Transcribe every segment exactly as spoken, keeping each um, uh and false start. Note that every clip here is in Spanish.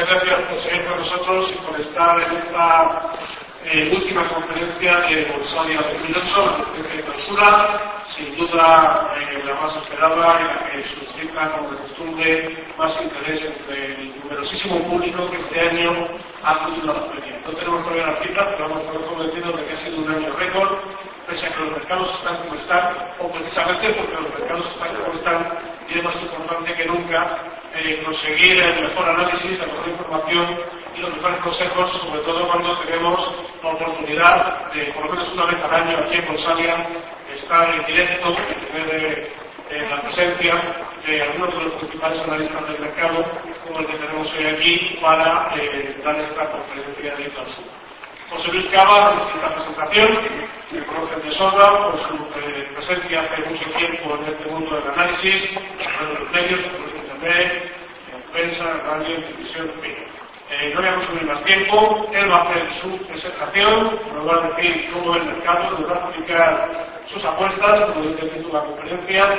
Muchas gracias por seguir con nosotros y por estar en esta eh, última conferencia de Bolsalia dos mil ocho, la conferencia de clausura, sin duda eh, la más esperada y la que suscita, como de costumbre, más interés entre el numerosísimo público que este año ha acudido a la feria. No tenemos todavía las cifras, pero vamos a convencidos de que ha sido un año récord, pese a que los mercados están como están, o precisamente porque los mercados están como están, y es más importante que nunca eh, conseguir el mejor análisis, la mejor información y los mejores consejos, sobre todo cuando tenemos la oportunidad de, por lo menos una vez al año aquí en Bolsalia, estar en directo y tener eh, eh, la presencia de algunos de los principales analistas del mercado, como el que tenemos hoy aquí, para eh, dar esta conferencia de clausura. José Luis Cava, en esta presentación, que conocen de sobra por su eh, presencia hace mucho tiempo en este mundo del análisis, en los medios, en internet, en prensa, en radio, en televisión, en fin. Eh, no voy a consumir más tiempo, él va a hacer su presentación, nos va a decir cómo es el mercado, nos va a explicar sus apuestas, como dice el título de la conferencia,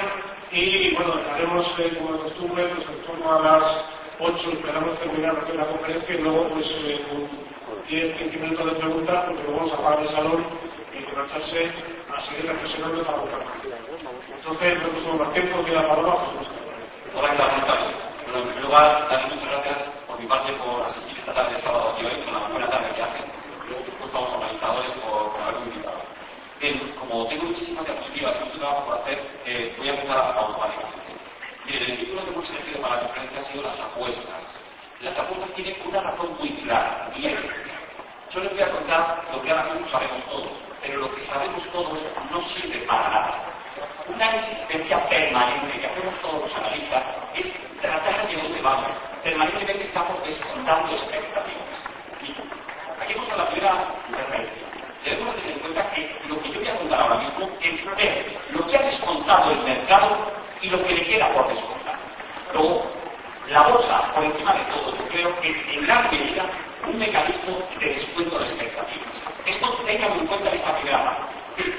y bueno, dejaremos, eh, como de costumbre, pues en torno a las ocho esperamos terminar la conferencia y luego pues eh, diez a quince minutos de preguntas, porque vamos a apagar el salón y marcharse a seguir reflexionando para votar. Entonces, no consumo más tiempo, tiene la palabra. Hola, ¿qué tal? ¿Cómo estáis? Bueno, en primer lugar, darles muchas gracias por mi parte por asistir esta tarde de sábado aquí hoy, con la buena tarde que hacen. Luego, pues, a los organizadores por, por haberme invitado. Bien, como tengo muchísimas diapositivas y mucho trabajo por hacer, eh, voy a empezar automáticamente. Miren, el título que hemos elegido para la conferencia ha sido las apuestas. Las apuestas tienen una razón muy clara, y es: yo les voy a contar lo que ahora mismo sabemos todos, pero lo que sabemos todos no sirve para nada. Una existencia permanente que hacemos todos los analistas es tratar de dónde vamos. Permanentemente estamos descontando expectativas. Y aquí vamos a la primera referencia. Debemos tener en cuenta que lo que yo voy a contar ahora mismo es ver lo que ha descontado el mercado y lo que le queda por descontar. Luego, la bolsa, por encima de todo, yo creo que es en gran medida un mecanismo de descuento de expectativas. Esto tengan en cuenta en esta primera parte.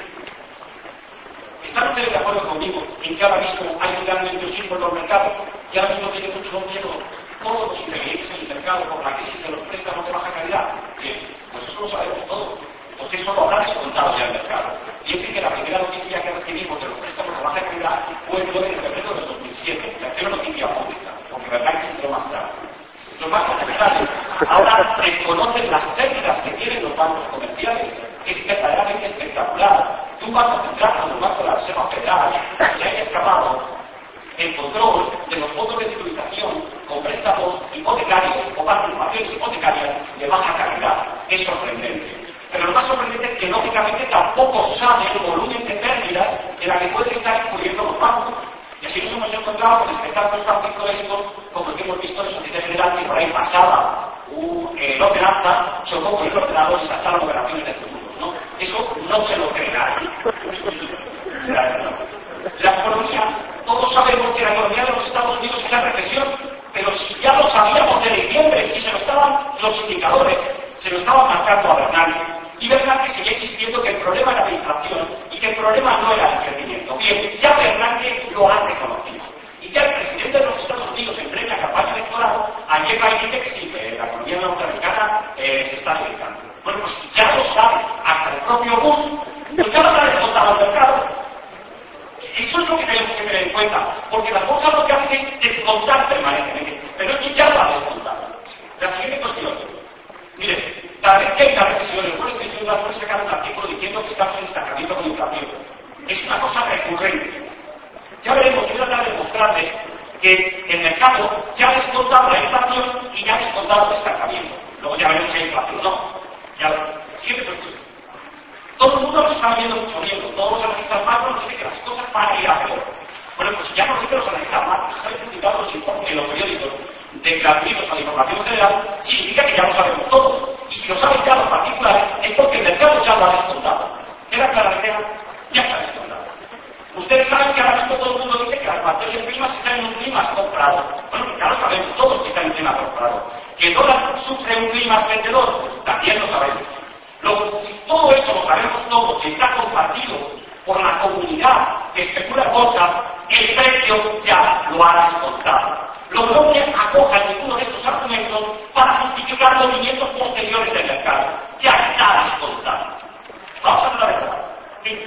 ¿Están ustedes de acuerdo conmigo en que ahora mismo hay un gran nerviosismo en los mercados? Que ahora mismo tiene mucho miedo todos los intervenientes en el mercado por la crisis de los préstamos de baja calidad. Bien, pues eso lo sabemos todos. Pues eso lo habrá descontado ya el mercado. Y es que la primera noticia que recibimos de los préstamos de baja calidad fue el nueve de febrero del dos mil siete, la primera noticia pública, porque verdad que se entró más tarde. Los bancos centrales ahora desconocen las pérdidas que tienen los bancos comerciales. Es verdaderamente espectacular que un banco central como el Banco de la Reserva Federal se haya escapado el control de los fondos de titulización con préstamos hipotecarios o participaciones hipotecarias de baja calidad. Es sorprendente. Pero lo más sorprendente es que lógicamente tampoco sabe el volumen de pérdidas en la que pueden estar incurriendo los bancos. Y así nos hemos encontrado con espectáculos tan pintorescos como el que hemos visto en Sociedad General, que por ahí pasaba un eh, ordenanza, chocó con el ordenador y saltaron operaciones de futuros, ¿no? Eso no se lo cree nadie. La economía, todos sabemos que la economía de los Estados Unidos es la recesión, pero si ya lo sabíamos de diciembre, si se lo estaban los indicadores, se lo estaban marcando a Bernanke. Y Bernanke seguía insistiendo que el problema era la inflación y que el problema no era el crecimiento. Bien, ya Bernanke lo ha reconocido. Y ya el presidente de los Estados Unidos, en plena campaña electoral, ayer va y dice que sí, que la economía norteamericana eh, se está debilitando. Bueno, pues ya lo sabe, hasta el propio Bush, pues ya lo ha descontado al mercado. Eso es lo que tenemos que tener en cuenta, porque las bolsas lo que hacen es descontar permanentemente, pero es que ya lo ha descontado. La siguiente cuestión. Mire, cada vez que hay una recesión, el Wall Street Journal suele sacar un artículo diciendo que estamos en estancamiento con inflación. Es una cosa recurrente. Ya veremos, yo voy a tratar de demostrarles que el mercado ya ha descontado la inflación y ya ha descontado el estancamiento. Luego ya veremos si hay inflación o no. Ya lo siguiente cuestión. Todo el mundo nos está viendo mucho miedo. Todos los analistas macro nos dicen que las cosas van a ir a peor. Bueno, pues ya nos dicen los analistas macro, se han publicado los informes en los periódicos de gratuitos a la información general, significa que ya lo sabemos todo. Y si lo saben ya los particulares, es porque el mercado ya lo ha descontado. ¿Queda clara la idea? Ya está descontado. Ustedes saben que ahora mismo todo el mundo dice que las materias primas están en un clima comprado. Bueno, ya lo sabemos todos que están en un clima comprado. Que el dólar sufre un clima vendedor, también lo sabemos. Luego, si todo eso lo sabemos todos y está compartido por la comunidad que especula en bolsa, el precio ya lo ha descontado. Luego no me acojan ninguno de estos argumentos para explicar movimientos posteriores del mercado. Ya está descontado. Vamos a ver la verdad. Sí.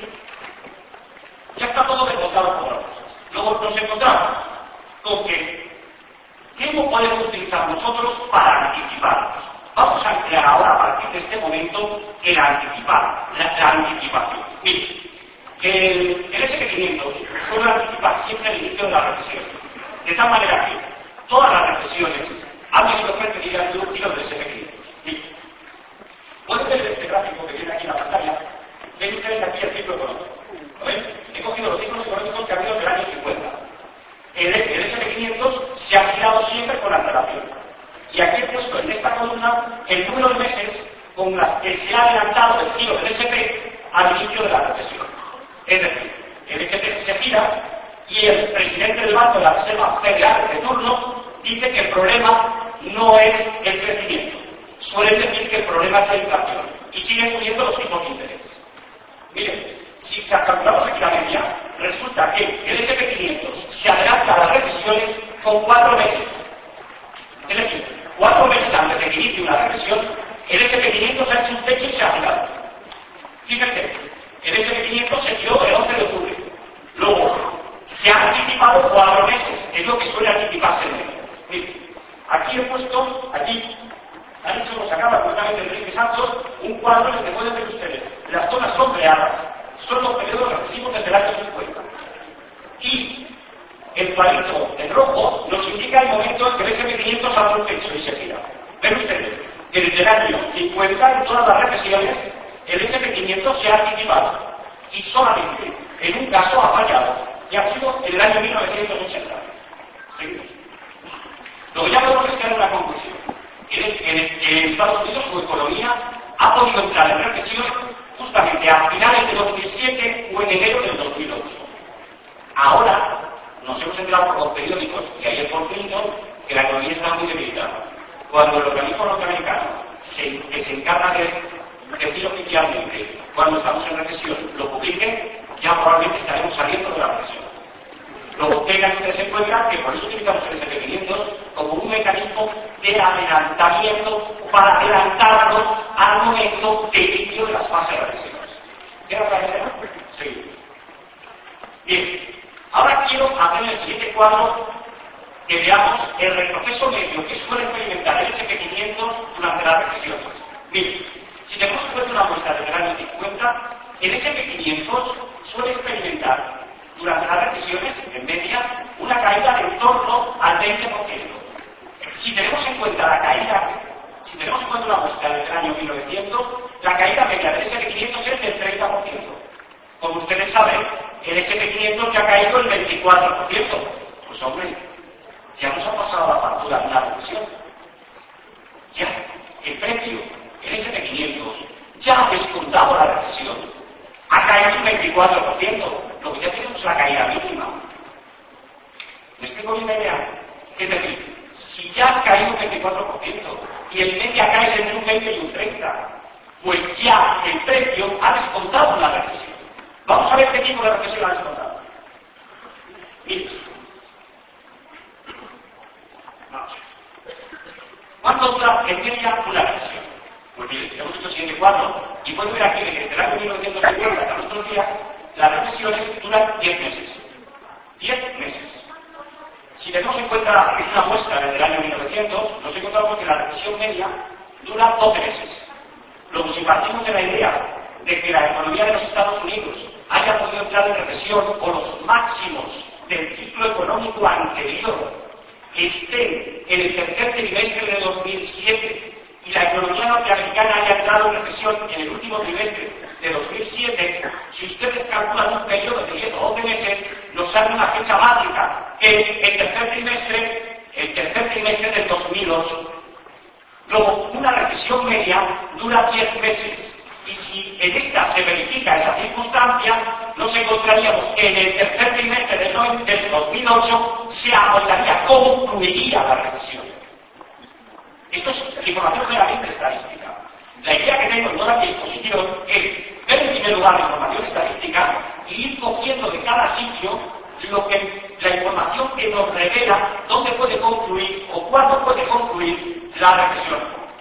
Ya está todo descontado por las cosas. Luego nos encontramos con que ¿cómo podemos utilizar nosotros para anticiparnos? Vamos a emplear ahora, a partir de este momento, el anticipar, la, la anticipación. Mire, el, el ese and pe quinientos suele anticipar siempre el inicio de las recesiones. De tal manera que todas las recesiones han venido precedidas de un giro del ese and pe quinientos. Mire, pueden ver este gráfico que viene aquí en la pantalla. Ven ustedes aquí el ciclo económico. ¿Lo ven? He cogido los ciclos económicos que ha habido en el año cincuenta. El, el ese and pe quinientos se ha girado siempre con antelación. Y aquí he puesto en esta columna el número de meses con las que se ha adelantado el giro del ese and pe al inicio de la recesión. Es decir, el ese and pe se gira y el presidente del Banco de la Reserva Federal de turno dice que el problema no es el crecimiento. Suelen decir que el problema es la inflación y siguen subiendo los tipos de interés. Miren, si calculamos aquí la media, resulta que el ese and pe quinientos se adelanta a las recesiones con cuatro meses. Es decir, cuatro meses antes de que inicie una recesión, el ese and pe quinientos ha hecho un techo y se ha girado. Fíjense, el ese and pe quinientos se giró el once de octubre. Luego, se ha anticipado cuatro meses, es lo que suele anticiparse en medio. Miren, aquí he puesto, aquí, han hecho, nos acaba justamente Enrique Santos, un cuadro en el que pueden ver ustedes las zonas sombreadas, son los periodos recesivos desde el año cincuenta. Y el palito en rojo nos indica el momento en que el ese and pe quinientos abre un techo y se gira. Ven ustedes que desde el año cincuenta, en todas las recesiones, el ese and pe quinientos se ha anticipado y solamente en un caso ha fallado, y ha sido en el año mil novecientos ochenta. Seguimos. Lo que ya podemos extraer una conclusión. En, en, en Estados Unidos su economía ha podido entrar en recesión justamente a finales de dos mil siete o en enero del dos mil ocho. Ahora nos hemos enterado por los periódicos y ayer por Clinton que la economía está muy debilitada. Cuando el organismo norteamericano se, que se encarga de decir oficialmente cuando estamos en recesión lo publique, ya probablemente estaremos saliendo de la recesión. Luego tengan ustedes en cuenta que por eso utilizamos el ese and pe quinientos como un mecanismo de adelantamiento para adelantarnos al momento de inicio de las fases recesivas. ¿Queda claro? Sí. Bien. Ahora quiero hacer en el siguiente cuadro que veamos el retroceso medio que suele experimentar el ese and pe quinientos durante las recesiones. Miren, si tenemos en cuenta una muestra desde el año cincuenta, el ese and pe quinientos suele experimentar durante las recesiones, en media, una caída de en torno al veinte por ciento. Si tenemos en cuenta la caída, si tenemos en cuenta una muestra desde el año mil novecientos, la caída media del ese and pe quinientos es del treinta por ciento. Como ustedes saben, el ese and pe quinientos ya ha caído el veinticuatro por ciento. Pues hombre, ya nos ha pasado la factura de una recesión. Ya, el precio, el ese and pe quinientos, ya ha descontado la recesión. Ha caído un veinticuatro por ciento. Lo que ya tenemos es la caída mínima. ¿Me explico bien la idea? Es decir, si ya has caído un veinticuatro por ciento y el media cae entre un veinte y un treinta, pues ya el precio ha descontado la recesión. Vamos a ver qué tipo de recesión ha descontado. Miren. Vamos. ¿Cuánto dura en media una recesión? Pues miren, hemos hecho el siguiente cuadro y pueden ver aquí que desde el año mil novecientos cincuenta hasta nuestros días las recesiones duran diez meses. diez meses. Si tenemos en cuenta una muestra desde el año mil novecientos, nos encontramos que la recesión media dura doce meses. Luego, si partimos de la idea de que la economía de los Estados Unidos haya podido entrar en recesión o los máximos del ciclo económico anterior estén en el tercer trimestre de dos mil siete y la economía norteamericana haya entrado en recesión en el último trimestre de dos mil siete, si ustedes calculan un periodo de diez o doce meses, nos sale una fecha mágica, que es el tercer trimestre, el tercer trimestre del dos mil ocho. Luego, una recesión media dura diez meses. Y si en esta se verifica esa circunstancia, nos encontraríamos que en el tercer trimestre del dos mil ocho se abordaría, concluiría la recesión. Esto es información meramente estadística. La idea que tengo en toda mi exposición es ver en primer lugar la información estadística y ir cogiendo de cada sitio lo que, la información que nos revela dónde puede concluir o cuándo puede concluir la recesión.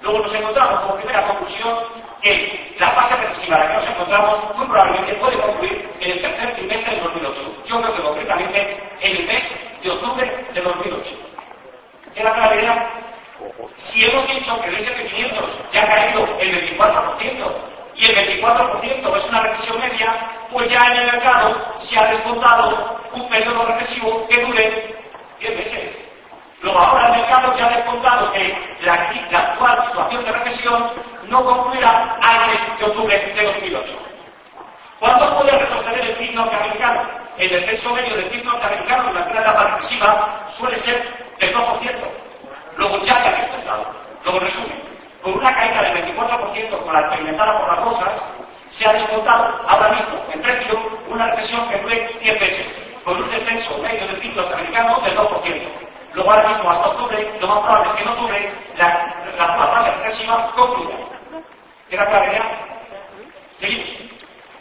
Luego nos encontramos como primera conclusión que la fase recesiva en la que nos encontramos muy probablemente puede concluir en el tercer trimestre de dos mil ocho. Yo creo que concretamente en el mes de octubre de dos mil ocho. ¿Queda clara la idea? Si hemos dicho que el ese and pe quinientos ya ha caído el veinticuatro por ciento y el veinticuatro por ciento es una recesión media, pues ya en el mercado se ha descontado un periodo recesivo que dure diez meses. Luego ahora el mercado ya ha descontado que la, la actual situación de recesión no concluirá antes de octubre de dos mil ocho. ¿Cuándo puede retroceder el P I B norteamericano? El descenso medio del P I B norteamericano durante una etapa recesiva suele ser del dos por ciento. Luego ya se ha descontado. Luego resumen, con una caída del veinticuatro por ciento con la experimentada por las bolsas, se ha descontado ahora mismo en precio una recesión que dure diez meses, con un descenso medio del P I B norteamericano del dos por ciento. Luego ahora mismo hasta octubre, lo más probable es que en octubre la, la actual fase recesiva concluya. ¿Queda clara ya? Seguimos.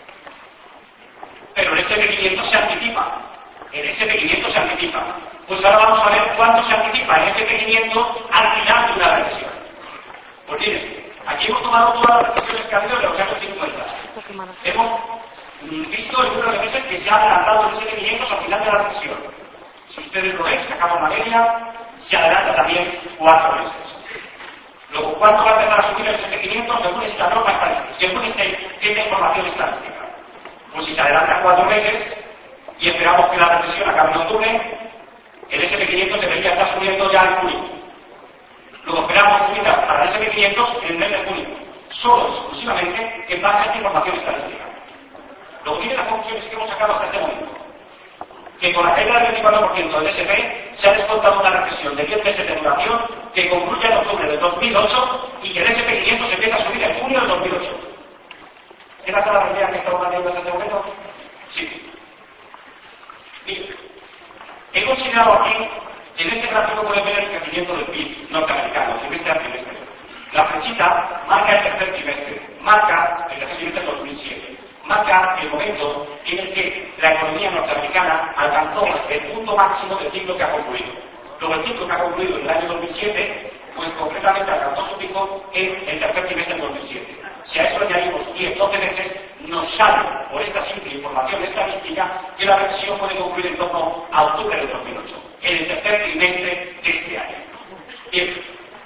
Pero el ese and pe quinientos se anticipa. El ese and pe quinientos se anticipa. Pues ahora vamos a ver cuánto se anticipa el ese and pe quinientos al final de una recesión. Pues miren, aquí hemos tomado todas las recesiones que ha habido en los años cincuenta. Hemos visto el número de meses que se ha adelantado el ese and pe quinientos al final de la recesión. Si ustedes lo ven, sacamos la media, se adelanta también cuatro meses. Luego, ¿cuánto va a empezar a subir el ese and pe quinientos según esta norma estadística? Según este, esta información estadística. Pues si se adelanta cuatro meses y esperamos que la recesión acabe en octubre, el ese and pe quinientos debería estar subiendo ya en junio. Luego esperamos subir para el ese and pe quinientos en el mes de junio, solo exclusivamente en base a esta información estadística. Luego miren las conclusiones que hemos sacado hasta este momento. Que con la caída del veinticuatro por ciento del ese and pe se ha descontado una recesión de diez meses de duración que concluye en octubre del dos mil ocho y que el ese and pe quinientos empieza a subir en junio del dos mil ocho. ¿Queda clara la idea que estamos haciendo hasta este momento? Sí. Bien. He considerado aquí, en este gráfico pueden ver el crecimiento del P I B norteamericano, trimestre a trimestre. La flechita marca el tercer trimestre, marca el tercer trimestre de dos mil siete. Marca el momento en el que la economía norteamericana alcanzó el punto máximo del ciclo que ha concluido. Luego el ciclo que ha concluido en el año dos mil siete, pues concretamente alcanzó su pico en el tercer trimestre de dos mil siete. Si a eso añadimos diez doce meses, nos sale, por esta simple información estadística, que la recesión puede concluir en torno a octubre de dos mil ocho, en el tercer trimestre de este año. Bien,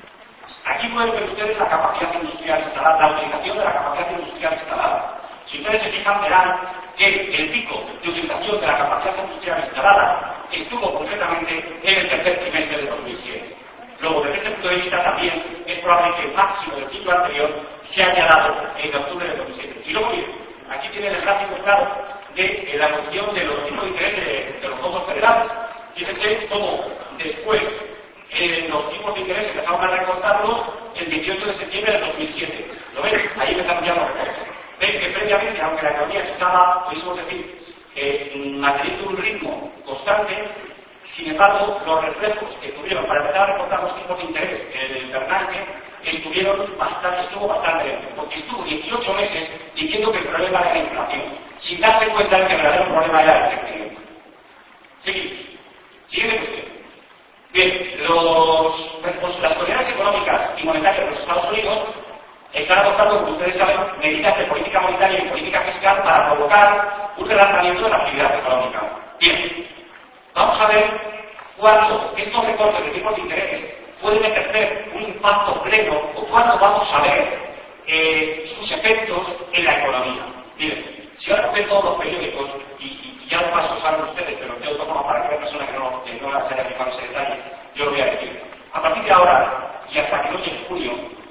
aquí pueden ver ustedes la capacidad industrial instalada, la utilización de la capacidad industrial instalada. Si ustedes se fijan, verán que el pico de utilización de la capacidad industrial instalada estuvo concretamente en el tercer trimestre de dos mil siete. Luego, desde este punto de vista, también es probable que el máximo del ciclo anterior se haya dado en octubre de dos mil siete. Y luego, miren, aquí tienen el gráfico claro de la evolución de los tipos de interés de, de los fondos federales. Fíjense cómo después eh, los tipos de interés empezaron a recortarlos el dieciocho de septiembre de dos mil siete. ¿Lo ven? Ahí empezaron ya los recortes. Ven que previamente, aunque la economía se estaba, podríamos decir, eh, manteniendo un ritmo constante, sin embargo, los reflejos que tuvieron para empezar a recortar los tipos de interés en el Bernanke estuvieron bastante, estuvo bastante lento, porque estuvo dieciocho meses diciendo que el problema era la inflación, sin darse cuenta de que el verdadero problema era el crecimiento. Seguimos. Siguiente cuestión. Bien, los, pues, las autoridades económicas y monetarias de los Estados Unidos están adoptando, como ustedes saben, medidas de política monetaria y política fiscal para provocar un relanzamiento de la actividad económica. Bien, vamos a ver cuándo estos recortes de tipos de interés pueden ejercer un impacto pleno o cuándo vamos a ver eh, sus efectos en la economía. Miren, si ahora ven todos los periódicos, y, y, y ya de paso saben ustedes, pero de otra forma para que la persona que no, que no las haya fijado ese detalle, yo lo voy a decir. A partir de ahora y hasta que no llegue junio,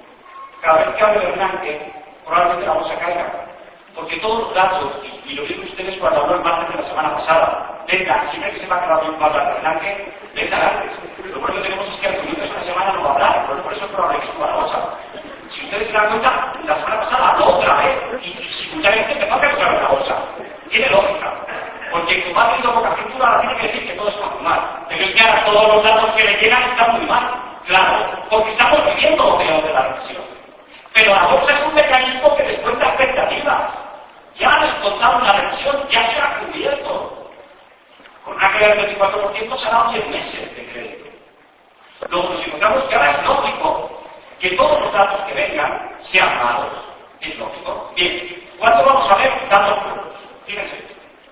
cada vez que hable Bernanke, probablemente la bolsa caiga. Porque todos los datos, y, y lo vieron ustedes cuando habló el martes de la semana pasada, venga, siempre que sepa que va a hablar de Bernanke, venga antes. Lo bueno que tenemos es que al comienzo de esta semana no va a hablar, por, por eso es probable que suba la bolsa. Si ustedes se dan cuenta, la semana pasada habló otra vez, y, y simultáneamente empezó a calcular la bolsa. Tiene lógica. Porque como ha tenido poca cintura, ahora tiene que decir que todo está muy mal. Pero es que ahora todos los datos que le llegan están muy mal. Claro, porque estamos viviendo lo peor de la recesión. Pero la bolsa es un mecanismo que descuenta expectativas. Ya ha descontado una recesión, ya se ha cubierto. Con una caída del veinticuatro por ciento se han dado diez meses de crédito. Luego nos encontramos que ahora es lógico que todos los datos que vengan sean malos. Es lógico. Bien, ¿cuándo vamos a ver datos buenos? Fíjense.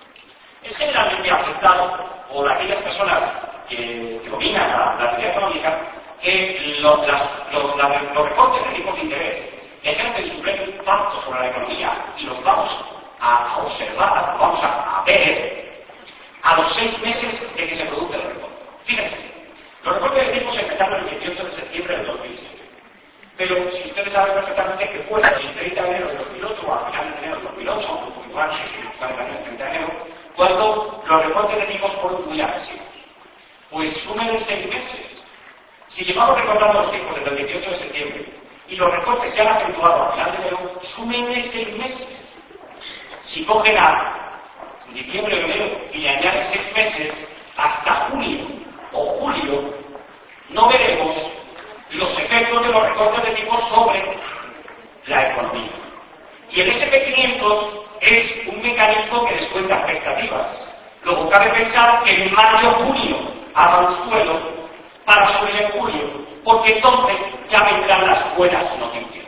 Es generalmente aceptado por aquellas personas que, que dominan la, la teoría económica que lo, las, lo, la, los recortes de tipos de interés ejercen su pleno impacto sobre la economía y los vamos a, a observar, los vamos a, a ver a los seis meses de que se produce el recorte. Fíjense, los recortes de tipos empezaron el veintiocho de septiembre del dos mil siete. Pero si ustedes saben perfectamente que fue el treinta de enero de dos mil ocho, o a finales de enero de dos mil ocho, o un poquito antes, el treinta de enero, cuando los recortes de tipos fueron muy agresivos. Pues sumen seis meses. Si llevamos recortando los tipos desde el veintiocho de septiembre y los recortes se han acentuado a final de enero, sumen seis meses. Si cogen a diciembre o enero y le añaden seis meses, hasta junio o julio, no veremos los efectos de los recortes de tipos sobre la economía. Y el ese and pe quinientos es un mecanismo que descuenta expectativas. Luego cabe pensar que en mayo-junio haga un suelo para subir en julio, porque entonces ya vendrán las buenas noticias.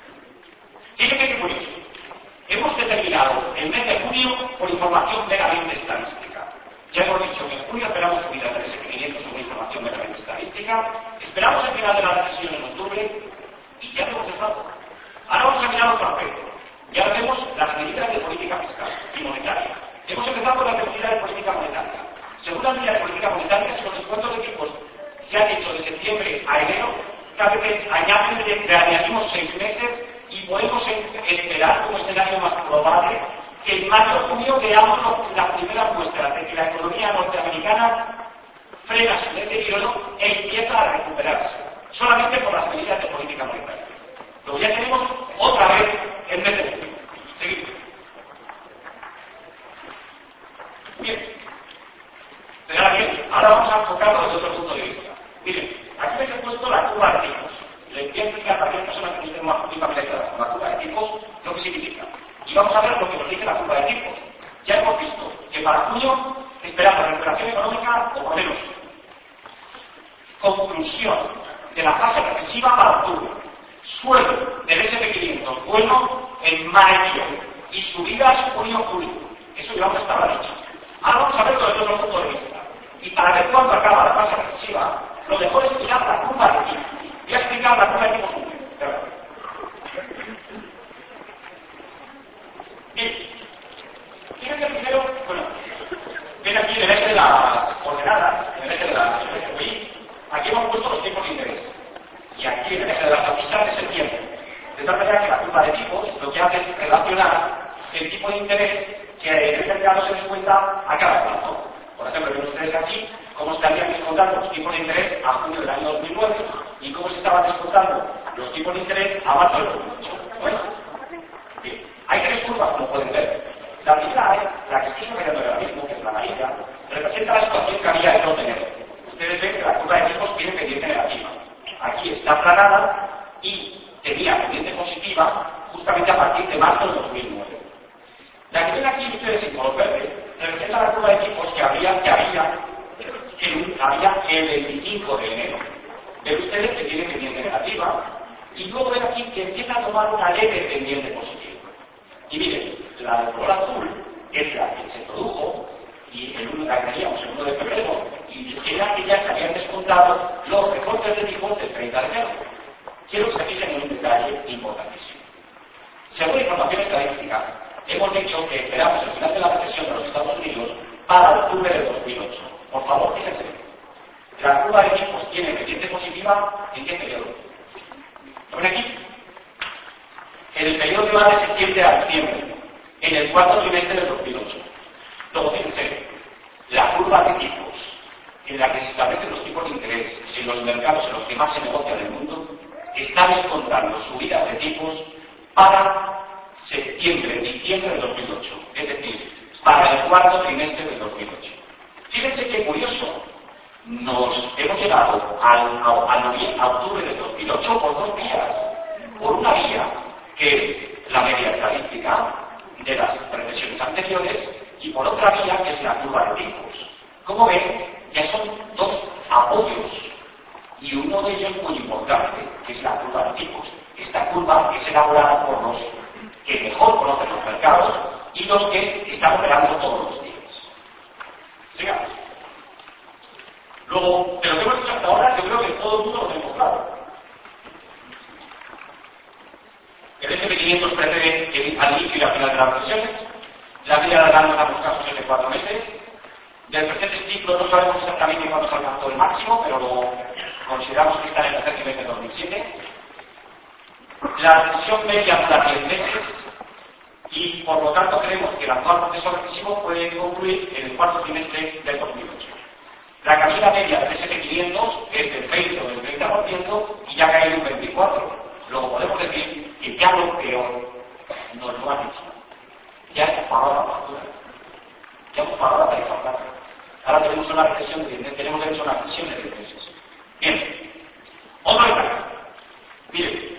Fíjense qué curioso. Hemos determinado el mes de junio por información meramente estadística. Ya hemos dicho que en junio esperamos subida del ese and pe quinientos sobre información meramente estadística, esperamos el final de la recesión en octubre y ya lo hemos dejado. Ahora vamos a mirar otro aspecto. Ya vemos las medidas de política fiscal y monetaria. Hemos empezado con las medidas de política monetaria. Según las medidas de política monetaria, si los descuentos de tipos se han hecho de septiembre a enero, cada vez añaden, le añadimos seis meses y podemos esperar como escenario más probable que en mayo o junio veamos la primera muestra de que la economía norteamericana frena su deterioro e empieza a recuperarse, solamente por las medidas de política monetaria. Luego ya tenemos otra vez el mes de junio. Seguimos. Bien. Pero ahora bien, ahora vamos a enfocarlo desde otro punto de vista. Miren, aquí les he puesto la curva de tipos. Les voy a explicar para aquellas personas que no estén más familiarizadas con la curva de tipos lo que significa. Y vamos a ver lo que nos dice la curva de tipos. Ya hemos visto que para junio esperamos recuperación económica o por menos. Conclusión de la fase recesiva para octubre. Suelo del ese and pe quinientos bueno en mayo y subidas junio-julio. Eso llevamos hasta ahora dicho. Ahora vamos a verlo desde otro punto de vista. Y para ver cuándo acaba la fase recesiva, lo mejor es mirar la curva de tipos. Voy a explicar la curva de tipos juntos. Bien. Fíjense primero, bueno, ven aquí en el eje de las coordenadas, en el eje de la F M I, aquí hemos puesto los tipos de interés. Y aquí en el eje de las abscisas es el tiempo. De tal manera que la curva de tipos lo que hace es relacionar el tipo de interés que en el mercado se descuenta a cada plazo. Por ejemplo, ven ustedes aquí cómo estarían descontando los tipos de interés a junio del año dos mil nueve y cómo se estaban descontando los tipos de interés a marzo del dos mil ocho. Bueno, bien, hay tres curvas, como pueden ver. La primera es la que estoy subrayando ahora mismo, que es la amarilla, representa la situación que había el dos de enero. Ustedes ven que la curva de tipos tiene pendiente negativa. Aquí está aplanada y tenía pendiente positiva justamente a partir de marzo del dos mil nueve. La que ven aquí ustedes en color verde representa la curva de tipos que había, que había, que había el veinticinco de enero. Ven ustedes que tiene pendiente negativa y luego ven aquí que empieza a tomar una leve pendiente positiva. Y miren, la de color azul es la que se produjo y el uno, la que teníamos el uno de febrero y era que ya se habían descontado los recortes de tipos del treinta de enero. Quiero que se fijen en un detalle importantísimo. Según información estadística, hemos dicho que esperamos el final de la recesión de los Estados Unidos para octubre de dos mil ocho. Por favor, fíjense. La curva de tipos tiene pendiente positiva ¿en qué periodo? ¿Lo ven aquí? En el periodo que va de septiembre a diciembre, en el cuarto trimestre del dos mil ocho. Luego, fíjense, la curva de tipos en la que se establecen los tipos de interés en los mercados en los que más se negocia en el mundo, está descontando subidas de tipos para septiembre, diciembre del dos mil ocho, es decir, para el cuarto trimestre del dos mil ocho. Fíjense qué curioso, nos hemos llegado al, al, a octubre del dos mil ocho por dos vías. Por una vía, que es la media estadística de las recesiones anteriores, y por otra vía, que es la curva de tipos. Como ven, ya son dos apoyos, y uno de ellos muy importante, que es la curva de tipos. curva es elaborada por los que mejor conocen los mercados y los que están operando todos los días. Sigamos. Luego, de lo que hemos dicho hasta ahora, yo creo que todo el mundo lo tenemos claro. El ese and pe quinientos prevé que al inicio y al final de las revisiones, la media de larga en ambos casos es de cuatro meses. Del presente ciclo no sabemos exactamente cuándo se alcanzó el máximo, pero lo consideramos que está en el tercer trimestre de dos mil siete. La recesión media dura diez meses y por lo tanto creemos que el actual proceso recesivo puede concluir en el cuarto trimestre del dos mil ocho. La caída media del ese and pe quinientos es del veinte o del treinta por ciento y ya cae en un veinticuatro por ciento. Luego podemos decir que ya lo peor nos lo han hecho. Ya hemos pagado la factura. Ya hemos pagado la tarifa plana. Ahora tenemos una recesión de tenemos derecho a una recesión de diez meses. Bien. Otro detalle. Miren,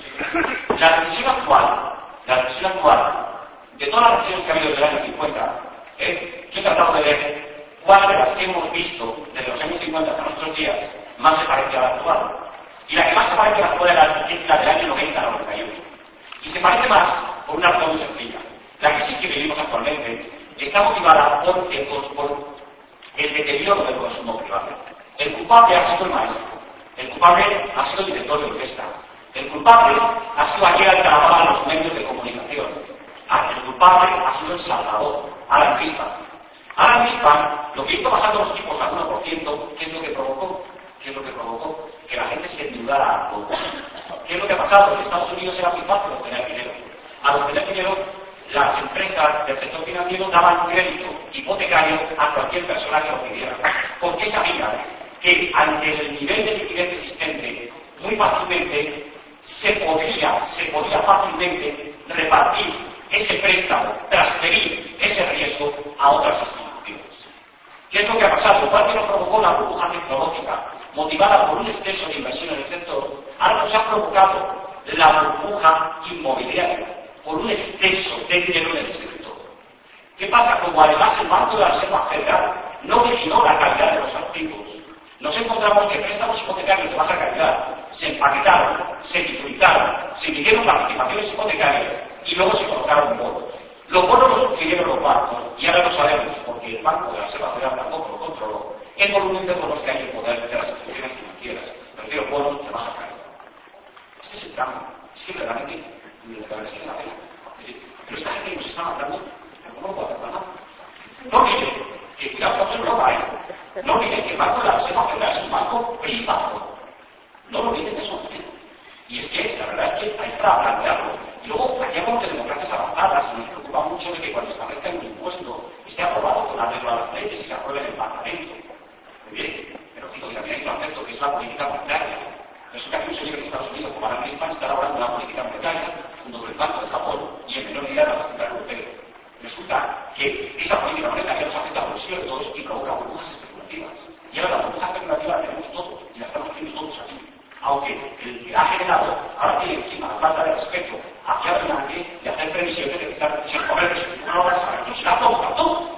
la recesión actual, la recesión actual, de todas las recesiones que ha habido desde el año cincuenta, ¿eh? yo he tratado de ver cuál de las que hemos visto desde los años cincuenta hasta nuestros días más se parece a la actual. Y la que más se parece a la actual es la del año noventa a noventa y uno. Y se parece más por una razón muy sencilla. La crisis que vivimos actualmente está motivada por el, por el deterioro del consumo privado. El culpable ha sido el maestro. El culpable ha sido el director de orquesta. El culpable ha sido aquel al que alababan los medios de comunicación. El culpable ha sido el salvador, Alan Greenspan. Alan Greenspan, lo que hizo bajando los tipos al uno por ciento, ¿qué es lo que provocó? ¿Qué es lo que provocó? Que la gente se endeudara a todo. ¿Qué es lo que ha pasado? En Estados Unidos era muy fácil obtener dinero. Al obtener dinero, las empresas del sector financiero daban crédito hipotecario a cualquier persona que lo pidiera. Porque sabían que ante el nivel de liquidez existente, muy fácilmente se podría, se podía fácilmente repartir ese préstamo, transferir ese riesgo a otras instituciones. ¿Qué es lo que ha pasado? Igual que nos provocó la burbuja tecnológica, motivada por un exceso de inversión en el sector, ahora nos ha provocado la burbuja inmobiliaria, por un exceso de dinero en el sector. ¿Qué pasa? Como además el Banco de la Reserva Federal no vigiló la calidad de los activos, nos encontramos que préstamos hipotecarios de baja calidad se empaquetaron, se titulizaron, se emitieron participaciones hipotecarias y luego se colocaron bonos. Los bonos los suscribieron los bancos y ahora lo sabemos porque el Banco de la Reserva Federal tampoco lo controló. El volumen de bonos que hay en poder de las instituciones financieras, prefiero bonos de baja calidad. Este es el drama. Es que realmente la verdad es que la pena. Pero esta gente nos está matando, ¿cómo lo puedo hacer nada? No miren, que cuidado con Europa, ¿eh? No miren que el Banco de la Reserva Federal es un banco privado. No lo miren eso, ¿eh? Y es que la verdad es que hay para plantearlo. Y luego, aquí hablamos de democracias avanzadas y nos preocupa mucho de que cuando se establezca un impuesto esté aprobado con arreglo a las leyes y se apruebe en el Parlamento. Muy bien, pero digo que también hay un aspecto que es la política monetaria. Resulta que un señor en Estados Unidos, como Alan Greenspan, está elaborando una política monetaria junto con el Banco de Japón y en menor medida la Banca Central Europea. Resulta que esa política monetaria nos afecta al bolsillo de todos y provoca burbujas especulativas. Y ahora la burbuja especulativa la tenemos todos y la estamos haciendo todos aquí. Aunque el que ha generado ahora tiene encima la falta de respeto hacia adelante y hacer previsiones de que están sin comer una hora a ver, la todo, todo.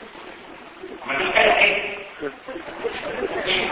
Me lo cállate. Sí.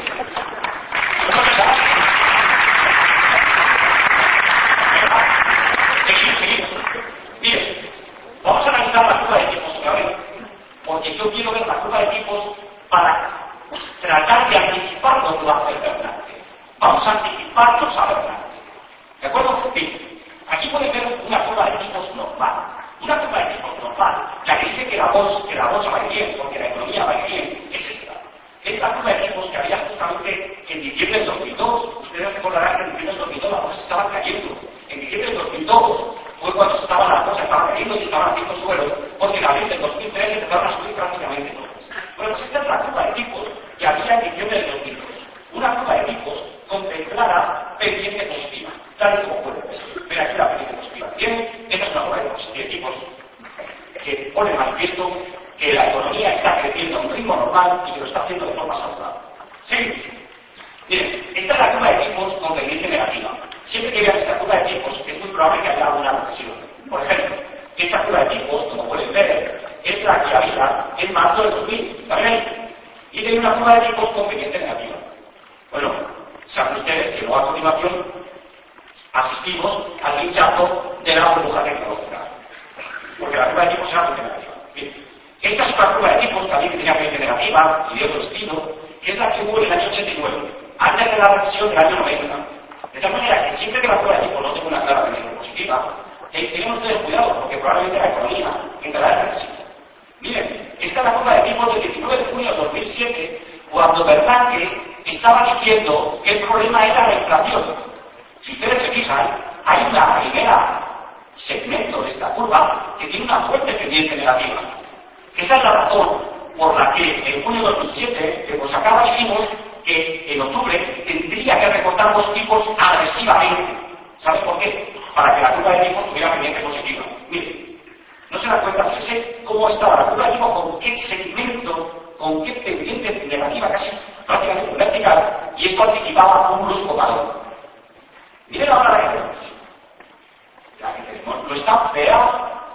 Seguimos, seguimos. Miren, vamos a analizar la curva de tipos otra vez, porque yo quiero ver la curva de tipos para tratar de anticipar lo que va a hacer adelante. Vamos a anticiparnos a adelante. ¿De acuerdo? Bien. Aquí pueden ver una curva de tipos normal. Una curva de tipos normal, la que dice que la bolsa, que la bolsa va bien, porque la economía va bien, es esta. Es la curva de tipos que había justamente en diciembre del dos mil dos. Ustedes recordarán que en diciembre del dos mil dos la bolsa estaba cayendo. En diciembre del dos mil dos fue cuando estaba la bolsa estaba cayendo y estaba haciendo suelo, porque en abril del dos mil tres empezaron a subir prácticamente todas. Bueno, pues esta es la curva de tipos que había en diciembre del dos mil dos. Una curva de tipos contemplada pendiente positiva, tal como puede ver. Ven aquí la pendiente positiva. Bien, esta es una curva de tipos que pone manifiesto que la economía está creciendo a un ritmo normal y que lo está haciendo de forma saludable. ¿Sí? Miren, esta es la curva de tipos con pendiente negativa. Siempre que vean esta curva de tipos es muy probable que haya alguna recesión. Por ejemplo, esta curva de tipos, como pueden ver, es la que había en marzo del dos mil. ¿La ven? Y tiene una curva de tipos con pendiente negativa. Bueno, saben ustedes que luego a continuación asistimos al pinchazo de la burbuja tecnológica. Porque la curva de tipos era muy negativa. Bien. Esta es una curva de tipos también ligeramente negativa y de otro estilo, que es la que hubo en el año ochenta y nueve, antes de la recesión del año noventa. De tal manera que siempre que la curva de tipos no tenga una clara tendencia positiva, eh, tenemos ustedes cuidado, porque probablemente la economía entrará en recesión. Miren, esta es la curva de tipos del diecinueve de junio de dos mil siete, cuando Bernanke estaba diciendo que el problema era la inflación. Si ustedes se fijan, hay una primera segmento de esta curva que tiene una fuerte pendiente negativa. Esa es la razón por la que en junio de dos mil siete, que por acaba dijimos que en octubre tendría que recortar los tipos agresivamente. ¿Sabe por qué? Para que la curva de tipos tuviera pendiente positiva. Miren, no se da cuenta, fíjese cómo estaba la curva de tipos, con qué segmento, con qué pendiente negativa casi prácticamente vertical, y esto anticipaba un brusco valor. Miren ahora la que tenemos. La que tenemos no está fea,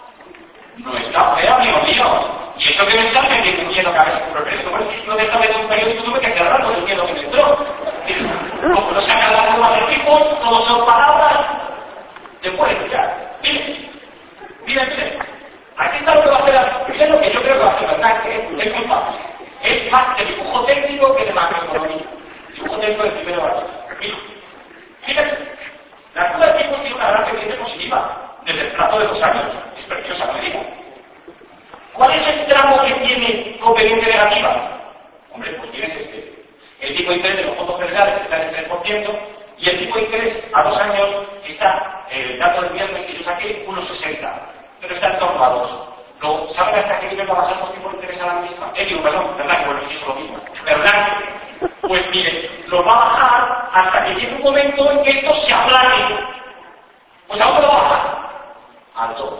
no está fea, amigo mío. Y eso que me está metiendo miedo cada vez que ocurre esto, porque si no deja de un periódico tuve que cerrarlo del miedo que me entró. Como no sacan la curva de tipos, todos son palabras. Te puedes tirar. Miren, miren, miren. Aquí está lo que va a hacer, miren lo que yo creo que va a hacer, ¿verdad? Que es muy fácil. Es más de dibujo técnico que de macroeconomía. Dibujo técnico de primero básico. Miren, fíjense, la curva de tipos tiene una gran pendiente positiva desde el plazo de dos años. Es preciosa, no me digan. ¿Cuál es el tramo que tiene con pendiente negativa? Hombre, pues tienes este. El tipo de interés de los fondos federales está en el tres por ciento y el tipo de interés a dos años está, el dato del viernes que yo saqué, uno coma sesenta. Pero está en torno a dos. ¿No? ¿Saben hasta qué nivel va a bajar los tipos de interés a la misma? Eh, digo, perdón, ¿verdad? Que bueno, sí, eso es lo mismo. ¿Verdad? Pues mire, lo va a bajar hasta que llegue un momento en que esto se aplane. Pues ¿a dónde lo va a bajar? Al dos.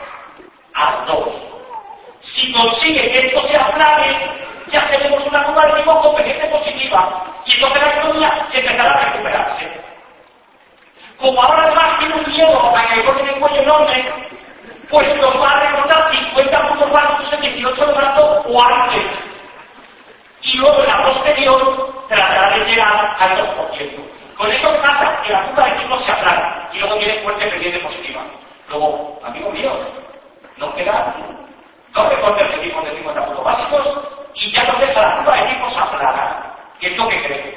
Al dos. Si consigue que esto se aplane, ya tenemos una curva de tipos con pendiente positiva y entonces la economía empezará a recuperarse. Como ahora además tiene un miedo a que corten el cuello enorme, pues nos va a recortar cincuenta puntos básicos el dieciocho de marzo o antes. Y luego en la posterior tratará de llegar al dos por ciento. Con eso pasa que la curva de tipos se aplana y luego tiene fuerte pendiente positiva. Luego, amigo mío, nos quedan dos recortes de tipos de cincuenta puntos básicos y ya nos deja la curva de tipos aplanar. ¿Qué es lo que queremos?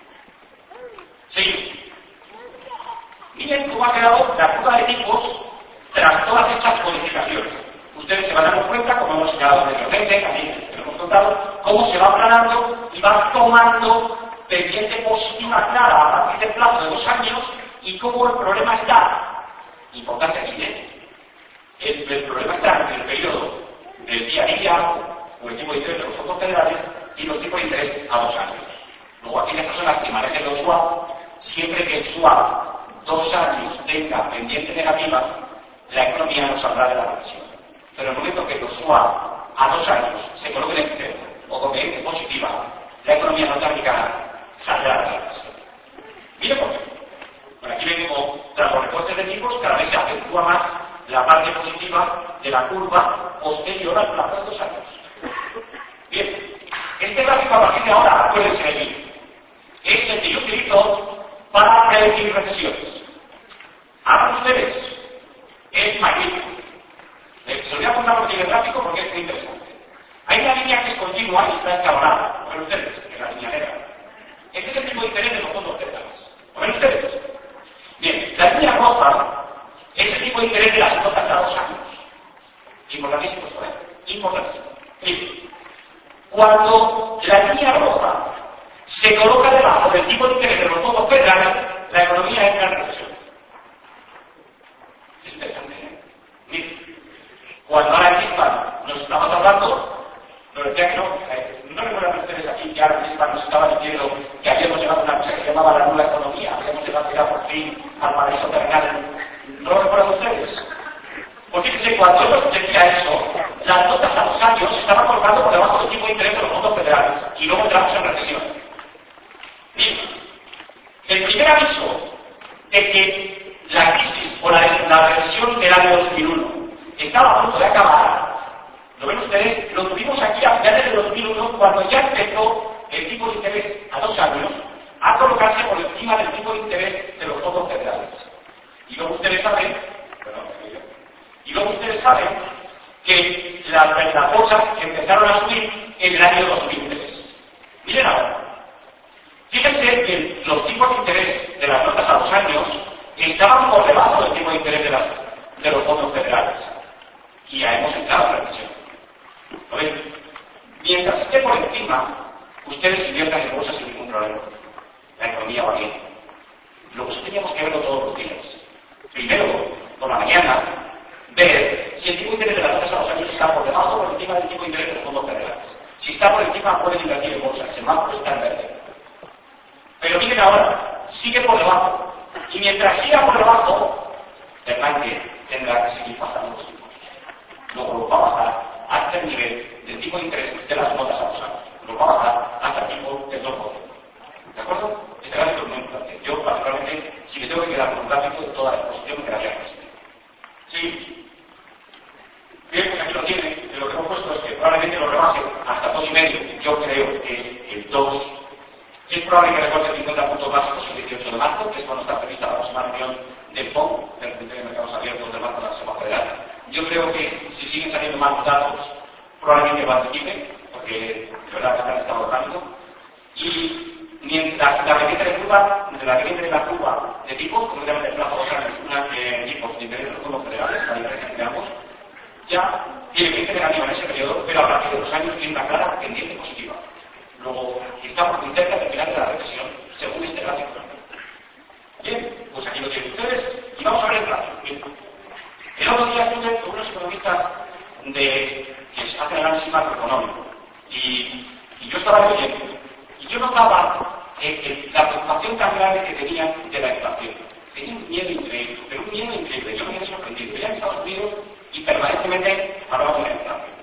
Sí. Miren cómo ha quedado la curva de tipos tras todas estas modificaciones. Ustedes se van a dar cuenta, como hemos señalado anteriormente, también que lo hemos contado, cómo se va aplanando y va tomando pendiente positiva clara a partir del plazo de dos años y cómo el problema está, importante aquí, ¿eh? El, el problema está en el periodo del día a día o el tipo de interés de los fondos federales y los tipos de interés a dos años. Luego aquellas personas que manejen los swap, siempre que el swap dos años tenga pendiente negativa, la economía no saldrá de la recesión. Pero en el momento que los swap a dos años se coloquen en cero o con pendiente positiva, la economía norteamericana saldrá de la recesión. Mire por qué. Bueno, aquí ven como tras los recortes de tipos cada vez se acentúa más la parte positiva de la curva posterior al plazo de dos años. Bien, este gráfico a partir de ahora, acuérdense de mí, es el que yo utilizo para predecir recesiones. Hagan ustedes, es magnífico. Se lo voy a contar por el gráfico porque es muy interesante. Hay una línea que es continua y está escalonada. ¿Lo ven ustedes? Que es la línea negra. Este es el tipo de interés de los fondos federales. ¿Lo ven ustedes? Bien, la línea roja es el tipo de interés de las notas a dos años. Importantísimo esto, ¿eh? Importantísimo. Bien. Cuando la línea roja se coloca debajo del tipo de interés de los fondos federales, la economía entra en recesión. Es interesante, ¿eh? Miren, cuando ahora Grispan nos estamos hablando, nos decía que no, eh, no recuerdan ustedes aquí que ahora Grispan nos estaba diciendo que habíamos llegado a una cosa que se llamaba la nula economía, habíamos llegado ya por fin al paraíso terrenal. ¿No lo recuerdan ustedes? Pues fíjense, cuando él decía eso, las notas a dos años se estaban colocando por debajo del tipo de interés de los fondos federales y luego entramos en recesión. Bien, el primer aviso de que la crisis o la, la recesión del año dos mil uno estaba a punto de acabar, lo ven ustedes, lo tuvimos aquí a finales de dos mil uno cuando ya empezó el tipo de interés a dos años a colocarse por encima del tipo de interés de los fondos federales. saben, perdón, y luego ustedes saben que las, las bolsas empezaron a subir en el año dos mil tres. Miren ahora. Fíjense que los tipos de interés de las notas a los años estaban por debajo del tipo de interés de, las, de los fondos federales. Y ya hemos entrado en la recesión. ¿Lo ven? Mientras esté por encima, ustedes inviertan en bolsas sin ningún problema. La economía va bien. Luego sí teníamos que verlo todos los días. Primero, por la mañana, ver si el tipo de interés de las notas a los años está por debajo o por encima del tipo de interés de los fondos federales. Si está por encima, pueden invertir en bolsas. El semáforo está en verde. Pero miren ahora, sigue por debajo. Y mientras siga por debajo, el banque tendrá que seguir bajando los tipos. Luego lo va a bajar hasta el nivel del tipo de interés de las notas a los años. Lo va a bajar hasta el tipo del dos por ciento. ¿De acuerdo? Este gráfico es muy importante. Yo, particularmente, si me tengo que quedar con un gráfico de toda la exposición, me quedaría con este. ¿Sí? Bien, pues aquí lo tienen. Lo que hemos puesto es que probablemente lo rebaje hasta dos coma cinco. Yo creo que es el dos. Es probable que recorte cincuenta puntos básicos el dieciocho de marzo, que es cuando está prevista la próxima reunión del F O M, del Comité de Mercados Abiertos del Banco de la Reserva Federal. Yo creo que si siguen saliendo malos datos, probablemente lo anticipen, porque de verdad que está en estado orgánico. Y mientras la pendiente de curva, de la pendiente de la curva de tipos, concretamente el plazo dos años, una de tipos de interés de los fondos federales, la diferencia que veamos, ya tiene pendiente negativa en ese periodo, pero a partir de los años tiene una clara pendiente positiva. Luego, estamos muy cerca del final de la recesión, según este gráfico. Bien, pues aquí lo tienen ustedes, y vamos a ver el gráfico. Bien. El otro día estuve con unos economistas de, que hacen análisis macroeconómico, y, y yo estaba leyendo, y yo notaba eh, eh, la preocupación tan grande que tenían de la inflación. Tenían un miedo increíble, pero un miedo increíble. Yo me quedé sorprendido. Veían Estados Unidos y permanentemente hablaban de la inflación.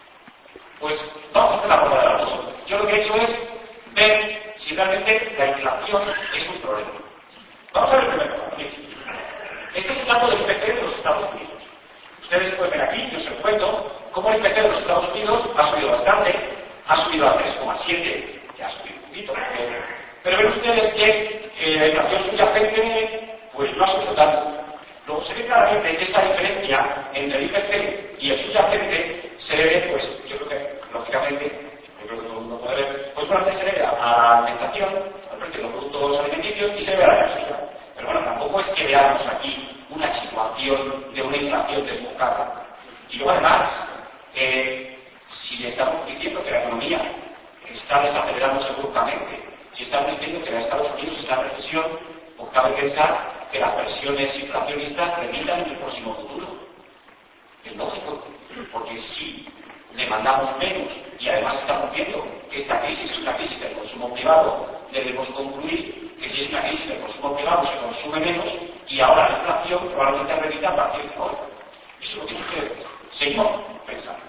Pues vamos a hacer la prueba de la todo. Yo lo que he hecho es ver si realmente la inflación es un problema. Vamos a ver el primer problema. Este es el dato del I P C de los Estados Unidos. Ustedes pueden ver aquí, yo os cuento, cómo el I P C de los Estados Unidos ha subido bastante, ha subido a tres coma siete, que ha subido un poquito, pero ven ustedes que eh, la inflación subyacente pues no ha subido tanto. Luego se ve claramente que esta diferencia entre el I P C y el subyacente se debe, pues, yo creo que, lógicamente, yo creo que todo el mundo puede ver, pues probablemente se debe a la alimentación, al precio de los productos alimenticios y se debe a la energía. Pero bueno, tampoco es que veamos aquí una situación de una inflación desbocada. Y luego además, eh, si le estamos diciendo que la economía está desacelerándose bruscamente, si estamos diciendo que en Estados Unidos está en recesión, pues cabe pensar que las presiones inflacionistas remitan en el próximo futuro. Es lógico, porque si demandamos menos y además estamos viendo que esta crisis es una crisis del consumo privado, debemos concluir que si es una crisis del consumo privado se consume menos y ahora la inflación probablemente remita a partir de ahora. Eso es lo que ustedes seguimos pensando.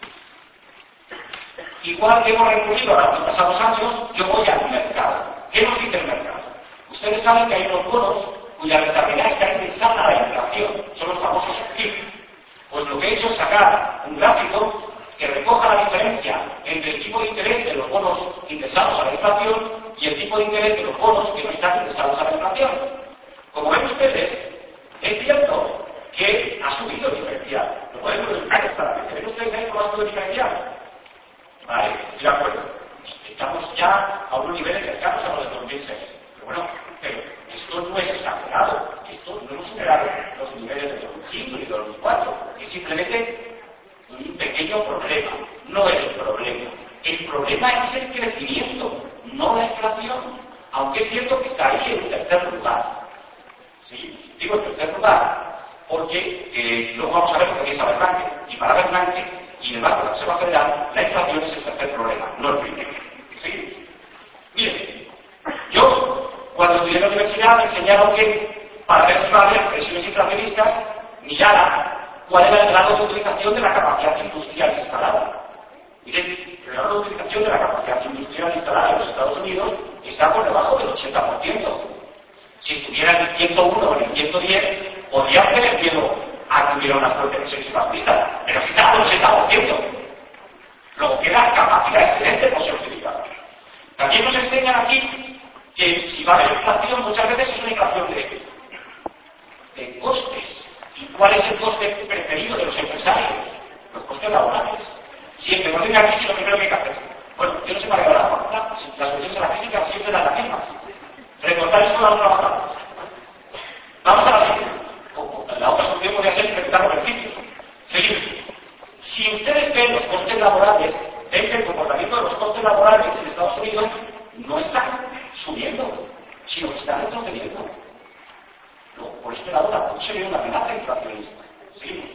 Igual que hemos recurrido a los pasados años, yo voy al mercado. ¿Qué nos dice el mercado? Ustedes saben que hay unos bonos cuya rentabilidad está indexada a la inflación, son los famosos S I P. Pues lo que he hecho es sacar un gráfico que recoja la diferencia entre el tipo de interés de los bonos indexados a la inflación y el tipo de interés de los bonos que no están indexados a la inflación. Como ven ustedes, es cierto que ha subido el diferencial. Lo pueden verificar claramente. ¿Ven ustedes ahí cómo ha subido el diferencial? Vale, estoy de acuerdo. Estamos ya a unos niveles cercanos a los de dos mil seis. Pero bueno, pero esto no es exagerado. Esto no hemos superado los niveles de dos mil cinco y de dos mil cuatro. Es simplemente un pequeño problema. No es el problema. El problema es el crecimiento, no la inflación. Aunque es cierto que está ahí en un tercer lugar. ¿Sí? Digo en tercer lugar porque eh, luego vamos a ver lo que piensa Bernanke. Y para Bernanke y el Banco de la Reserva Federal, la inflación es el tercer problema, no el primero. ¿Sí? Miren, yo cuando estudié en la universidad me enseñaron que para ver si va a haber presiones inflacionistas, mirara cuál era el grado de utilización de la capacidad industrial instalada. Miren, el grado de utilización de la capacidad industrial instalada en los Estados Unidos está por debajo del ochenta por ciento. Si estuviera en el ciento uno o en el ciento diez, podría tener miedo a que hubiera una fuerte presión inflacionista, pero está al ochenta por ciento. Luego queda capacidad excelente por ser utilizada. También nos enseñan aquí que si va a haber inflación, muchas veces es una inflación de, de costes. ¿Cuál es el coste preferido de los empresarios? Los costes laborales. Siempre, cuando hay una crisis, lo primero que hay que hacer. Bueno, yo no sé para qué la facultad. Las soluciones a la física siempre dan las mismas. Recortar el sueldo a los trabajadores. Vamos a la siguiente. La otra solución podría ser incrementar los beneficios. Seguimos. Si ustedes ven los costes laborales, ven que el comportamiento de los costes laborales en Estados Unidos no está subiendo, sino que está retrocediendo. No, por este lado tampoco se ve una amenaza inflacionista. Seguimos.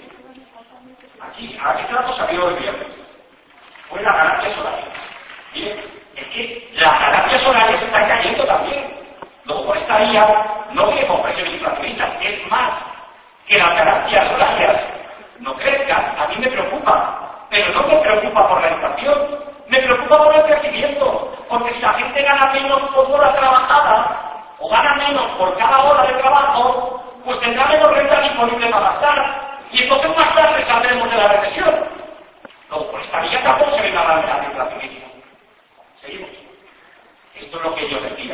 Aquí, a este dato salió el viernes. Fue la ganancias horarias. Miren, es que las ganancias horarias están cayendo también. Luego, por esta vía, no viene con presiones inflacionistas. Es más, que las ganancias horarias no crezcan, a mí me preocupa. Pero no me preocupa por la inflación, me preocupa por el crecimiento. Porque si la gente gana menos por hora trabajada, o gana menos por cada hora de trabajo, pues tendrá menos renta disponible para gastar. Y entonces más tarde saldremos de la recesión. Luego, por esta vía tampoco se ve una gran amenaza inflacionista. Seguimos. Esto es lo que yo decía.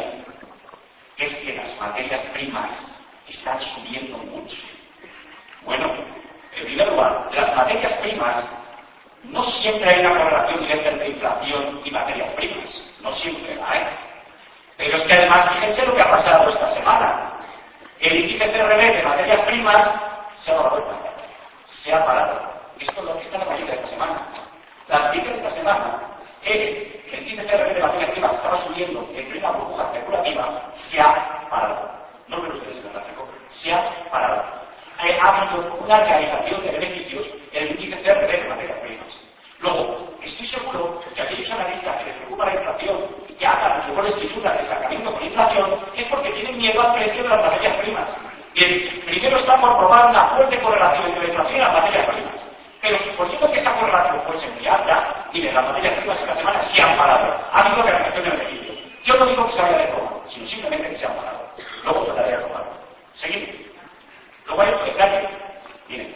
Es que las materias primas están subiendo mucho. Bueno, en primer lugar, las materias primas no siempre hay una correlación directa entre inflación y materias primas. No siempre la hay. Pero es que además, fíjense lo que ha pasado esta semana. El índice C R B de materias primas se ha dado la vuelta. Se ha parado. Esto es lo que está en la mayoría de esta semana. La noticia de esta semana es que el índice C R B de materias primas que estaba subiendo en plena burbuja especulativa se ha parado. No ven ustedes en el gráfico. Se ha parado. Ha habido una realización de beneficios en el índice C R B de materias primas. Luego, estoy seguro que aquellos analistas que les preocupa la inflación y que hagan la mejor escritura de estancamiento con inflación es porque tienen miedo al precio de las materias primas. Bien, primero está por probar una fuerte correlación entre la inflación y las materias primas. Pero suponiendo que esa correlación fuese muy alta, mire, las materias primas esta semana se han parado. Ha habido realización de beneficios. Yo no digo que se haya de probar, sino simplemente que se han parado. Luego trataré de probarlo. Seguimos. Luego hay otro detalle. Miren,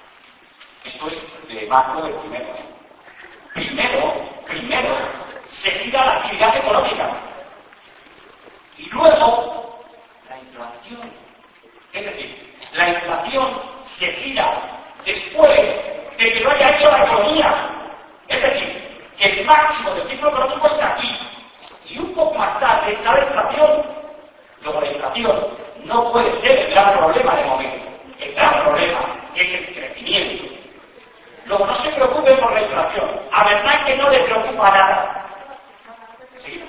esto es de macro del primero. ¿eh? Primero, primero, se gira la actividad económica. Y luego, la inflación. Es decir, la inflación se gira después de que lo haya hecho la economía. Es decir, que el máximo del ciclo económico está aquí. Y un poco más tarde está la inflación. Luego, la inflación no puede ser el gran problema de momento. El gran problema es el crecimiento. Luego, no se preocupen por la inflación. A verdad que no le preocupa nada. ¿Seguimos?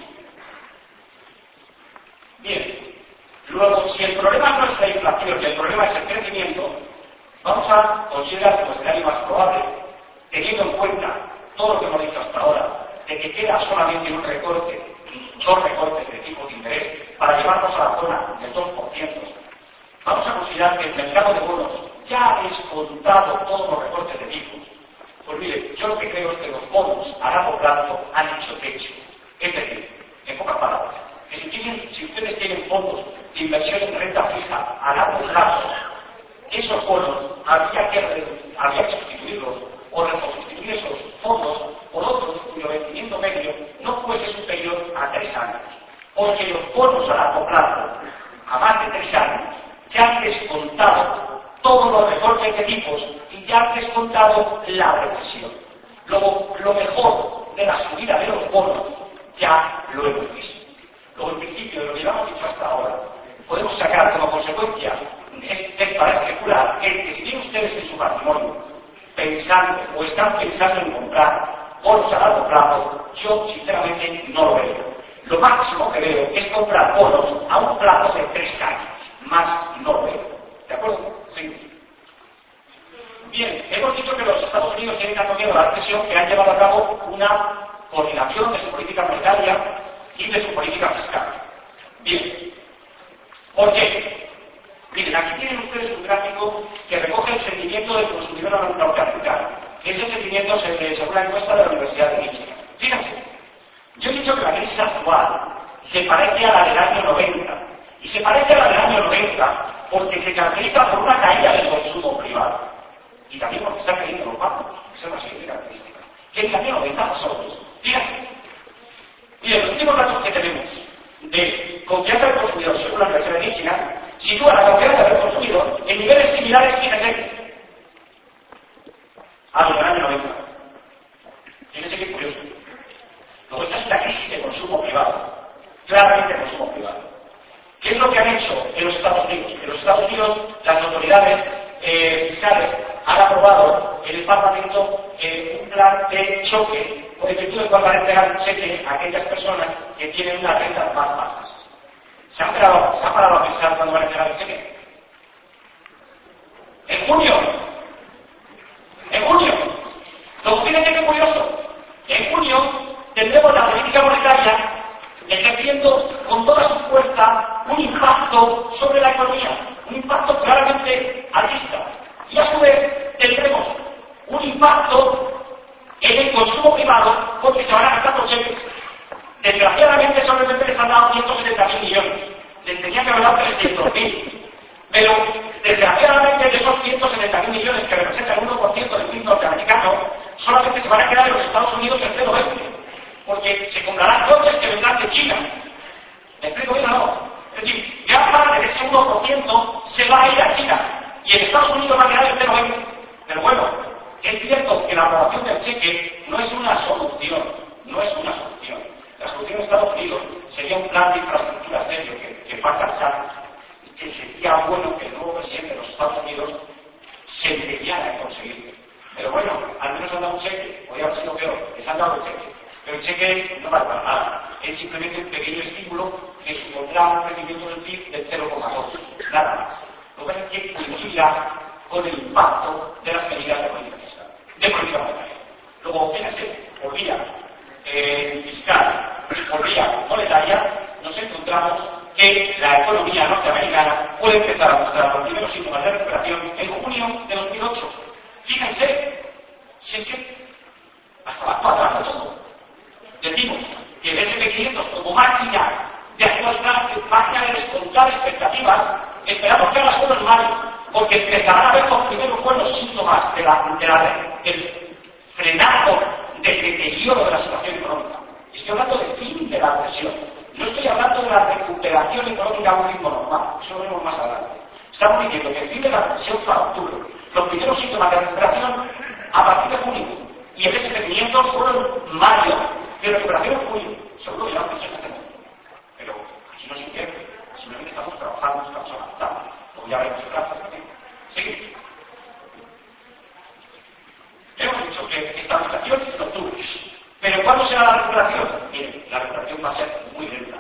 Bien. Luego, si el problema no es la inflación y el problema es el crecimiento, vamos a considerar como escenario más probable, teniendo en cuenta todo lo que hemos dicho hasta ahora, de que queda solamente un recorte, dos recortes de tipos de interés para llevarnos a la zona del dos por ciento. Vamos a considerar que el mercado de bonos ya ha descontado todos los recortes de tipos. Pues mire, yo lo que creo es que los bonos a largo plazo han hecho techo. Es decir, en pocas palabras, que si, tienen, si ustedes tienen fondos de inversión en renta fija a largo plazo, esos bonos habría que, habría que sustituirlos o, o sustituir esos fondos por otros cuyo vencimiento medio no fuese superior a tres años. Porque los bonos a largo plazo, a más de tres años, ya han descontado todos los recortes de tipos y ya han descontado la recesión. Luego, lo mejor de la subida de los bonos ya lo hemos visto. Luego, en principio, de lo que ya hemos dicho hasta ahora, podemos sacar como consecuencia es, es para especular, es que si tienen ustedes en su patrimonio pensando o están pensando en comprar bonos a largo plazo, yo sinceramente no lo veo. Lo máximo que veo es comprar bonos a un plazo de tres años. Más no lo veo. ¿De acuerdo? Sí. Bien, hemos dicho que los Estados Unidos tienen tanto miedo a la recesión que han llevado a cabo una coordinación de su política monetaria y de su política fiscal. Bien. ¿Por qué? Miren, aquí tienen ustedes un gráfico que recoge el sentimiento del consumidor norteamericano. Ese sentimiento se ve según la encuesta de la Universidad de Michigan. Fíjense, yo he dicho que la crisis actual se parece a la del año noventa. Y se parece a la del año noventa porque se caracteriza por una caída del consumo privado. Y también porque están cayendo los bancos. Esa es la siguiente característica. Que en el año noventa pasó eso. Fíjense. Miren, los últimos datos que tenemos de confianza del consumidor según la Universidad de Michigan sitúa la confianza del consumidor creciendo en niveles similares, fíjese, a los del año noventa. Fíjese qué curioso. Luego esta es una crisis de consumo privado, claramente consumo privado. ¿Qué es lo que han hecho en los Estados Unidos? En los Estados Unidos las autoridades eh, fiscales han aprobado en el Parlamento eh, un plan de choque por el virtud del cual van a entregar un cheque a aquellas personas que tienen unas rentas más bajas. ¿Se han parado, ¿se han parado a pensar cuándo van a entregar el cheque? En junio. En junio. Luego fíjense qué curioso. En junio tendremos la política monetaria ejerciendo con toda su fuerza un impacto sobre la economía, un impacto claramente alcista. Y a su vez tendremos un impacto en el consumo privado porque se van a gastar los cheques. Desgraciadamente solamente les han dado ciento setenta mil millones. Les tenía que haber dado trescientos mil. Pero desgraciadamente de esos ciento setenta mil millones que representan el uno por ciento del P I B norteamericano, solamente se van a quedar en los Estados Unidos en cero coma veinte. Porque se comprarán coches que vendrán de China. ¿Me explico bien o no? Es decir, gran parte de ese uno por ciento se va a ir a China y en Estados Unidos va a quedar en cero coma veinte. Pero bueno, es cierto que la aprobación del cheque no es una solución, no es una solución. La solución en Estados Unidos sería un plan de infraestructura serio que, que falta echar y que sería bueno que el nuevo presidente de los Estados Unidos se empeñara en conseguir. Pero bueno, al menos han dado un cheque, podría haber sido peor, les han dado el cheque. Pero el cheque no vale para nada, es simplemente un pequeño estímulo que supondrá un crecimiento del P I B del cero coma dos, nada más. Lo que pasa es que coincida con el impacto de las medidas de política fiscal, de política monetaria. Luego, fíjense, por vía eh, fiscal y por vía monetaria, nos encontramos que la economía norteamericana puede empezar a mostrar los primeros síntomas de recuperación en junio de dos mil ocho. Fíjense, si es que hasta va cuadrando todo. Decimos que el ese and pe quinientos como máquina de actualizar, máquina de descontar expectativas, esperamos que haga solo en mayo, porque empezarán a ver los primeros buenos síntomas de la, de la, del frenado del deterioro de la situación económica. Estoy hablando del fin de la recesión. No estoy hablando de la recuperación económica a un ritmo normal, eso lo veremos más adelante. Estamos diciendo que el fin de la recesión para octubre, los primeros síntomas de recuperación a partir de junio, y el ese and pe quinientos solo en mayo, de recuperación en junio. Seguro que ya lo pensáis este momento. Pero así no se entiende. Simplemente estamos trabajando, estamos avanzando. Como ya veremos el plazo también. Seguimos. Hemos dicho que esta recuperación es de octubre. Pero ¿cuándo será la recuperación? Miren, la recuperación va a ser muy lenta.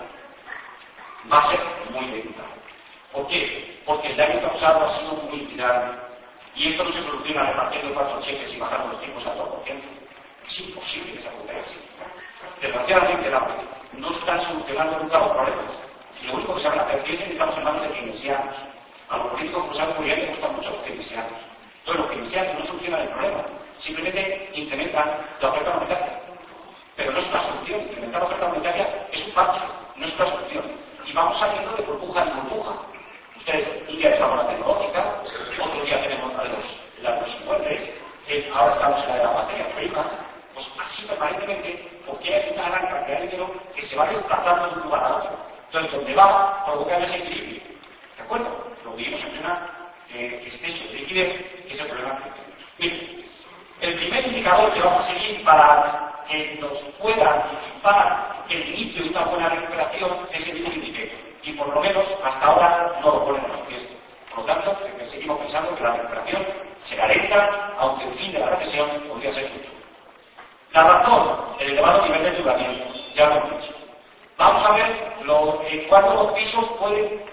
Va a ser muy lenta. ¿Por qué? Porque el daño causado ha sido muy grande. Y esto no se soluciona repartiendo cuatro cheques y bajando los tiempos al dos por ciento. Es imposible que se recupere así. Desgraciadamente, no están solucionando nunca los problemas. Si lo único que se habla de aquí es que estamos hablando de keynesianos. A los políticos, como saben muy bien, les gustan mucho los keynesianos. Entonces, los keynesianos no solucionan el problema, simplemente incrementan la oferta monetaria. Pero no es una solución. Incrementar la oferta monetaria es un parche, no es una solución. Y vamos saliendo de burbuja en burbuja. Ustedes, un día tenemos la tecnológica, otro día tenemos la de los, la de los inmuebles, eh, ahora estamos en la de las materias primas. Pues así permanentemente, porque hay una gran cantidad de dinero que se va desplazando de un lugar a otro. Entonces, donde va, provoca ese equilibrio. ¿De acuerdo? Lo vivimos en una eh, exceso de liquidez, que es el problema que tenemos. Miren, el primer indicador que vamos a seguir para que nos pueda anticipar el inicio de una buena recuperación es el índice. Y por lo menos, hasta ahora, no lo pone de manifiesto. Por lo tanto, seguimos pensando que la recuperación será lenta, aunque el fin de la recesión podría ser futuro. La razón, el elevado nivel de endeudamiento, ya lo hemos dicho. Vamos a ver lo, eh, cuándo los pisos pueden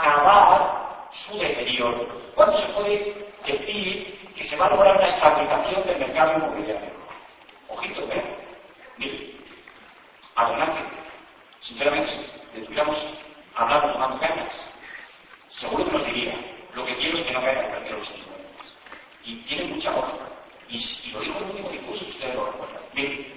acabar su deterioro. Cuándo se puede decir que se va a lograr una estabilización del mercado inmobiliario. Ojito, ¿eh? Mire, adelante. Sinceramente, si estuviéramos hablando tomando cañas, seguro que nos diría, lo que quiero es que no caiga el precio de los inmuebles. Y tiene mucha lógica. Y, y lo dijo en el último discurso, ustedes lo recuerdan. Miren,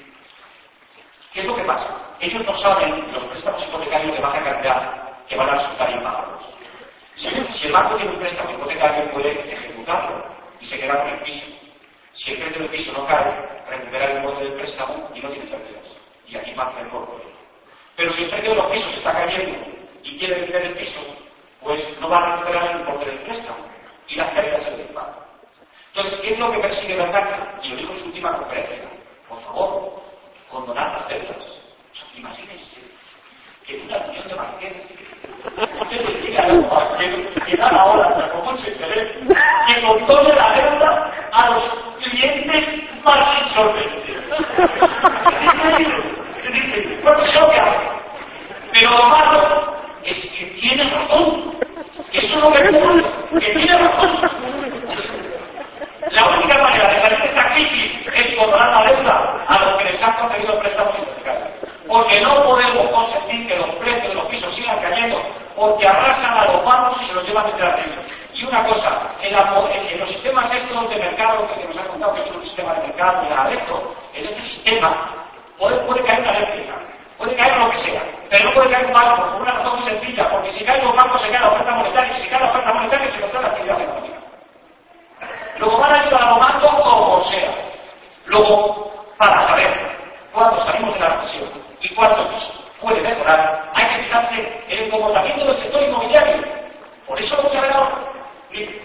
¿qué es lo que pasa? Ellos no saben los préstamos hipotecarios de baja calidad que van a resultar impagados. Si, si el banco tiene un préstamo hipotecario, puede ejecutarlo y se queda con el piso. Si el precio del piso no cae, recupera el importe del préstamo y no tiene pérdidas. Y aquí va a hacer corto. Pero si el precio de los pisos está cayendo y quiere vender el piso, pues no va a recuperar el importe del préstamo y las caídas se le disparan. Entonces, ¿qué es lo que persigue la cárcel? Y lo digo en su última conferencia. Por favor, condonar las deudas. O sea, imagínense que una reunión de banqueros, usted le diga a los banqueros que da la hora, como un interés, que condone la deuda a los clientes más insolventes. Es increíble, es increíble. Bueno, es lo que hace. Pero lo malo es que tiene razón. Que eso no me ocurre, que tiene razón. La única manera de salir de esta crisis es condonar la deuda a los que les han concedido préstamos hipotecarios. Porque no podemos consentir que los precios de los pisos sigan cayendo, porque arrasan a los bancos y se los llevan detrás de ellos. Y una cosa, en, la, en, en los sistemas estos de mercado, que nos han contado que es un sistema de mercado y nada de esto, en este sistema puede, puede caer una eléctrica, puede caer lo que sea, pero no puede caer un banco, por una razón muy sencilla, porque si caen los bancos se cae la oferta monetaria, y si cae la oferta monetaria se controla la actividad económica. Luego van a ayudar a los bancos como sea. Luego, para saber cuándo salimos de la recesión y cuándo puede mejorar, hay que fijarse en el comportamiento del sector inmobiliario. Por eso lo voy a ver ahora. Miren,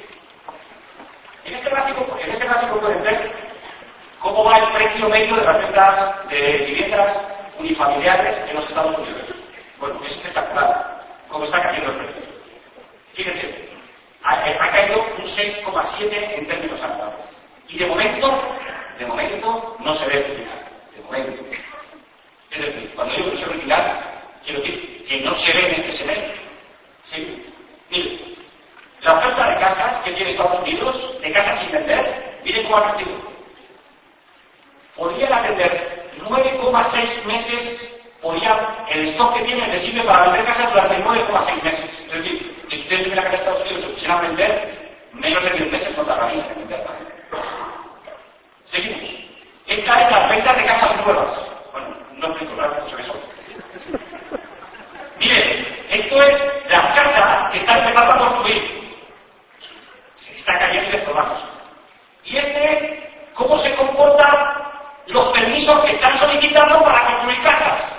en este gráfico, en este gráfico pueden ver cómo va el precio medio de las rentas de viviendas unifamiliares en los Estados Unidos. Bueno, es espectacular cómo está cayendo el precio. Fíjense, ha, ha caído un seis coma siete en términos anuales. Y de momento, de momento, no se ve el final. De momento. Es decir, cuando digo que se ve el final, quiero decir que no se ve en este semestre. ¿Sí? Miren, la oferta de casas que tiene Estados Unidos, de casas sin vender, miren cómo ha crecido. Podrían atender nueve coma seis meses, podrían, el stock que tienen les sirve para vender casas durante nueve coma seis meses. Es decir, si ustedes ven la casa de Estados Unidos se pusieran a vender, menos de diez meses no tardarían en venderla. Seguimos. Esta es la venta de casas nuevas. Bueno, no explico nada mucho eso. Miren, esto es las casas que están empezando a construir. Se está cayendo y desplomando. Y este es cómo se comportan los permisos que están solicitando para construir casas.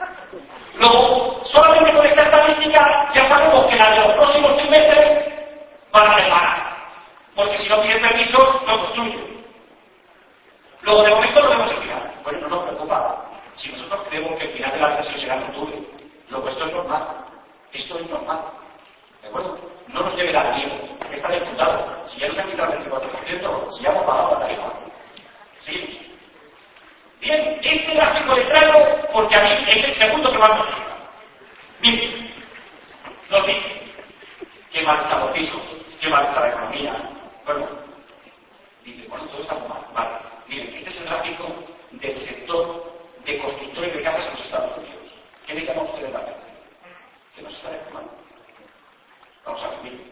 Luego, solamente con esta estadística ya sabemos que la de los próximos trimestres van a ser malas. Porque si no piden permisos, no construyen. Luego, de momento no vemos el final. Bueno, no nos preocupa. Si nosotros creemos que el final de la recesión será en octubre, luego esto es normal. Esto es normal. ¿De acuerdo? No nos debe dar miedo. Está disputado. Si ya nos han quitado el veinticuatro por ciento, si ya hemos pagado la tarifa. ¿Sí? Bien, este gráfico le traigo porque a mí es el segundo que más nos gusta. Miren, nos dice qué mal están los pisos, qué mal está la economía. Bueno, dice, bueno, todo está muy mal. Vale. Miren, este es el gráfico del sector de constructores de casas en los Estados Unidos. ¿Qué le llama usted la atención? Que nos está deformando. Vamos a ver, miren.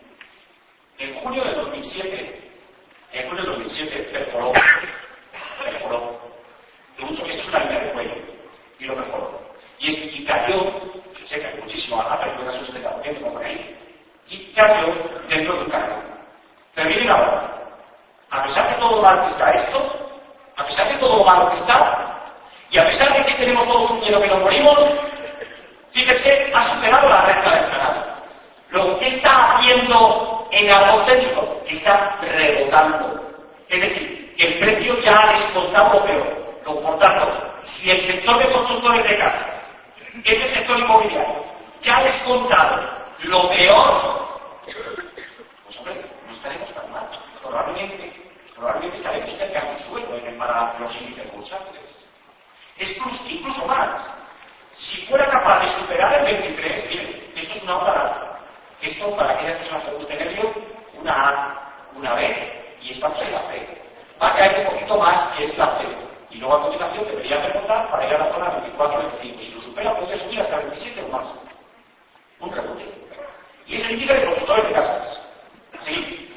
En junio del dos mil siete, en junio del dos mil siete, perforó, perforó, incluso esto es una línea de cuello, y lo perforó. Y, es, y cayó, que sé que hay muchísimo, ha perdido casi un setenta por ciento como por ahí, y cayó dentro de un canal. Pero miren ahora, a pesar de todo lo malo que está esto, a pesar de todo lo malo que está, y a pesar de que tenemos todos un miedo que nos morimos, fíjense, ha superado la recta del canal. Lo que está haciendo en algo técnico, que está rebotando. Es decir, que el precio ya ha descontado lo peor. Luego, por tanto, si el sector de constructores de casas, ese sector inmobiliario, ya ha descontado lo peor, pues hombre, no estaremos tan mal. Probablemente, probablemente estaremos cerca de un suelo en el, para los índices bursátiles. Incluso, incluso más, si fuera capaz de superar el veintitrés, miren, esto es una onda larga. Esto, para aquellas personas que gusten ello, una A, una B, y estamos en la C. Va a caer un poquito más, que es la C. Y luego a continuación debería remontar para ir a la zona veinticuatro veinticinco. Si lo supera, podría subir hasta el veintisiete o más. Un rebote. Y es el índice de constructores de casas. ¿Sí?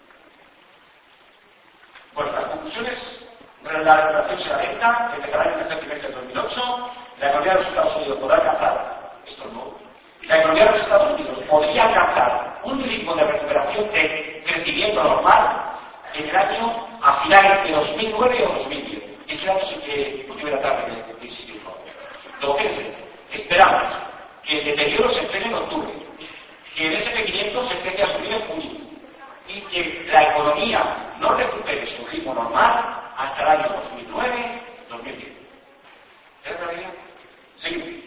Bueno, las conclusiones de la recuperación será lenta, que empezará en el tercer trimestre del dos mil ocho. La economía de los Estados Unidos podrá alcanzar, esto es nuevo, la economía de los Estados Unidos podría alcanzar un ritmo de recuperación de crecimiento normal en el año a finales de dos mil nueve o dos mil diez. Este año sí que no tuviera tarde de insistir. Luego, fíjense, esperamos que el deterioro se frene en octubre, que el ese and pe quinientos se empiece a subir en junio y que la economía no recupere su ritmo normal hasta el año dos mil nueve dos mil diez. ¿Es la realidad? Sí.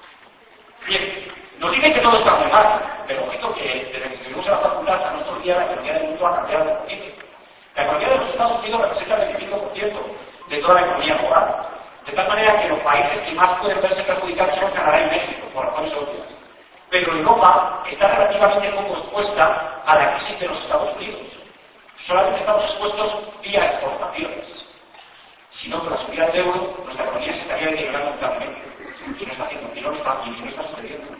Bien, nos dicen que todo está muy mal, pero ojito que desde que estuvimos en la facultad hasta nuestros días la economía del mundo ha cambiado de poquito. La economía de los Estados Unidos representa el veinticinco por ciento de toda la economía global. De tal manera que los países que más pueden verse perjudicados son Canadá y México, por razones obvias. Pero Europa está relativamente poco expuesta a la crisis de los Estados Unidos. Solamente estamos expuestos vía exportaciones. Si no, con la subida del euro, nuestra economía se estaría deteriorando totalmente. Y no está haciendo, y no está, y no está sucediendo.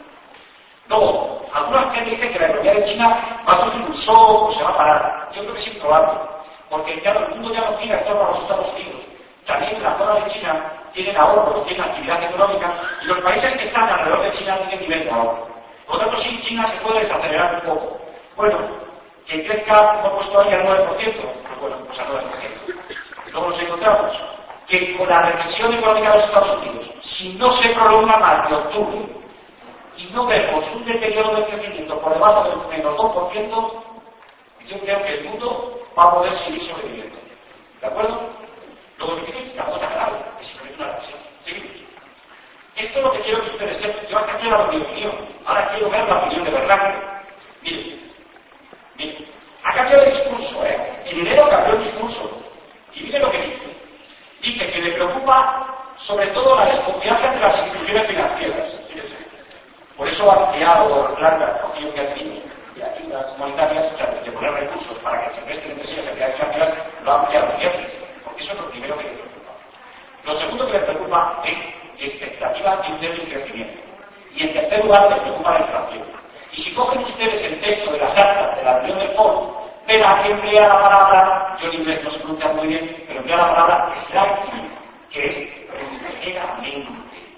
Luego, alguna gente dice que la economía de China va a sufrir un shock o se va a parar. Yo creo que es improbable, porque claro, el mundo ya no gira en torno a los Estados Unidos. También la zona de China tienen ahorros, tienen actividad económica, y los países que están alrededor de China tienen nivel de ahorro. Por lo tanto, sí, China se puede desacelerar un poco. Bueno, que crezca, como he puesto ahí, al nueve por ciento, pues bueno, pues al nueve por ciento. Luego nos encontramos que con la recesión económica de los Estados Unidos, si no se prolonga más de octubre y no vemos un deterioro del crecimiento por debajo del menos dos por ciento, yo creo que el mundo va a poder seguir sobreviviendo. ¿De acuerdo? Luego dicen que la cosa grave, que se comete una recesión. Seguimos. Esto es lo que quiero que ustedes sepan. Yo hasta aquí he dado mi opinión. Ahora quiero ver la opinión de verdad. Miren, miren, ha cambiado el discurso, ¿eh? En enero cambió el discurso. Y miren lo que dice. Dice que le preocupa sobre todo la desconfianza de las instituciones financieras. Fíjense. Por eso ha ampliado la cogida que ha tenido de ayudas monetarias, o sea, de poner recursos para que se presten entre sí las entidades financieras, lo ha ampliado diez, porque eso es lo primero que le preocupa. Lo segundo que le preocupa es expectativa de un débil crecimiento. Y en tercer lugar le preocupa la inflación. Y si cogen ustedes el texto de las actas de la reunión del F O M, verá que emplea la palabra, yo en inglés no se pronuncia muy bien, pero emplea la palabra slightly, que es ligeramente.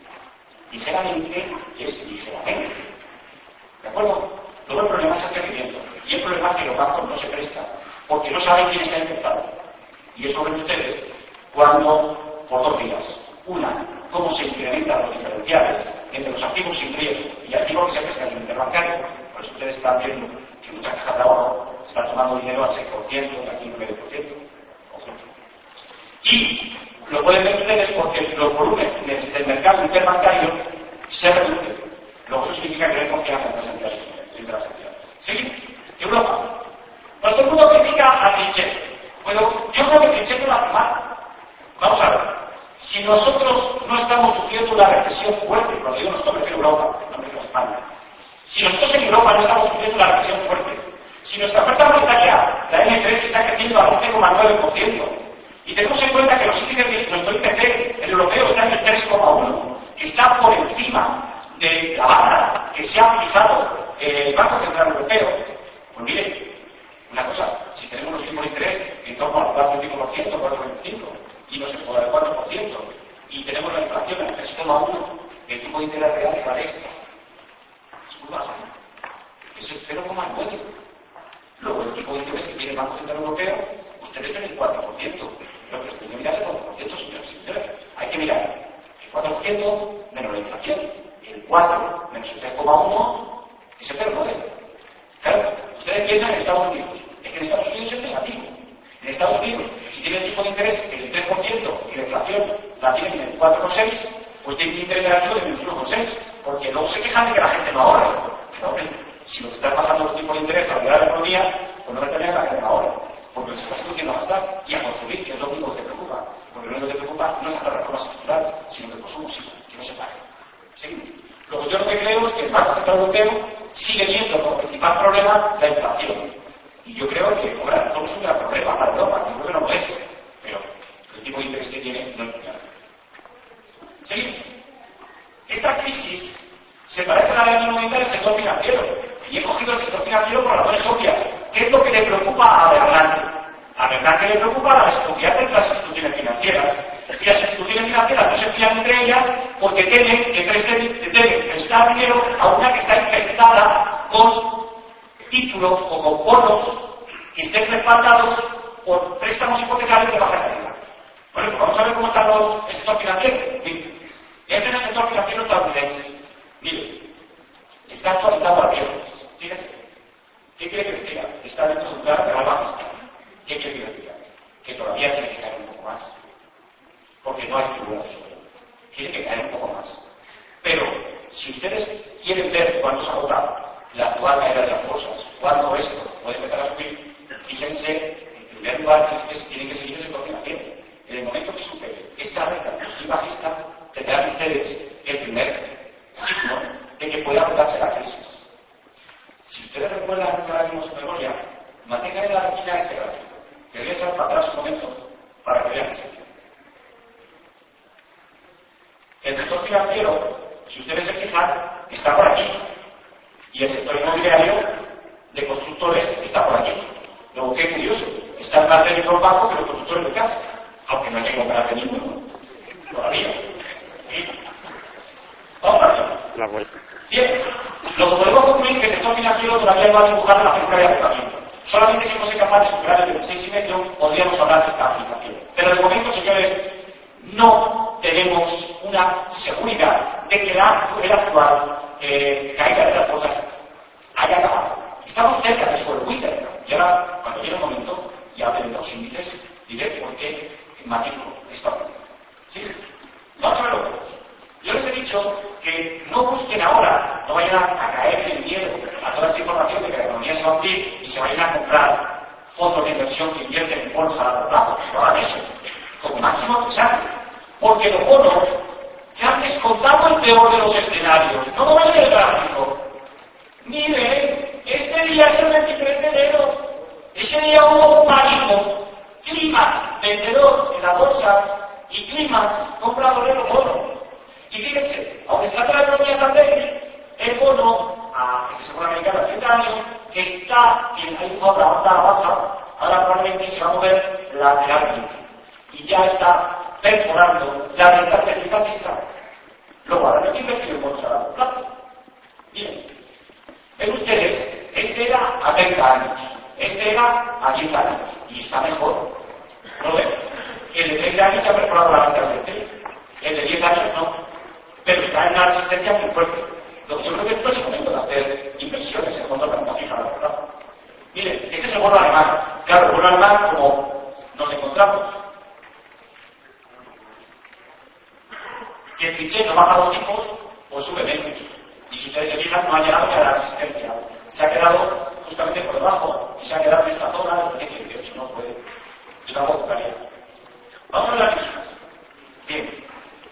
Ligeramente es ligeramente. ¿De acuerdo? Luego el problema es el crecimiento. Y el problema es que los bancos no se prestan, porque no saben quién está infectado. Y eso ven ustedes cuando, por dos vías. Una, cómo se incrementan los diferenciales entre los activos sin riesgo y activos que se prestan en el interbancario. Por eso ustedes están viendo que muchas cajas de ahorro están tomando dinero al seis por ciento, aquí al nueve por ciento. Y lo pueden ver ustedes porque los volúmenes del mercado interbancario se reducen. Luego eso significa que no hay confianza entre las entidades. Entre las entidades. ¿Seguimos? Europa. Pues todo el mundo critica a Trichet. Bueno, yo creo que Trichet no lo hace mal. Vamos a ver. Si nosotros no estamos sufriendo una recesión fuerte, cuando digo nosotros me refiero a Europa, no me refiero a España. Si nosotros en Europa no estamos sufriendo una recesión fuerte, si nuestra oferta monetaria, la eme tres, está creciendo al once coma nueve por ciento, y tenemos en cuenta que los índices, nuestro índice, el europeo, está en el tres coma uno, que está por encima de la banda que se ha fijado el Banco Central Europeo, pues miren, una cosa, si tenemos los tipos de interés en torno al cuatro coma cinco por ciento, cuatro coma veinticinco por ciento, y no se puede al cuatro por ciento, y tenemos la inflación en el tres coma uno, el tipo de interés real es vale esto. Es muy bajo. Es el cero coma nueve. Luego el tipo de interés que tiene el Banco Central Europeo, ustedes ven el cuatro por ciento. Pero que les tengo que mirar el cuatro por ciento, señores y señores. Hay que mirar el cuatro por ciento menos la inflación. El cuatro menos el tres coma uno es el cero coma nueve. Claro, ustedes piensan en Estados Unidos. Es que en Estados Unidos es negativo. En Estados Unidos, si tiene el tipo de interés en el tres por ciento y la inflación la tienen en el cuatro coma seis, pues tiene un interés negativo de menos uno coma seis, porque luego se quejan de que la gente no ahorre. Pero hombre, si lo que están pasando los tipos de interés para ayudar a la economía, pues no me tendría que la gente no ahorre, porque se está subiendo a gastar y a consumir, que es lo único que te preocupa. Porque lo único que te preocupa no es hacer reformas estructurales, sino que el consumo sí, que no se pague. Seguimos. Luego yo lo que creo es que el Banco Central Europeo sigue viendo como principal problema la inflación. Y yo creo que, hombre, no es un gran problema para Europa, yo creo que no lo es, pero el tipo de interés que tiene no es muy grande. Seguimos. Esta crisis se parece a la del noventa del sector financiero, y he cogido el sector financiero por razones obvias. ¿Qué es lo que le preocupa a Bernanke? A Bernanke le preocupa la desconfianza entre las instituciones financieras, y las instituciones financieras no se fían entre ellas porque temen que presten, deben prestar dinero a una que está infectada con títulos o con bonos que estén respaldados por préstamos hipotecarios de baja calidad. Bueno, pues vamos a ver cómo están los, el sector financiero. Miren, este es el sector financiero estadounidense. Miren, está actualizado a viernes. Fíjese, ¿qué quiere que decir? Está dentro de un lugar de la bajista. ¿Qué quiere que decir? Que todavía tiene que caer un poco más. Porque no hay figura de suelo. Tiene que caer un poco más. Pero, si ustedes quieren ver cuándo se agota la actual caída de las bolsas, cuándo esto puede empezar a subir, fíjense, en primer lugar, que ustedes tienen que seguir ese coordinación. En el momento que supere esta recta y bajista, tendrán ustedes el primer signo de que puede agotarse la crisis. Si ustedes recuerdan que ahora mismo su memoria, mantengan en la retina este gráfico. Que voy a echar para atrás un momento para que vean eso. El sector financiero, si ustedes se fijan, está por aquí. Y el sector inmobiliario de constructores está por aquí. Luego, qué curioso, está más de los bancos que los constructores de casa, aunque no hay que comprarse ninguno. Todavía. ¿Sí? Vamos a ver. Bien, lo que podemos concluir es que el sector financiero todavía no va a dibujar la cifra de arrendamiento. Solamente si fuese capaz de superar el veintiséis y medio podríamos hablar de esta aplicación. Pero de momento, señores, no tenemos una seguridad de que la, el actual eh, caída de las cosas haya acabado. Estamos cerca del suelo, muy cerca. Y ahora, cuando llegue el momento, ya hablen de los índices, diré por qué matizo esta opinión. ¿Sí? Vamos a ver lo que es. Yo les he dicho que no busquen ahora, no vayan a caer en el miedo a toda esta información de que la economía se va a abrir y se vayan a comprar fondos de inversión que invierten en bolsa a largo plazo. No hagan eso. Con máximo pesaje. Porque los bonos se han descontado el peor de los escenarios. No lo ven en el gráfico. Miren, este día es el veintitrés de enero. Ese día hubo un pánico. Climas vendedor en la bolsa y climas comprador en los bonos. Y fíjense, aunque está la economía tan débil, el bono a este seguro americano a treinta años está en hay una banda baja, ahora probablemente se va a mover lateralmente. Y ya está perforando la renta certificatista. Luego habrá que invertir en bonos a largo plazo. Bien, ven ustedes, este era a treinta años, este era a diez años, y está mejor. ¿Lo ven? El de treinta años ha perforado la renta certificatista, el de diez años no. Pero está en una resistencia muy fuerte. Yo creo que esto es el momento de hacer inversiones en fondos de renta fija a largo plazo. Miren, este es el bono alemán. Claro, el bono alemán, como nos encontramos, que el cliché no baja los tipos, pues sube menos. Y si ustedes se fijan, no ha llegado ni a la resistencia. Se ha quedado justamente por debajo y se ha quedado en esta zona de los diez dieciocho. No puede. Y tampoco buscaría. Vamos a ver las mismas. Bien.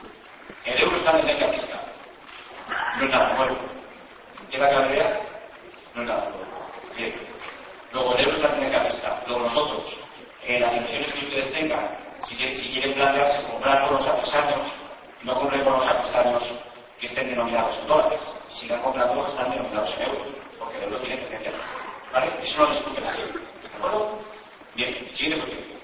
El euro está en tendencia alcista. No es nada nuevo. ¿Queda clara la idea? No es nada nuevo. Bien. Luego el euro está en tendencia alcista. Luego nosotros, eh, las inversiones que ustedes tengan, si quieren, si quieren plantearse comprar bonos a tres años, no compren bonos a tres años que estén denominados en dólares. Sigan comprando los que están denominados en euros, porque el euro tiene tendencia alcista. ¿Vale? Eso no lo discute nadie. ¿De acuerdo? Bien. Siguiente cuestión.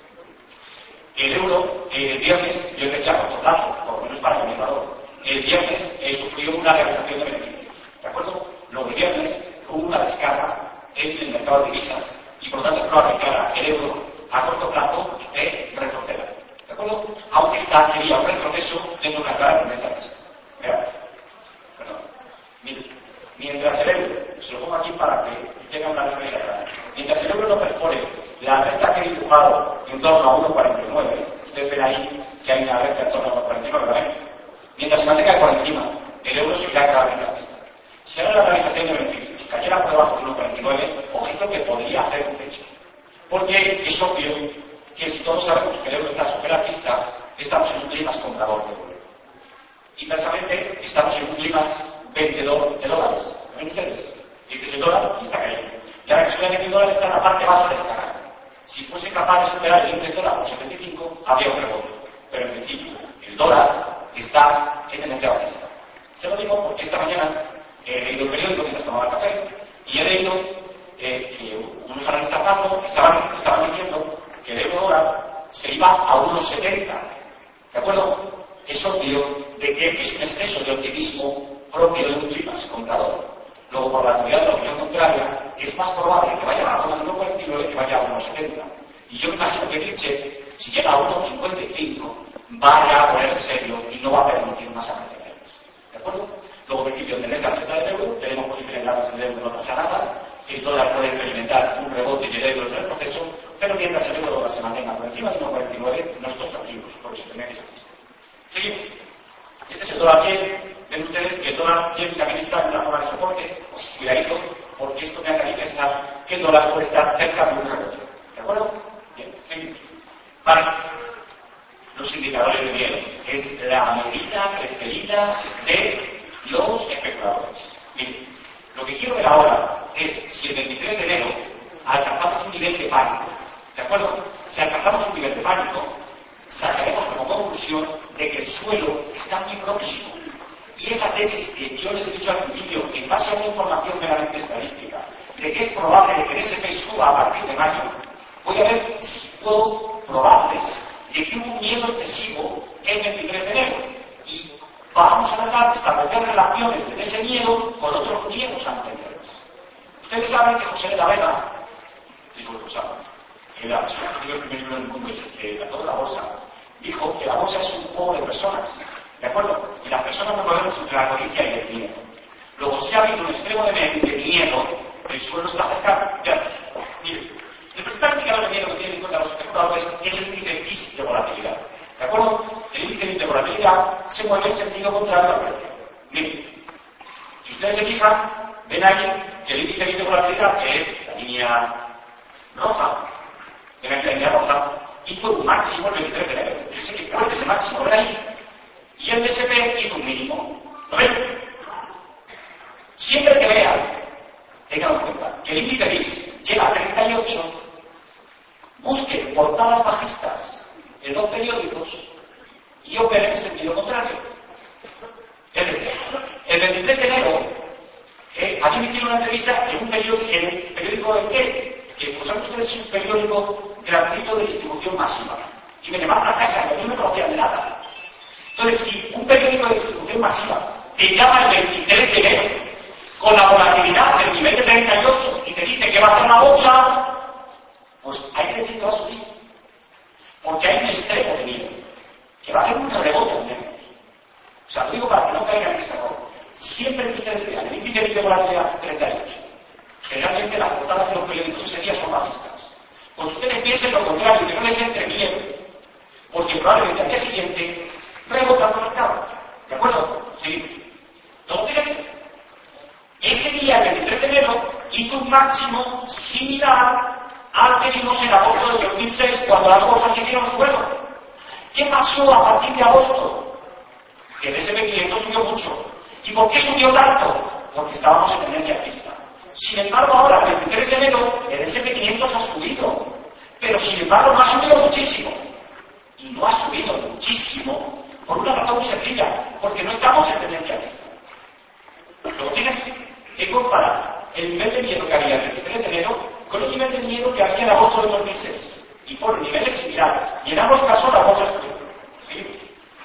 El euro, eh, el viernes, yo decía por plazo, por lo menos para el mercado, el viernes eh, sufrió una realización de beneficios, ¿de acuerdo? Luego el viernes hubo una descarga en el mercado de divisas y por lo tanto probablemente el euro a corto plazo eh, retroceda, ¿de acuerdo? Aunque esta sería un retroceso dentro de una clara tendencia alcista. Veamos. Perdón. Miren, mientras el euro, se lo pongo aquí para que tenga una referencia clara, mientras el euro no perfore la recta que he dibujado en torno a uno cuarenta y nueve, ustedes ven ahí que hay una recta en torno a uno cuarenta y nueve, ¿vale? Mientras se mantenga por encima, el euro seguirá claramente alcista. Si ahora la realización de beneficios cayera por debajo de uno cuarenta y nueve, ojito que podría hacer un techo. Porque es obvio que si todos sabemos que el euro está súper alcista, estamos en un clima comprador de euro. Y precisamente estamos en un clima vendedor de dólares. ¿Ven ustedes? Este es el dólar y está cayendo. Y ahora que se ve que el dólar está en la parte baja del canal. Si fuese capaz de superar el índice dólar por setenta y cinco, habría un rebote. Pero en principio, el dólar está en tendencia bajista. Se lo digo porque esta mañana he leído el periódico mientras tomaba café y he leído eh, que unos analistas macro estaban, estaban diciendo que el euro dólar se iba a unos setenta. ¿De acuerdo? Es obvio de que es un exceso de optimismo propio de un clima comprador. Luego, por la teoría de la opinión contraria, es más probable que vaya a uno cuarenta y nueve que vaya a uno setenta. Y yo me imagino que Nietzsche, si llega a uno cincuenta y cinco, vaya a ponerse serio y no va a permitir más apreciaciones. ¿De acuerdo? Luego, en principio, tendencia alcista del euro, tenemos posiciones largas en el euro, no pasa nada, el dólar puede experimentar un rebote y el euro en el proceso, pero mientras el euro se mantenga por encima de uno coma cuarenta y nueve, nosotros tranquilos, porque se tenía que ser alcista. Seguimos. Este es el dólar yen. Ven ustedes que el dólar yen también está en una zona de soporte. Pues, cuidadito, porque esto me hace pensar que el dólar puede estar cerca de un rebote. ¿De acuerdo? Bien, seguimos. Vale. Los indicadores de miedo. Es la medida preferida de los especuladores. Bien, lo que quiero ver ahora es si el veintitrés de enero alcanzamos un nivel de pánico. ¿De acuerdo? Si alcanzamos un nivel de pánico, sacaremos como conclusión de que el suelo está muy próximo. Y esa tesis que yo les he dicho al principio, en base a una información meramente estadística, de que es probable de que el ese and pe suba a partir de mayo, voy a ver si puedo probarles de que hubo un miedo excesivo el veintitrés de enero. Y vamos a tratar de establecer relaciones de ese miedo con otros miedos anteriores. Ustedes saben que José de la Vega, si lo saben, que la persona que escribió el primer libro del mundo y que trató de la bolsa, dijo que la bolsa es un juego de personas. ¿De acuerdo? Y las personas no podemos entre la codicia y el miedo. Luego, si ha habido un extremo de, de miedo, el suelo está cercano. Ya, miren, el principal indicador de miedo que tienen en cuenta los especuladores es el índice I S de volatilidad. ¿De acuerdo? El índice I S de volatilidad se mueve en sentido contrario al precio. Miren, si ustedes se fijan, ven ahí que el índice I S de volatilidad, que es la línea roja, ven aquí la línea roja, hizo un máximo el veintitrés de enero. Fíjense que fuerte ese máximo, ven ahí. Y el ese and pe hizo un mínimo. ¿Lo ven? Siempre que vean, tengan en cuenta que el índice I S llega a treinta y ocho, busquen portadas bajistas en los periódicos y operen en sentido contrario. Es decir, el veintitrés de enero, eh, a mí me hicieron una entrevista en un periódico, en el periódico de qué, que pues saben ustedes es un periódico gratuito de distribución masiva. Y me llamaron a casa, que no me conocían de nada. Entonces, si un periódico de distribución masiva te llama el veintitrés de enero con la volatilidad del nivel de treinta y ocho y te dice que va a hacer la bolsa, pues hay que decir que va a subir. Porque hay un extremo de miedo, que va a haber un rebote al menos. O sea, lo digo para que no caigan en ese error. Siempre que ustedes vean el índice de volatilidad treinta y ocho, generalmente las portadas de los periódicos ese día son bajistas. Pues ustedes piensen lo contrario, que no les entre miedo, porque probablemente al día siguiente rebota el mercado. ¿De acuerdo? Sí. Entonces, ese día, el veintitrés de enero, hizo un máximo similar al que vimos en agosto de dos mil seis, cuando las cosas siguieron suelo. ¿Qué pasó a partir de agosto? Que el ese and pe quinientos subió mucho. ¿Y por qué subió tanto? Porque estábamos en tendencia alcista. Sin embargo, ahora, el veintitrés de enero, el ese and pe quinientos ha subido. Pero, sin embargo, no ha subido muchísimo. Y no ha subido muchísimo por una razón muy sencilla, porque no estamos en tendencia alcista. Luego tienes que comparar el nivel de miedo que había el veintitrés de enero con el nivel de miedo que había en agosto de dos mil seis. Y fueron niveles similares. Y en ambos casos la bolsa subió. ¿Sí?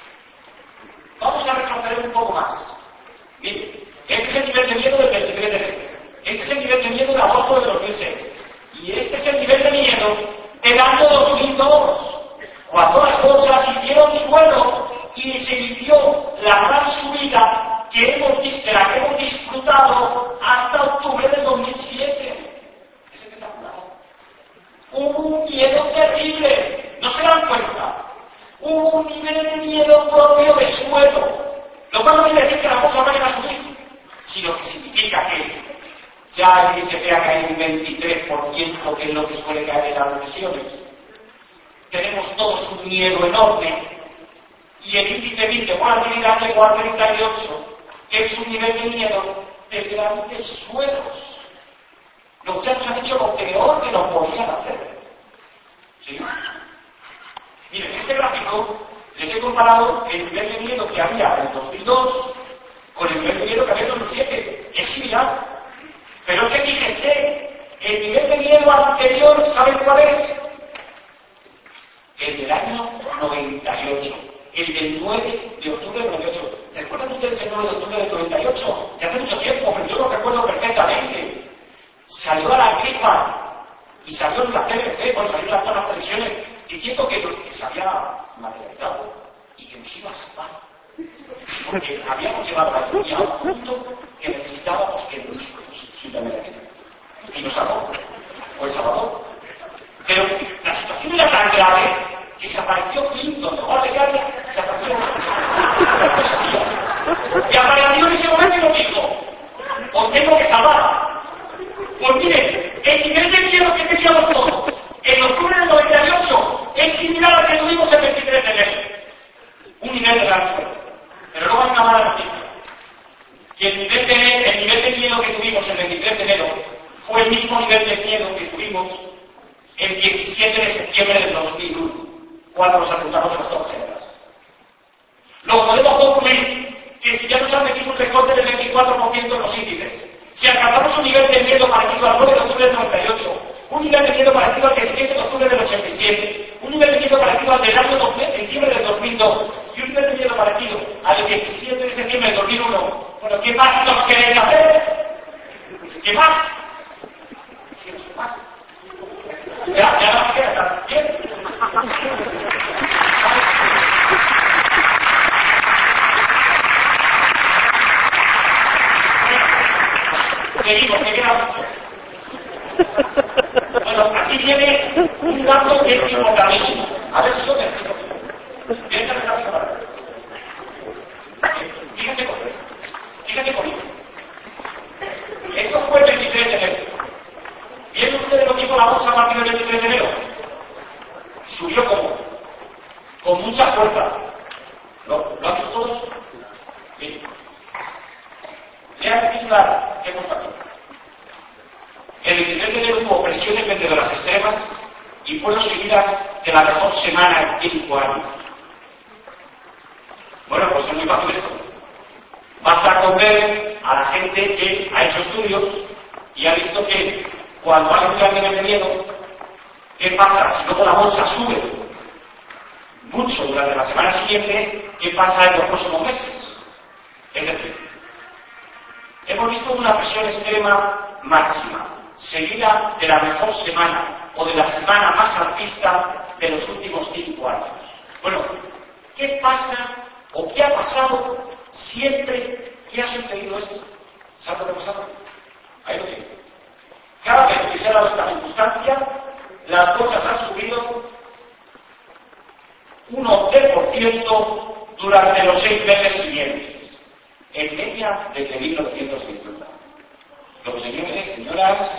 Vamos a retroceder un poco más. Miren, este es el nivel de miedo del veintitrés de enero. Este es el nivel de miedo de agosto de dos mil seis. Y este es el nivel de miedo del año dos mil dos, cuando las bolsas hicieron suelo y se inició la gran subida que hemos, de la que hemos disfrutado hasta octubre del dos mil siete. Es espectacular. Hubo un miedo terrible, no se dan cuenta. Hubo un nivel de miedo propio de suelo, lo cual no quiere decir que la bolsa vaya a subir, sino que significa que ya el ese and pe ha caído un veintitrés por ciento, que es lo que suele caer en las recesiones. Tenemos todos un miedo enorme, y el índice de volatilidad llegó a treinta y ocho, que es un nivel de miedo de grandes suelos. Los muchachos han hecho lo peor que lo podían hacer. ¿Sí? Miren, este gráfico les he comparado el nivel de miedo que había en dos mil dos con el nivel de miedo que había en dos mil siete. Es similar. Pero es que fíjense, el nivel de miedo anterior, ¿saben cuál es? El del año noventa y ocho. El del nueve de octubre del noventa y ocho. ¿Recuerdan ustedes el nueve de octubre del noventa y ocho? Ya hace mucho tiempo, pero yo lo recuerdo perfectamente. Salió a la gripa y salió en la T V C, pues salió en todas las televisiones, diciendo que, que se había materializado y que nos iba a salvar. Porque habíamos llevado la economía a un punto que necesitábamos que nos simplemente y nos salvó, fue el Salvador. Pero la situación era tan grave que se apareció Clinton, de Juan de Carne, se apareció y apareció en ese momento y lo dijo: os tengo que salvar. Pues miren, el nivel de miedo que teníamos todos en octubre del noventa y ocho es similar al que tuvimos el veintitrés de enero. Un nivel de gran suerte. Pero luego hay una mala noticia. Que el nivel de, el nivel de miedo que tuvimos el veintitrés de enero fue el mismo nivel de miedo que tuvimos el diecisiete de septiembre del dos mil uno, cuando los atentados de las Torres Gemelas. Luego podemos concluir que si ya nos han metido un recorte del veinticuatro por ciento en los índices, si alcanzamos un nivel de miedo parecido al nueve de octubre del noventa y ocho, un nivel de miedo parecido al diecisiete de octubre del ochenta y siete, un nivel de miedo parecido al del año dos mil, en diciembre del dos mil dos, y un nivel de miedo parecido al diecisiete de septiembre del dos mil uno, bueno, ¿qué más nos queréis hacer? ¿Qué más? ¿Qué más? Ya, ya no se queda tan bien. Seguimos, que queda mucho. Bueno, aquí viene un dato que es importantísimo. A ver si yo me explico. Piensa en la cámara. Fíjense con esto. Fíjense con esto. Esto fue el veintitrés de enero. ¿Vieron ustedes lo que hizo la bolsa a partir del veintitrés de enero? Subió como, con mucha fuerza. ¿Lo, ¿lo han visto todos? Bien. Vean el titular que hemos pasado. El veintitrés de enero hubo presiones vendedoras extremas y fueron seguidas de la mejor semana en cinco años. Bueno, pues es muy fácil esto. Basta con ver a la gente que ha hecho estudios y ha visto que cuando hay un gran nivel de miedo, ¿qué pasa? Si luego la bolsa sube mucho durante la semana siguiente, ¿qué pasa en los próximos meses? Es decir, hemos visto una presión extrema máxima, seguida de la mejor semana o de la semana más alcista de los últimos cinco años. Bueno, ¿qué pasa o qué ha pasado siempre que ha sucedido esto? ¿Sabes lo que ha pasado? Ahí lo tiene. Cada vez que se ha dado esta circunstancia, las bolsas han subido un once por ciento durante los seis meses siguientes, en media desde mil novecientos cincuenta. Lo que señores, señoras,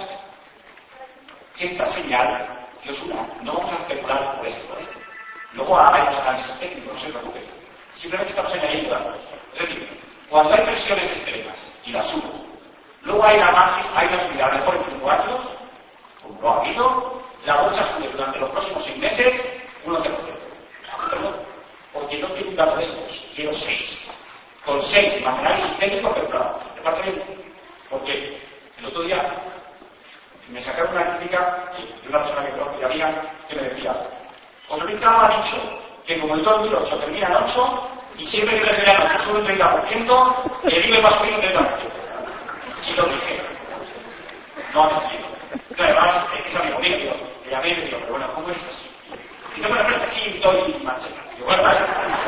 esta señal que es una, no vamos a especular por esto, ¿eh? Luego haremos análisis técnicos, no se preocupen. Simplemente estamos añadiendo datos. Es decir, cuando hay presiones extremas y las subo, luego hay la máxima, hay una subida, a lo mejor en cinco años, como lo ha habido, la bolsa sube durante los próximos seis meses un once por ciento. Perdón, porque no quiero un dato de estos, quiero seis. Con seis más análisis técnico, pero claro, ¿te parece bien? Porque el otro día me sacaron una crítica de una persona que conozco que había que me decía: José Luis Cama ha dicho que como el dos mil ocho termina en ocho y siempre que termina en ocho sube un treinta por ciento, el I B E va a subir un treinta por ciento. Sí lo dije. No ha mentido. Pero además, es que es amigo mío, digo, le llamé y le digo, pero bueno, ¿cómo eres así? Y no me lo parece, sí, estoy mancheta. Digo, bueno, vale.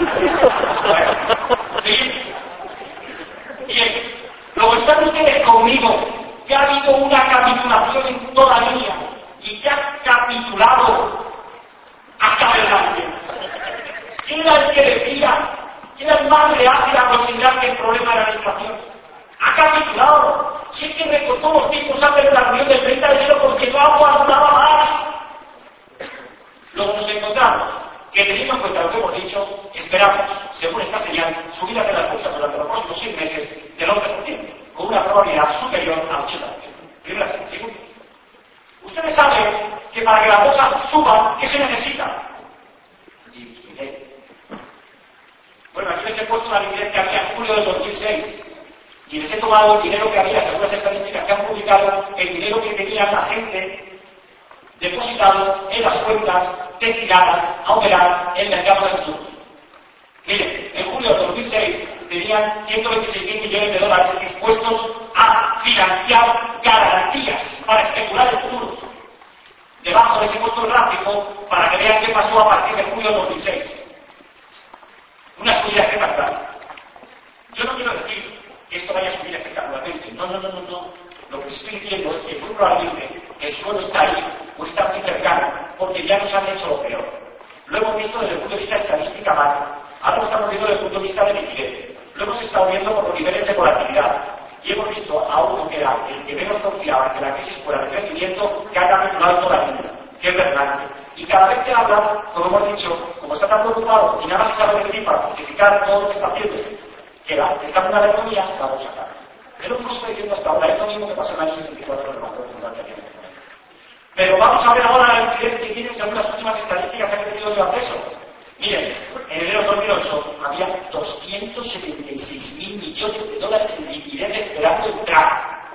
Bueno, sí. Bien. Luego están ustedes conmigo, que ha habido una capitulación en toda línea y que ha capitulado hasta Belgrande. ¿Quién era el que decía? ¿Quién era el más reacio a considerar que el problema era la inflación? Ha capitulado. Si es que recortó los tipos antes de la reunión del treinta de enero porque no aguantaba más. Luego nos encontramos que, teniendo en cuenta lo que hemos dicho, esperamos, según esta señal, subidas de las bolsas durante los próximos seis meses del once por ciento, con una probabilidad superior al ochenta por ciento. Primera señal, ¿sí? Ustedes saben que para que las bolsas suban, ¿qué se necesita? Liquidez. Bueno, aquí les he puesto la liquidez que había en julio del dos mil seis. Y les he tomado el dinero que había, según las estadísticas que han publicado, el dinero que tenía la gente depositado en las cuentas destinadas a operar en el mercado de futuros. Miren, en julio de dos mil seis tenían ciento veintiséis mil millones de dólares dispuestos a financiar garantías para especular en futuros. Debajo les he puesto el gráfico para que vean qué pasó a partir de julio de dos mil seis. Una subida espectacular. Yo no quiero decir que esto vaya a subir espectacularmente. No, no, no, no, no. Lo que estoy diciendo es que muy probablemente el suelo está ahí o está muy cercano porque ya nos han hecho lo peor. Lo hemos visto desde el punto de vista estadística macro. Ahora lo estamos viendo desde el punto de vista de liquidez. Lo hemos estado viendo por los niveles de volatilidad. Y hemos visto a uno que era el que menos confiaba que la crisis fuera de crecimiento, que ha capitulado toda la vida, que es Bernanke. Y cada vez que habla, como hemos dicho, como está tan preocupado y nada más sabe decir para justificar todo lo que está haciendo, que la, está en una economía, la vamos a sacar. Es lo que nos está diciendo hasta ahora, es lo mismo que pasa en el año setenta y cuatro en el Banco Central que tiene. Pero vamos a ver ahora la liquidez que tienen según las últimas estadísticas que han tenido yo acceso. Miren, en enero de dos mil ocho había doscientos setenta y seis mil millones de dólares en liquidez esperando entrar.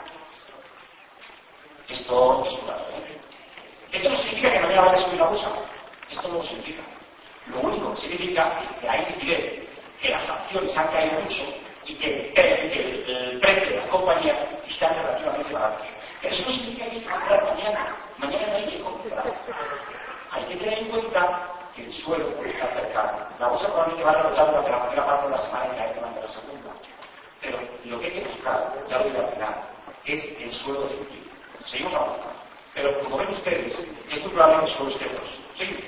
Esto es una realidad. Esto no significa que mañana vaya a subir la bolsa. Esto no lo significa. Lo único que significa es que hay liquidez, que las acciones han caído mucho y que, que el precio de las compañías están relativamente baratos. Pero eso no significa que hay que comprar mañana. Mañana no hay que comprar. Hay que tener en cuenta que el suelo está cercano. La bolsa probablemente va a rebotar durante la primera parte de la semana y caer durante la segunda. Pero lo que hay que buscar, ya lo digo al final, es el suelo definitivo. Seguimos avanzando. Pero como ven ustedes, esto probablemente son ustedes. Seguimos.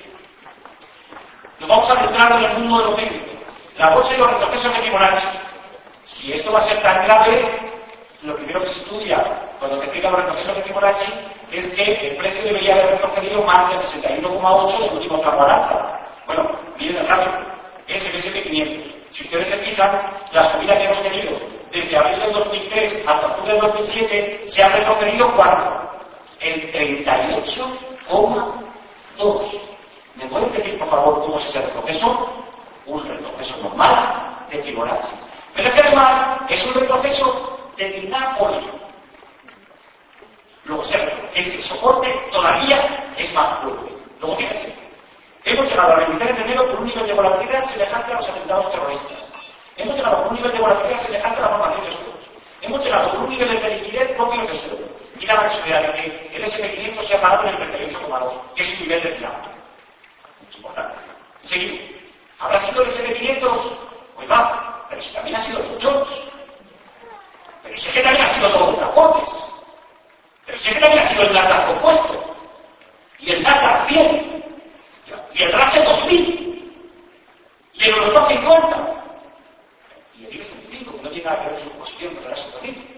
Nos vamos a centrar en el mundo de lo técnico. La bolsa y los retrocesos de Fibonacci. Si esto va a ser tan grave, lo primero que se estudia cuando te explica los retrocesos de Fibonacci es que el precio debería haber retrocedido más del sesenta y uno coma ocho del último tramo al alza. Bueno, miren el gráfico, es el ese and pe quinientos. Si ustedes se fijan, la subida que hemos tenido desde abril del dos mil tres hasta octubre del dos mil siete se ha retrocedido ¿cuánto? El treinta y ocho coma dos. ¿Me pueden decir, por favor, cómo es ese retroceso? Un retroceso normal de Fibonacci. Pero es que además es un retroceso de Napoli. Luego, ese soporte todavía es más fuerte. Luego, fíjense, hemos llegado a la veintitrés de enero con un nivel de volatilidad semejante a los atentados terroristas. Hemos llegado con un nivel de volatilidad semejante a la formación de suelos. Hemos llegado con un nivel de liquidez propio de suelo. Y la casualidad de que el ese and pe quinientos se ha parado en el treinta y ocho coma dos, que es un nivel de final. Importante. Seguimos. ¿Habrá sido el ese and pe quinientos? Pues va, pero si también ha sido el Dow Jones. Pero si es que también ha sido todo un transportes. Pero si es que también ha sido el Nasdaq compuesto. Y el Nasdaq cien. Y el Russell dos mil. Y el Eurostoxx cincuenta. Y el IBEX treinta y cinco, que no tiene nada que ver su posición con el Russell dos mil.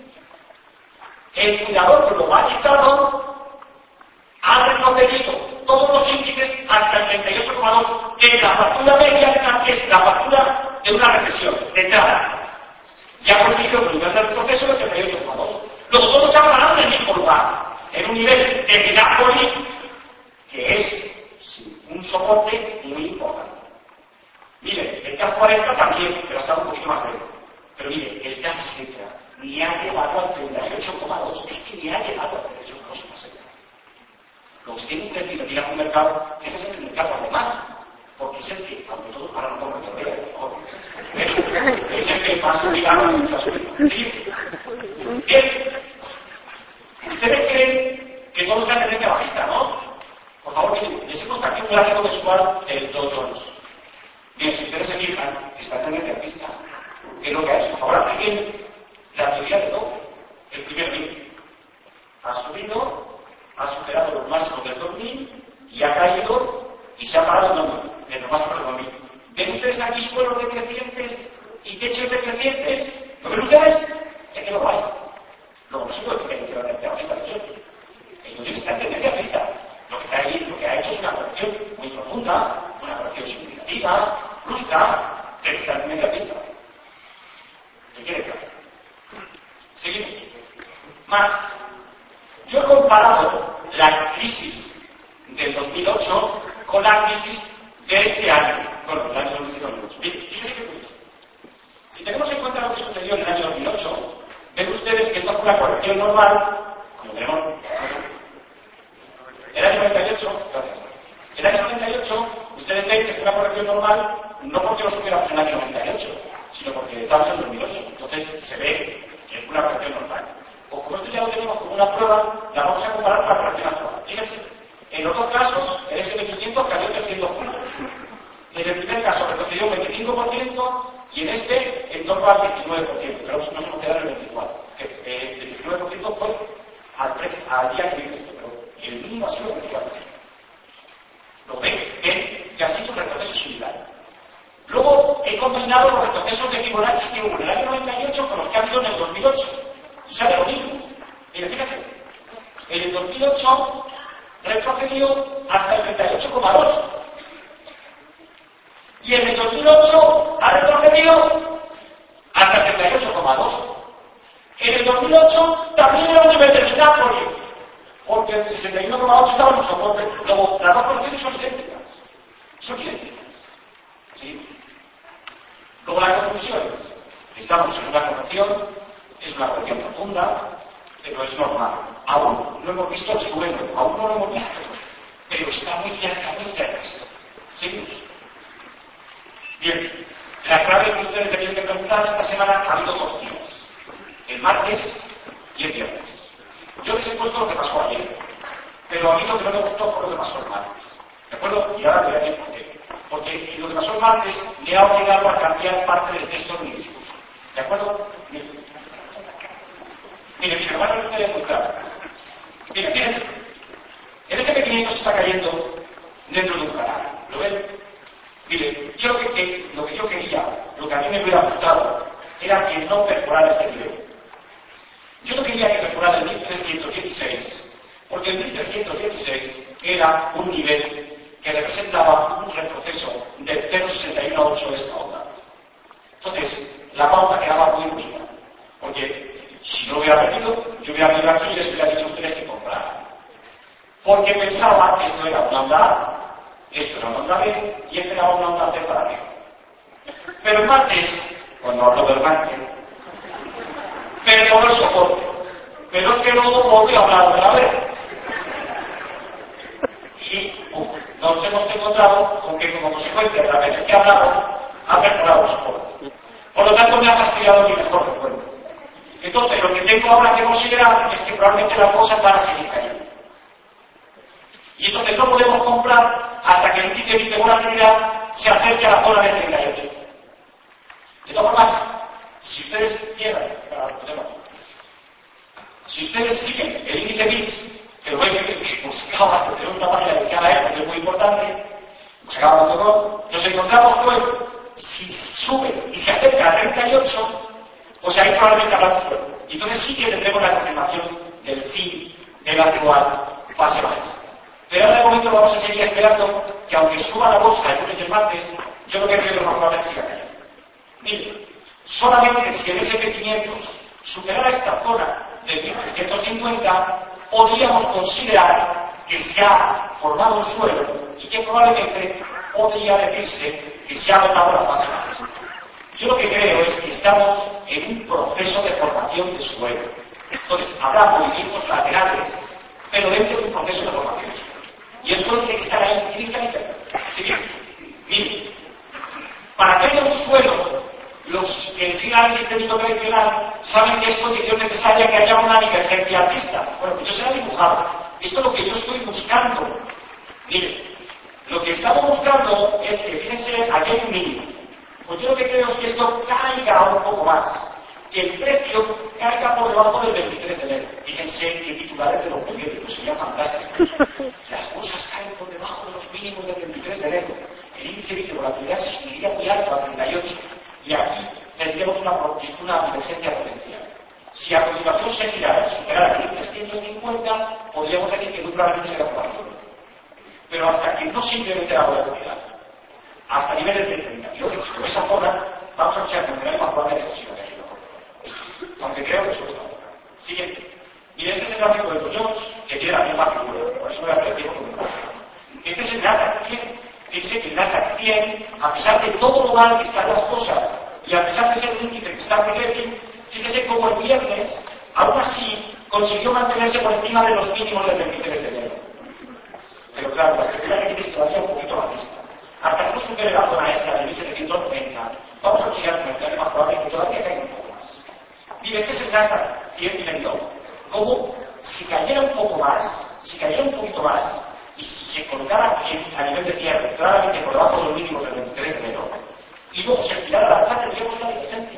El cuidador globalizado ha retrocedido todos los índices hasta el treinta y ocho coma dos, que es la factura media, que es la factura de una recesión, de entrada. Y ha conseguido el nivel de retroceso del treinta y ocho coma dos. Luego todos se han parado en el mismo lugar, en un nivel de Napoli, que es un soporte muy importante. Miren, el C A C cuarenta también, pero está un poquito más lejos. Pero miren, el C A C sesenta ni ha llegado al treinta y ocho coma dos, es que ni ha llegado al treinta y ocho coma dos en la sesenta. Lo que tiene usted que tirar un mercado, fíjese en el mercado alemán, porque es el que, aunque todo, ahora no pongo que vea, por favor, pero es el que más obligado a nuestras vidas. Bien, ustedes creen que todo está en tendencia bajista, ¿no? Por favor, miren, les he puesto aquí un gráfico mensual del Dow Jones. Bien, si ustedes se fijan, está en tendencia bajista. ¿Qué es lo que ha hecho? Ahora miren la teoría de Dow, el primer nivel. Ha subido, ha superado los máximos del dos mil y ha caído y se ha parado en dos mil, en los máximos del dos mil. ¿Ven ustedes aquí suelos decrecientes y techos decrecientes? ¿Lo ven ustedes? Es que no hay. Luego no se puede decir que la tendencia bajista de ellos. Ellos está en tendencia bajista. Lo que está ahí, lo que ha hecho es una corrección muy profunda, una corrección significativa, brusca, pero está en tendencia bajista. ¿Qué quiere decir? Seguimos. Más. Yo he comparado la crisis del dos mil ocho con la crisis de este año, bueno, el año dos mil ocho. Bien, fíjense qué curioso. Si tenemos en cuenta lo que sucedió en el año dos mil ocho, ven ustedes que esto fue una corrección normal, como tenemos. El año noventa y ocho, gracias. El año noventa y ocho, ustedes ven que fue una corrección normal, no porque lo supiéramos en el año noventa y ocho, sino porque estábamos en dos mil ocho. Entonces se ve que fue una corrección normal. O como esto ya lo tenemos como una prueba, la vamos a comparar con la corrección actual. Fíjense, en los dos casos, el ese and pe quinientos cayó trescientos puntos. En el primer caso retrocedió un veinticinco por ciento y en este, en en torno al diecinueve por ciento, pero nos hemos quedado en el veinticuatro por ciento. Que, eh, el diecinueve por ciento fue al, precio, al día que hice esto, pero el mínimo ha sido el veinticuatro por ciento. Lo veis, ven que ha sido un retroceso similar. Luego he combinado los retrocesos de Fibonacci que hubo en el año noventa y ocho con los que ha habido en el dos mil ocho. Y sale lo mismo. Mira, fíjate. En el dos mil ocho retrocedió hasta el treinta y ocho coma dos. Y en el dos mil ocho ha retrocedido hasta el treinta y ocho coma dos. En el dos mil ocho también era un nivel de Nápoles, porque el sesenta y uno coma ocho estaba en un soporte. Luego, las dos posiciones son idénticas. Son idénticas. ¿Sí? Luego la conclusión es, estamos en una corrección, es una corrección profunda, pero es normal. Aún no hemos visto el suelo, aún no lo hemos visto, pero está muy cerca, muy cerca esto. ¿Seguimos? Bien, la clave que ustedes tenían que preguntar esta semana ha habido dos días, el martes y el viernes. Yo les he puesto lo que pasó ayer, pero a mí lo que no me gustó fue lo que pasó el martes. ¿De acuerdo? Y ahora voy a decir por qué. Porque lo que pasó el martes me ha obligado a cambiar parte del texto de mi discurso. ¿De acuerdo? Mire, mire, mire, van a ustedes muy claro. Mire, fíjense. El ese pe quinientos está cayendo dentro de un canal. ¿Lo ven? Mire, yo lo que, que, lo que yo quería, lo que a mí me hubiera gustado, era que no perforara este nivel. Yo no quería que perforara el mil trescientos dieciséis, porque el mil trescientos dieciséis era un nivel que representaba un retroceso de cero coma sesenta y uno a ocho de esta onda. Entonces, la pauta quedaba muy única, porque si no hubiera perdido, yo hubiera venido aquí y les hubiera dicho a ustedes que compraran. Porque pensaba que esto era una onda A, esto era una onda B, y esto era una onda C para arriba. Pero el martes, cuando habló del martes, perdió el soporte, pero es que luego volvió a hablar otra vez. Y uh, nos hemos encontrado con que como consecuencia de las veces que ha hablado, ha perforado el soporte. Por lo tanto, me ha fastidiado mi mejor recuerdo. Entonces, lo que tengo ahora que considerar es que probablemente las cosas van a seguir cayendo. Y entonces no podemos comprar hasta que el índice de volatilidad se acerque a la zona del treinta y ocho. De todas formas, si ustedes quieran, si ustedes siguen el índice B I S, que lo veis que, que pues acaba de tener una página dedicada a él, porque es muy importante, pues acaba de todo, nos encontramos con, si sube y se acerca a treinta y ocho, pues ahí probablemente habrá un suelo. Y entonces sí que tendremos la confirmación del fin de la actual fase bajista. Pero ahora de momento vamos a seguir esperando que aunque suba la bolsa el lunes y el martes, yo lo que creo que lo más probable es que siga cayendo. Mire, solamente si el ese pe quinientos superara esta zona de mil trescientos cincuenta, podríamos considerar que se ha formado un suelo y que probablemente podría decirse que se ha agotado la fase bajista. Yo lo que creo es que estamos en un proceso de formación de suelo. Entonces, habrá movimientos laterales, pero dentro de un proceso de formación de suelo. Y el suelo tiene que estar ahí, tiene que estar ahí. Así que, miren, para que haya un suelo, los que sigan el sistémico tradicional saben que es condición necesaria que haya una divergencia alcista. Bueno, pues yo se la he dibujado. Esto es lo que yo estoy buscando. Miren, lo que estamos buscando es que, fíjense, aquí hay un mínimo. Pues yo lo que creo es que esto caiga un poco más, que el precio caiga por debajo del veintitrés de enero. Fíjense qué titulares de los periódicos, sería fantástico. Las cosas caen por debajo de los mínimos del veintitrés de enero. El índice de volatilidad se subiría muy alto a treinta y ocho. Y aquí tendríamos una, una divergencia potencial. Si a continuación se girara y superara mil trescientos cincuenta, podríamos decir que muy probablemente se reformara el suelo. Pero hasta que no se incremente la volatilidad, hasta niveles de treinta y ocho, con esa zona, vamos a observar que es más probable que esto siga cayendo. Aunque creo que eso es todo. Siguiente. Miren, este es el gráfico de Dow Jones, que tiene la misma figura. Por eso voy a hacer el tiempo que me pasa. Este es el Nasdaq cien. Fíjense que el Nasdaq cien, a pesar de todo lo mal que están las cosas, y a pesar de ser un índice que está muy débil, fíjese como el viernes, aún así, consiguió mantenerse por encima de los mínimos del veintitrés de enero. Pero claro, la expectativa que tiene es todavía un poquito bajista. Hasta que no supere la zona esta de mil setecientos noventa, vamos a observar que es más probable que todavía caiga un poco más. Mire, este es el Nasdaq cien y el Dow. Como si cayera un poco más, si cayera un poquito más, y se colocara en, a nivel de cierre, claramente por debajo de los mínimos del veintitrés de enero, y luego se girara la alza, tendríamos una divergencia.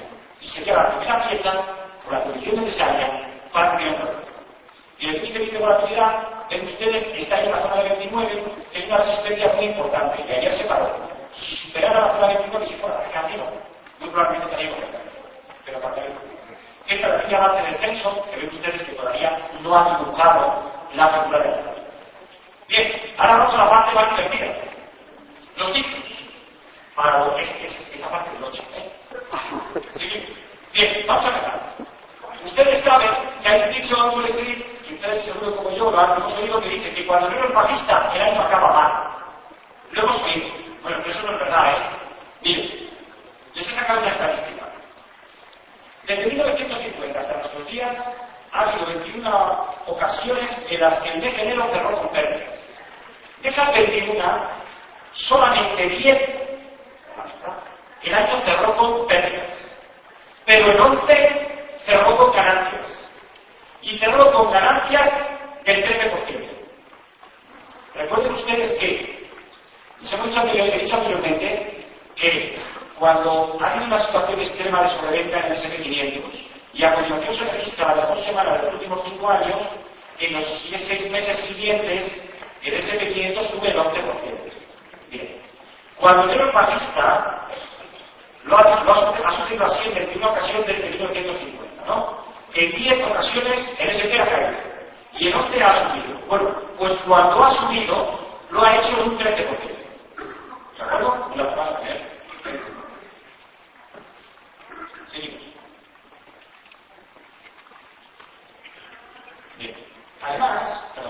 y sería la primera pieza o la condición necesaria para el primer proyecto. Y el índice de volatilidad, ven ustedes, está en la zona de veintinueve, es una resistencia muy importante, y ayer se paró. Si superara la zona de veintinueve, si fuera hacia arriba, muy probablemente estaríamos cerca. Pero para ver, esta pequeña base de descenso, que ven ustedes que todavía no ha dibujado la figura de la tabla. Bien, ahora vamos a la parte más divertida. Los ciclos. Para lo que es, es, es la parte del ocho, ¿eh? ¿Sí? Bien, vamos a empezar. Ustedes saben que hay un dicho en Wall Street, y ustedes seguro como yo lo han hemos oído, que dice que cuando uno es bajista, el año acaba mal. Lo hemos oído. Bueno, pero eso no es verdad, ¿eh? Miren, les he sacado una estadística. Desde mil novecientos cincuenta hasta nuestros días, ha habido veintiuna ocasiones en las que el mes de enero cerró con pérdidas. De esas veintiuna, solamente diez, la mitad, el año cerró con pérdidas. Pero en once cerró con ganancias. Y cerró con ganancias del trece por ciento. Recuerden ustedes que, les hemos dicho, he dicho anteriormente, que cuando ha habido una situación extrema de sobreventa en el ese and pe quinientos y a continuación se registra la mejor semana de los últimos cinco años, en los seis meses siguientes el ese and pe quinientos sube el once por ciento. Bien. Cuando el menos bajista lo ha, lo ha, ha sucedido así en veintiuna ocasiones desde mil novecientos cincuenta, ¿no? En diez ocasiones el ese and pe ha caído y en once ha subido. Bueno, pues cuando ha subido lo ha hecho en un trece por ciento. ¿De acuerdo? Y lo vamos a ver. Seguimos. Bien. Además, perdón.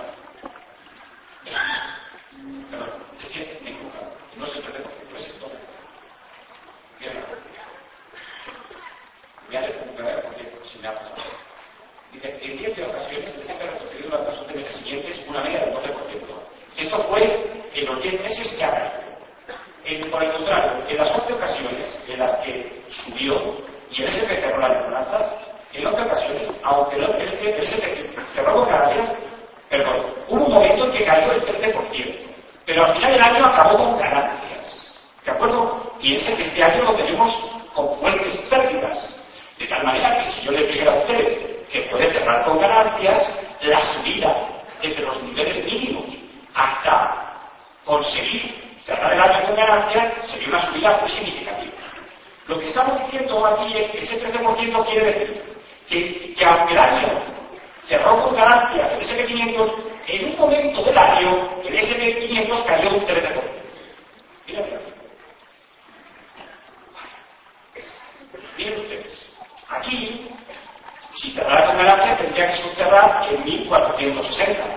Perdón, es que me he equivocado. No es el trece por ciento, es el doce. Bien. Voy a recuperar porque si me ha pasado. Dice, en diez ocasiones el ese and pe ha retrocedido durante los once meses siguientes una media del doce por ciento. Esto fue en los diez meses que ha caído. En, por el contrario, en las once ocasiones en las que subió y el ese and pe cerró las bonanzas, en once ocasiones, aunque el ese and pe cerró con ganancias, perdón, hubo un momento en que cayó el trece por ciento, pero al final del año acabó con ganancias. ¿De acuerdo? Piensen que este año lo tenemos con fuertes pérdidas. De tal manera que si yo le dijera a ustedes que puede cerrar con ganancias, la subida desde los niveles mínimos hasta conseguir cerrar el año con ganancias sería una subida muy significativa. Lo que estamos diciendo aquí es que ese trece por ciento quiere decir que, que aunque el año cerró con ganancias el ese and pe quinientos, en un momento del año el ese and pe quinientos cayó un trece por ciento. Miren, miren ustedes, aquí, si cerrara con ganancias tendría que cerrar en mil cuatrocientos sesenta.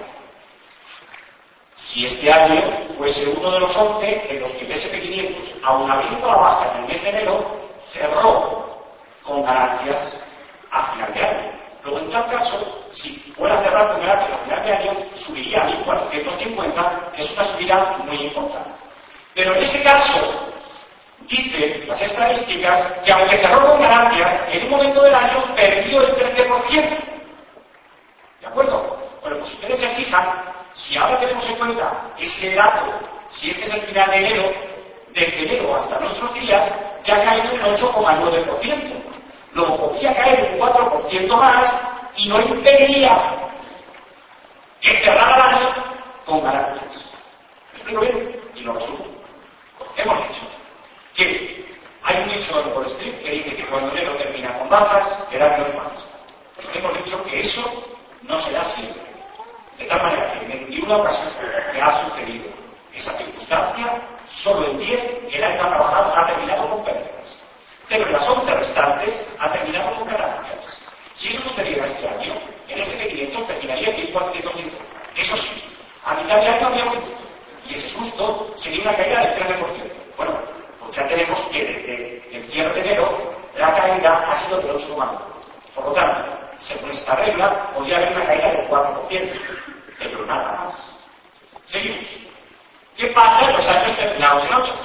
Si este año fuese uno de los once en los que el ese and pe quinientos, aun abriendo la baja en el mes de enero, cerró con ganancias a final de año. Luego, en tal caso, si fuera a cerrar con ganancias a final de año, subiría a mil cuatrocientos cincuenta, que es una subida muy importante. Pero en ese caso, dicen las estadísticas que aunque cerró con ganancias, en un momento del año perdió el trece por ciento. ¿De acuerdo? Bueno, pues si ustedes se fijan, si ahora tenemos en cuenta ese dato, si este es el final de enero, desde enero hasta nuestros días, ya ha caído en ocho coma nueve por ciento. Luego podría caer un cuatro por ciento más y no impediría que cerrara el año con ganancias. ¿Me explico bien? Y lo resumo. Hemos dicho que hay un dicho en Wall Street que dice que cuando enero termina con bajas, el año es bajista. Hemos dicho que eso no será siempre. De tal manera que en veintiuna ocasiones que ha sucedido esa circunstancia, solo en diez el año ha trabajado, ha terminado con pérdidas. Pero en las once restantes ha terminado con ganancias. Si eso sucediera este año, el ese and pe quinientos terminaría en mil cuatrocientos cincuenta. Eso sí, a mitad de año había un susto. Y ese susto sería una caída del trece por ciento. Bueno, pues ya tenemos que desde el cierre de enero la caída ha sido del ocho coma nueve por ciento. Por lo tanto, según esta regla, podría haber una caída del cuatro por ciento. Pero nada más. Seguimos. ¿Qué pasa en los años terminados en ocho?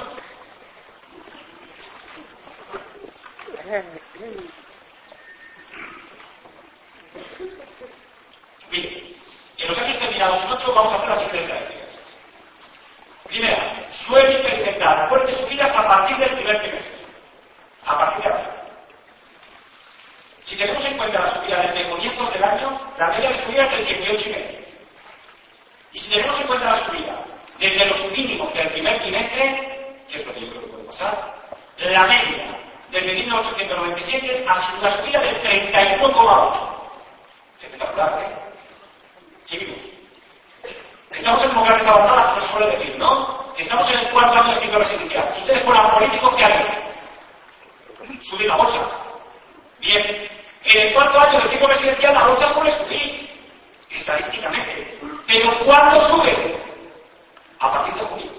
Bien, en los años terminados en ocho vamos a hacer las siguientes características. Primera, suele experimentar fuertes subidas a partir del primer trimestre. A partir de ahora. Si tenemos en cuenta la subida desde el comienzo del año, la media de subida es del dieciocho coma cinco. Y si tenemos en cuenta la subida desde los mínimos del primer trimestre, que es lo que yo creo que puede pasar, la media desde mil ochocientos noventa y siete ha sido una subida del treinta y uno coma ocho. Espectacular, ¿eh? Seguimos. Estamos en democracias avanzadas, como se suele decir, ¿no? Estamos en el cuarto año del ciclo residencial. Si ustedes fueran políticos, ¿qué harían? Subir la bolsa. Bien. En el cuarto año del ciclo residencial la bolsa suele subir, estadísticamente. Pero ¿cuándo sube? A partir de junio.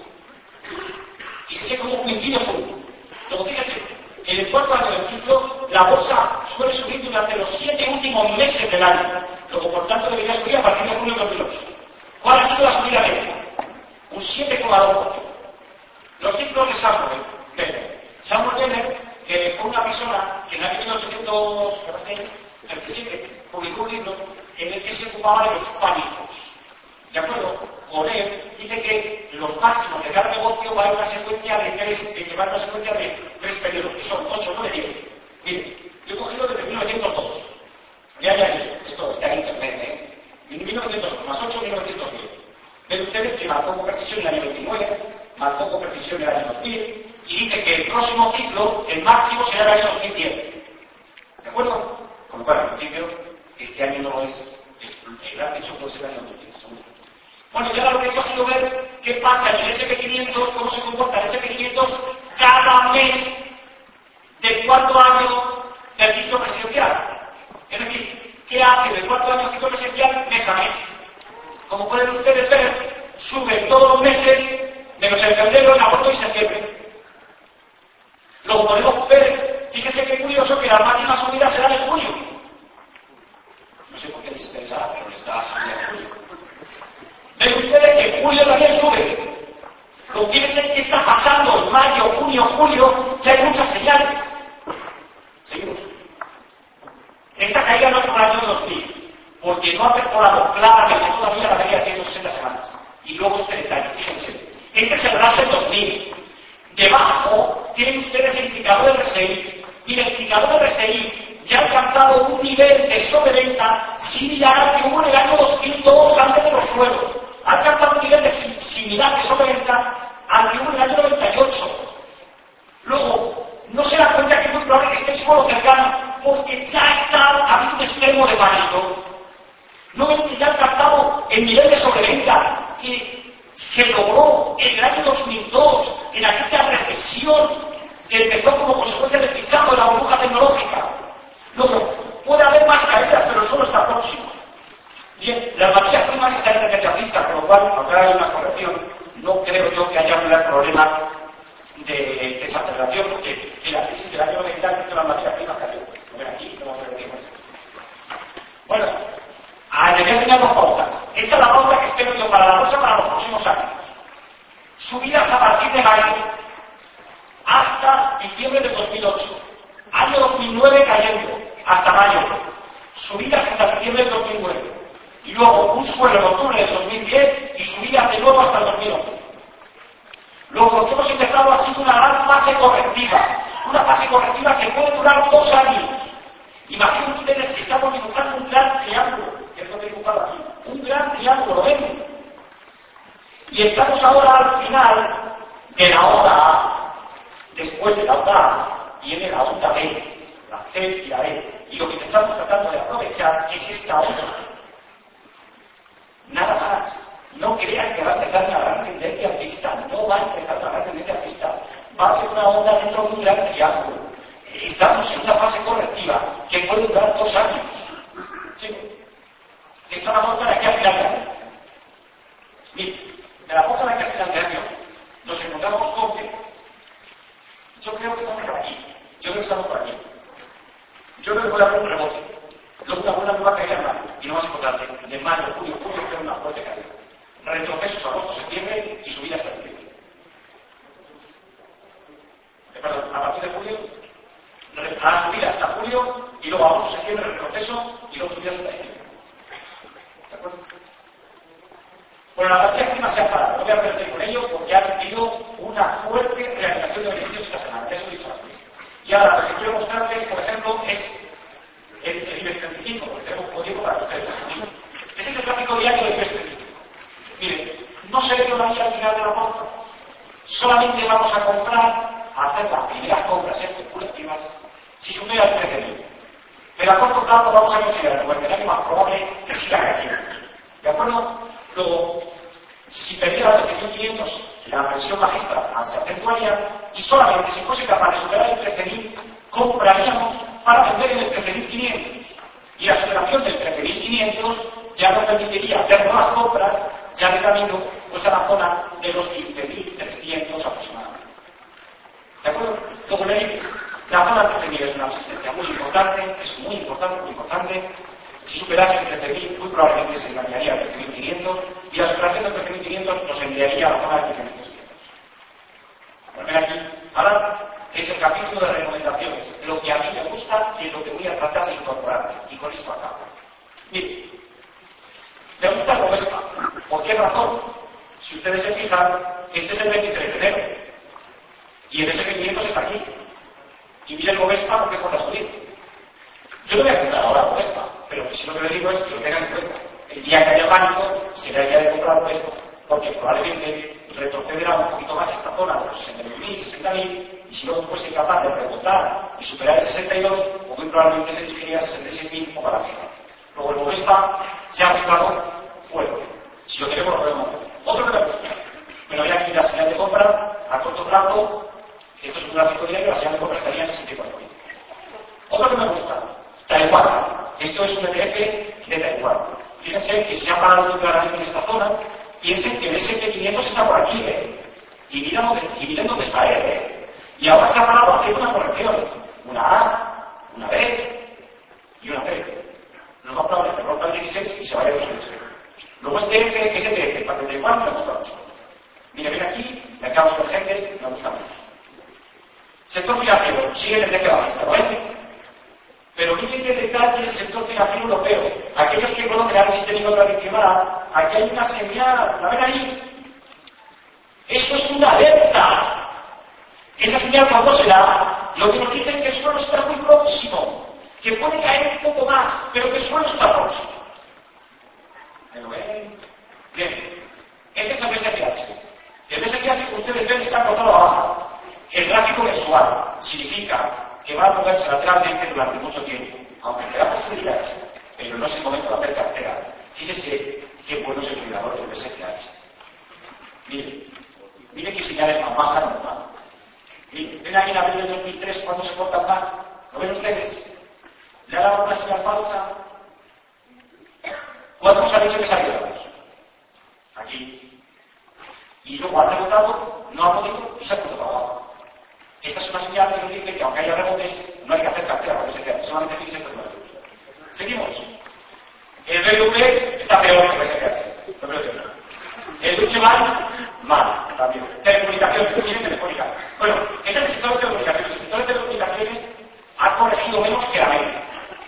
Fíjese cómo coincide junio. Luego fíjese, en el cuarto año del ciclo la bolsa suele subir durante los siete últimos meses del año. Luego, por tanto, debería subir a partir de junio de dos mil ocho. ¿Cuál ha sido la subida media? Un siete coma dos por ciento. Los ciclos de Samuel Weller. Samuel Weller eh, fue una persona que en el año mil ochocientos treinta y siete publicó un libro en el que se ocupaba de los pánicos. ¿De acuerdo? Con él dice que los máximos de cada negocio va en una secuencia de tres, de que va en una secuencia de tres periodos, que son ocho, nueve, diez. Miren, yo he cogido desde mil novecientos dos. Ya, ya, esto está en internet, ¿eh? mil novecientos dos más ocho, mil novecientos diez. Ven ustedes que marcó con precisión el año veintinueve, marcó con precisión el año dos mil, y dice que el próximo ciclo, el máximo será el año dos mil diez. ¿De acuerdo? Con lo cual, en principio, este año no es el, el gran techo, puede ser el año dos mil diez, seguro. Bueno, y ahora lo que he hecho ha sido ver qué pasa en el ese and pe quinientos, cómo se comporta el ese and pe quinientos cada mes del cuarto año del ciclo presidencial. Es decir, ¿qué hace del cuarto año del ciclo presidencial mes a mes? Como pueden ustedes ver, sube todos los meses, menos en febrero, en agosto y septiembre. Luego podemos ver, fíjense qué curioso que la máxima subida será en julio. No sé por qué les interesará, pero les da subida en julio. Ven ustedes que julio también sube. Pero fíjense qué está pasando en mayo, junio, julio, que hay muchas señales. Seguimos. Esta caída no es por el año dos mil, porque no ha perforado claramente todavía la media de ciento sesenta semanas. Y luego este detalle, fíjense. Este es el Russell dos mil. Debajo tienen ustedes el indicador de R S I. Y el indicador de R S I ya ha alcanzado un nivel de sobreventa similar al que hubo en el año dos mil dos antes de los suelos. Ha alcanzado un nivel de similar de sobreventa al que hubo en el año noventa y ocho. Luego, no se da cuenta que es muy probable que esté en suelo cercano, porque ya está habiendo un extremo de pánico. No ven que ya ha alcanzado el nivel de sobreventa que se logró en el año dos mil dos, en aquella recesión que empezó como consecuencia del pinchazo de la burbuja tecnológica. Luego, puede haber más caídas, pero solo está próximo. Bien, las materias primas están en tendencia alcista, con lo cual, aunque hay una corrección, no creo yo que haya un gran problema de desaceleración, porque en la crisis del año noventa hizo las materias primas cayó. Lo ven aquí, como veremos. Bueno, les voy a enseñar dos pautas. Esta es la pauta que espero yo para la bolsa para los próximos años. Subidas a partir de mayo hasta diciembre de dos mil ocho. Año dos mil nueve cayendo hasta mayo. Subidas hasta diciembre de dos mil nueve. Y luego un suelo en octubre de dos mil diez y subidas de nuevo hasta el dos mil once. Luego, lo que hemos empezado ha sido una gran fase correctiva. Una fase correctiva que puede durar dos años. Imaginen ustedes que estamos dibujando un gran triángulo, que es lo que he dibujado aquí. Un gran triángulo, ¿ven? Y estamos ahora al final de la onda A. Después de la onda A viene la onda B, la C y la E. Y lo que estamos tratando de aprovechar es esta onda. Nada más. No crean que va a empezar una gran tendencia alcista. No va a empezar una gran tendencia alcista. Va a haber una onda dentro de un gran triángulo. Estamos en una fase correctiva que puede durar dos años. ¿Sí? Esta es la pauta de aquí a final de año. Bien, de la pauta de aquí a final de año nos encontramos con que yo creo que estamos por aquí. Yo creo que estamos por aquí. Yo creo que voy a hacer un rebote. Luego una buena nueva caída en mayo. Y no más importante, de mayo, junio, julio, creo una fuerte caída. Retrocesos agosto, septiembre y subidas hasta diciembre. Eh, perdón, a partir de julio, a subida hasta julio y luego agosto, septiembre, retroceso y luego subidas hasta diciembre. ¿De acuerdo? Bueno, la materia prima se ha parado, no voy a perder con ello porque ha tenido una fuerte realización de beneficios esta semana, eso he dicho antes. Y ahora lo que quiero mostrarles, por ejemplo, es el, el IBEX treinta y cinco, porque tenemos código para ustedes. Ese es el gráfico diario del IBEX treinta y cinco. Miren, no se ve todavía al final de la compra. Solamente vamos a comprar, a hacer las primeras compras especulativas, si supera el trece mil. Pero a corto plazo vamos a considerar como el escenario más probable que siga creciendo. ¿De acuerdo? Luego, si perdiera los trece mil quinientos, la presión bajista se acentuaría y solamente si fuese capaz de superar el trece mil, compraríamos para vender en el trece mil quinientos. Y la superación del trece mil quinientos ya nos permitiría hacer nuevas compras ya de camino pues, a la zona de los quince mil trescientos aproximadamente. ¿De acuerdo? Luego le digo, la zona del trece mil es una resistencia muy importante, es muy importante, muy importante. Si superase el trece mil, muy probablemente se engañaría al trece mil quinientos y la superación del trece mil quinientos nos enviaría a la zona del trece mil trescientos. Bueno, aquí, ahora es el capítulo de recomendaciones, lo que a mí me gusta y es lo que voy a tratar de incorporar. Y con esto acabo. Mire, me gusta el Bovespa. ¿Por qué razón? Si ustedes se fijan, este es el veintitrés de enero. Y el ese and pe quinientos está aquí. Y mire el Bovespa porque fue a subir. Yo no voy a comprar ahora Bovespa, pero si lo que le digo es que lo tengan en cuenta. El día que haya pánico será el día de comprar Bovespa, porque probablemente retrocederá un poquito más esta zona de los sesenta mil, sesenta mil, y si no fuese capaz de rebotar y superar el sesenta y dos, pues muy probablemente se dirigiría a sesenta y seis mil o para arriba. Luego el Bovespa se ha mostrado fuerte. Si lo queremos, lo podemos hacer. Otro que me gusta. Me voy aquí la señal de compra a corto plazo. Esto es un gráfico diario, la señal de compra estaría en sesenta y cuatro mil. Otro que me gusta. Taiwán. Esto es un E T F de Taiwán. Fíjense que se ha parado muy claramente en esta zona. Piensen que el ese and pe quinientos está por aquí, ¿eh? Y miren dónde, y miren dónde está él, ¿eh? Y ahora se ha parado haciendo una corrección. Una A, una B y una C. Nos va a probable que rompa el dieciséis y se vaya a los dieciséis. Luego este F, ese T F, para el Taiwán me gusta mucho. Mira, ven aquí, mercados emergentes, me gusta mucho. Sector financiero, sigue desde que va, ¿está bien? Pero miren qué detalle el sector financiero europeo. Aquellos que conocen el sistémico tradicional, aquí hay una señal, ¿la ven ahí? Eso es una alerta. Esa señal cuando se da, lo que nos dice es que el suelo está muy próximo, que puede caer un poco más, pero que el suelo está próximo. ¿Me lo ven? Bien, este es el B S G H. El B S G H que ustedes ven está cortado a baja. El gráfico mensual significa que va a moverse lateralmente durante mucho tiempo, aunque tenga posibilidades, pero no es el momento de hacer cartera. Fíjese qué bueno es el cuidador del B S G H. Miren, miren que señales más bajas no van. Miren, ven ahí en abril del dos mil tres cuando se corta el mar. ¿Lo ven ustedes? Le ha dado una señal falsa. ¿Cuántos han dicho que salíamos? Aquí. Y luego ha rebotado, no ha podido y se ha puesto para abajo. Esta es una señal que nos dice que aunque haya rebotes, no hay que hacer cartera porque se queda solamente fíjense que no hay que usar. Seguimos. El B W está peor que el B S G H. No creo que no. El Deutsche Bank, mal, también. Telecomunicaciones, tiene telefónica. Bueno, este es el sector de telecomunicaciones. El sector de telecomunicaciones ha corregido menos que la media.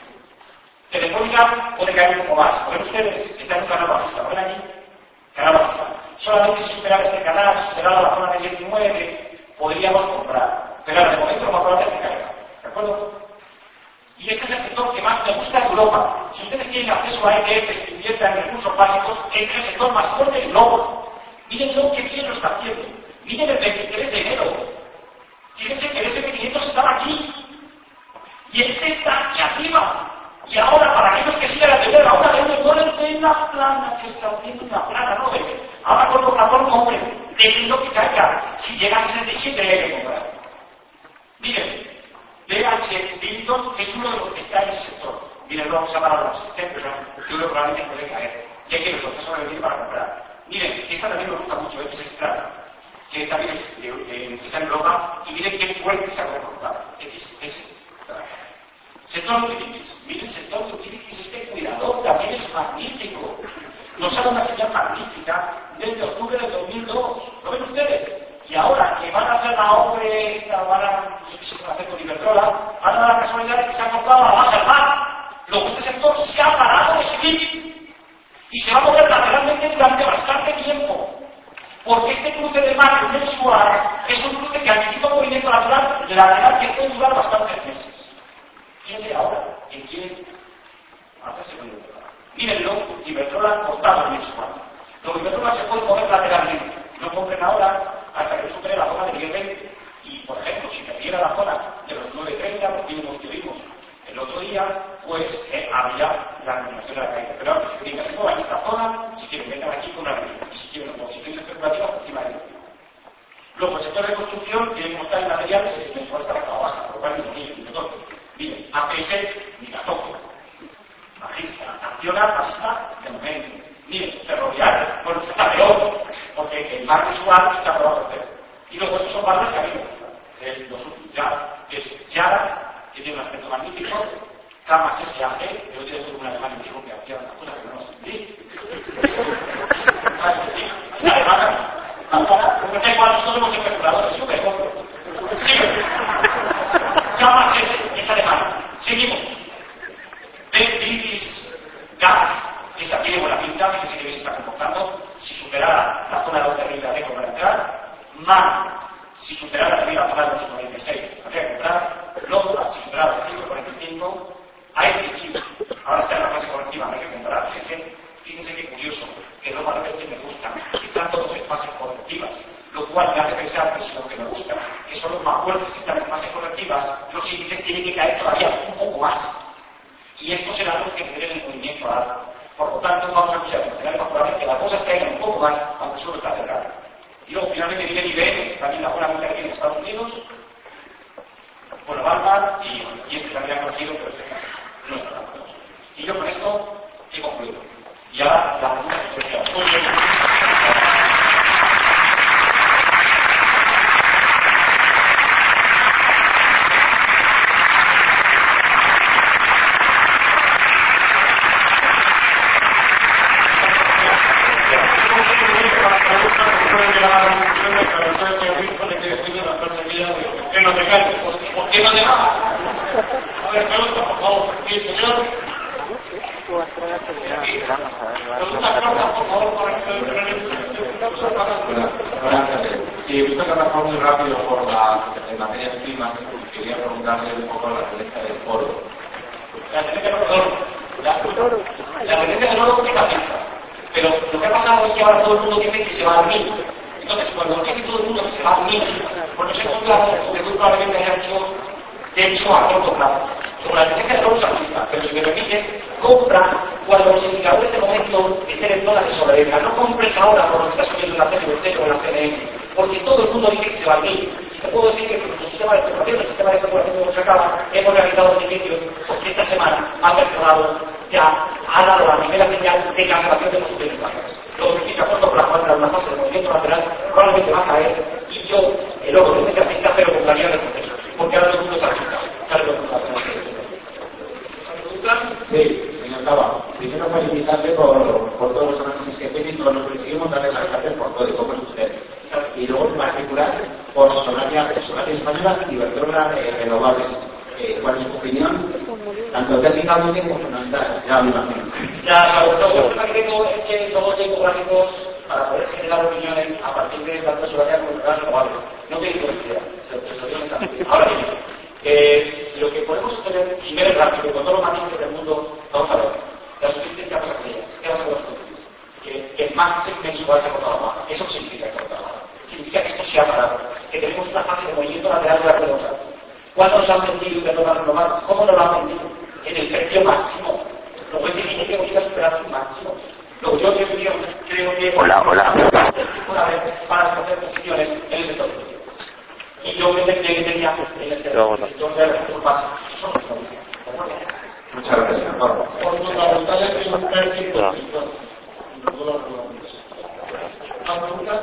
Telefónica puede caer un poco más. ¿Lo ven ustedes? Está en un canal bajista. ¿Lo ven aquí? Canal bajista. Solamente si superara este canal, si superara la zona de diecinueve, podríamos comprar. Pero en el momento lo más probable es que caiga. ¿De acuerdo? Y este es el sector que más me gusta en Europa. Si ustedes tienen acceso a E T Fs que inviertan en recursos básicos, este es el sector más fuerte de Europa. Miren lo que bien lo está haciendo. Miren el veintitrés de enero. Fíjense que el ese and pe quinientos estaba aquí. Y este está aquí arriba. Y ahora, para aquellos que sigan la teoría de la hora de uno, no ven la plana que está haciendo una plana, ¿no ven? Ahora con la razón compren. Dejen lo que caiga. Si llega a sesenta y siete hay que comprar. Miren, D H Billiton es uno de los que está en ese sector. Miren, no se ha parado la resistencia, pero yo creo que probablemente puede caer. Y hay que los procesos de venir para comprar. Miren, esta también me gusta mucho, ¿eh? Es Strata, que también es, eh, está en Europa, y miren qué fuerte se ha recortado. X, S. Sector de utilities. Miren, el sector de utilities, este cuidador también es magnífico. Nos ha dado una señal magnífica desde octubre del dos mil dos. ¿Lo ven ustedes? Y ahora que van a hacer la O P E, esta van a, yo qué sé, van a hacer con Iberdrola, han dado la casualidad de que se ha cortado a la baja del mar. Luego este sector se ha parado de subir y se va a mover lateralmente durante bastante tiempo. Porque este cruce de mar mensual es un cruce que anticipa un movimiento lateral lateral que puede durar bastantes meses. Fíjense ahora que quieren hacerse con Iberdrola. Mírenlo, Iberdrola cortado el mensual. Luego Iberdrola se puede mover lateralmente. No compren ahora hasta que supere la zona de diez veinte. Y, por ejemplo, si perdiera la zona de los nueve treinta, los mínimos que vimos el otro día, pues eh, habría la eliminación de la caída. Pero ahora, que se mueva en esta zona, si quieren vengan aquí con una renta. Y si quieren posiciones especulativas, encima de ello. Luego, el sector de construcción tiene que mostrar en materiales que el mensual está bajado baja, por lo cual no tiene ni toque. Miren, A P S ni la toque. Bajista, Acciona, bajista, de momento. Miren, Ferrovial, bueno, está peor, porque el mar mensual está por abajo de cero. Y luego estos son valores que a mí me gustan. El, los últimos, Yara, que es Yara, que tiene un aspecto magnífico, Camas S A G, yo tengo un alemán y dijo que hacía una cosa que no nos entendí. Esa alemana, no sé cuántos somos especuladores, yo me compro. Sigue. Camas S, es alemana. Seguimos. British Gas, esta tiene buena pinta, fíjense que se está comportando. Si superara la zona de la treinta habría que comprar entrar. MAN, si superara la zona de los noventa y seis habría que comprar. Londra, si superara los cinco cuarenta y cinco. A F Q, ahora está en la fase correctiva, habría que comprar. Fíjense, fíjense qué curioso, que los valores que me gustan están todos en fases correctivas, lo cual me hace pensar que si los que me gustan, que son los más fuertes, están en fases correctivas, los índices tienen que caer todavía un poco más. Y esto será lo que genere el movimiento alto. Por lo tanto, vamos a buscar en más probable que las cosas caigan un poco más, aunque solo está cercano. Y luego, finalmente, viene I B M, también la buena cuenta que tiene en Estados Unidos. Bueno, Walmart y, y este también ha conocido, pero este no está tan bueno. Y yo con esto he concluido. Y ahora, la pregunta que se muy bien. ¿Por qué no te va? A ver, pregunta, por favor. Sí, señor. Pregunta corta, por favor, para que Buenas tardes. Sí, visto que ha pasado muy rápido por la en materias primas, quería preguntarle un poco la tendencia del oro. La tendencia del oro. La tendencia del oro es alcista. Pero lo que ha pasado es que ahora todo el mundo dice que se va al mil. Entonces, cuando dice todo el mundo que se va al mil, pues nos encontramos que muy probablemente haya hecho de hecho a corto plazo. Como la tendencia del oro es alcista, pero si me permites, compra cuando los indicadores de momento estén en zona de sobreventa. No compres ahora por lo que estás subiendo en la C N V C o en la C N M, porque todo el mundo dice que se va al mil. Y te puedo decir que con nuestro sistema de especulación, el sistema de especulación que se acaba, hemos realizado beneficios porque esta semana ha mejorado, ya ha dado la primera señal de cancelación de posiciones bajas. Luego significa a corto plazo en una fase de movimiento lateral, probablemente va a caer, y yo, el oro de tendencia alcista, pero compraría en el proceso, porque ahora todo el mundo es alcista. ¿Sabes lo que es Sí, señor Cava. Primero felicitarle por, por todos los análisis que tiene y todos los que seguimos, darle las gracias por todo y cómo es usted. Y luego en particular por Solaria, Solaria Española y Iberdrola eh, Renovables. Eh, ¿Cuál es su opinión? Tanto técnicamente como fundamental. Ya me imagino. Ya, lo, lo, lo que tengo es que luego tengo gráficos para poder generar opiniones a partir de tanto Solaria como Iberdrola Renovables. No tengo idea. Se lo digo también. Ahora bien, Eh, lo que podemos obtener, si me rápido, con todos los matices del mundo, vamos a ver. Las utilities, ¿qué pasa con ellas? ¿Qué pasa con las utilities? Que, que el máximo mensual se ha cortado baja. Eso significa que se ha cortado baja. Significa que esto se ha parado. Que tenemos una fase de movimiento lateral de la ruedosa. ¿Cuándo nos han vendido Iberdrola Renovables? ¿Cómo nos lo han vendido? En el precio máximo. Luego es difícil que consiga superar sus máximos. Luego yo creo, creo que... Hola, hola. Para deshacer posiciones en el sector. Y yo me tenía en el sector de recursos básicos. Muchas gracias, señor Cava. Por fundamentales que son perfectos. ¿Más preguntas?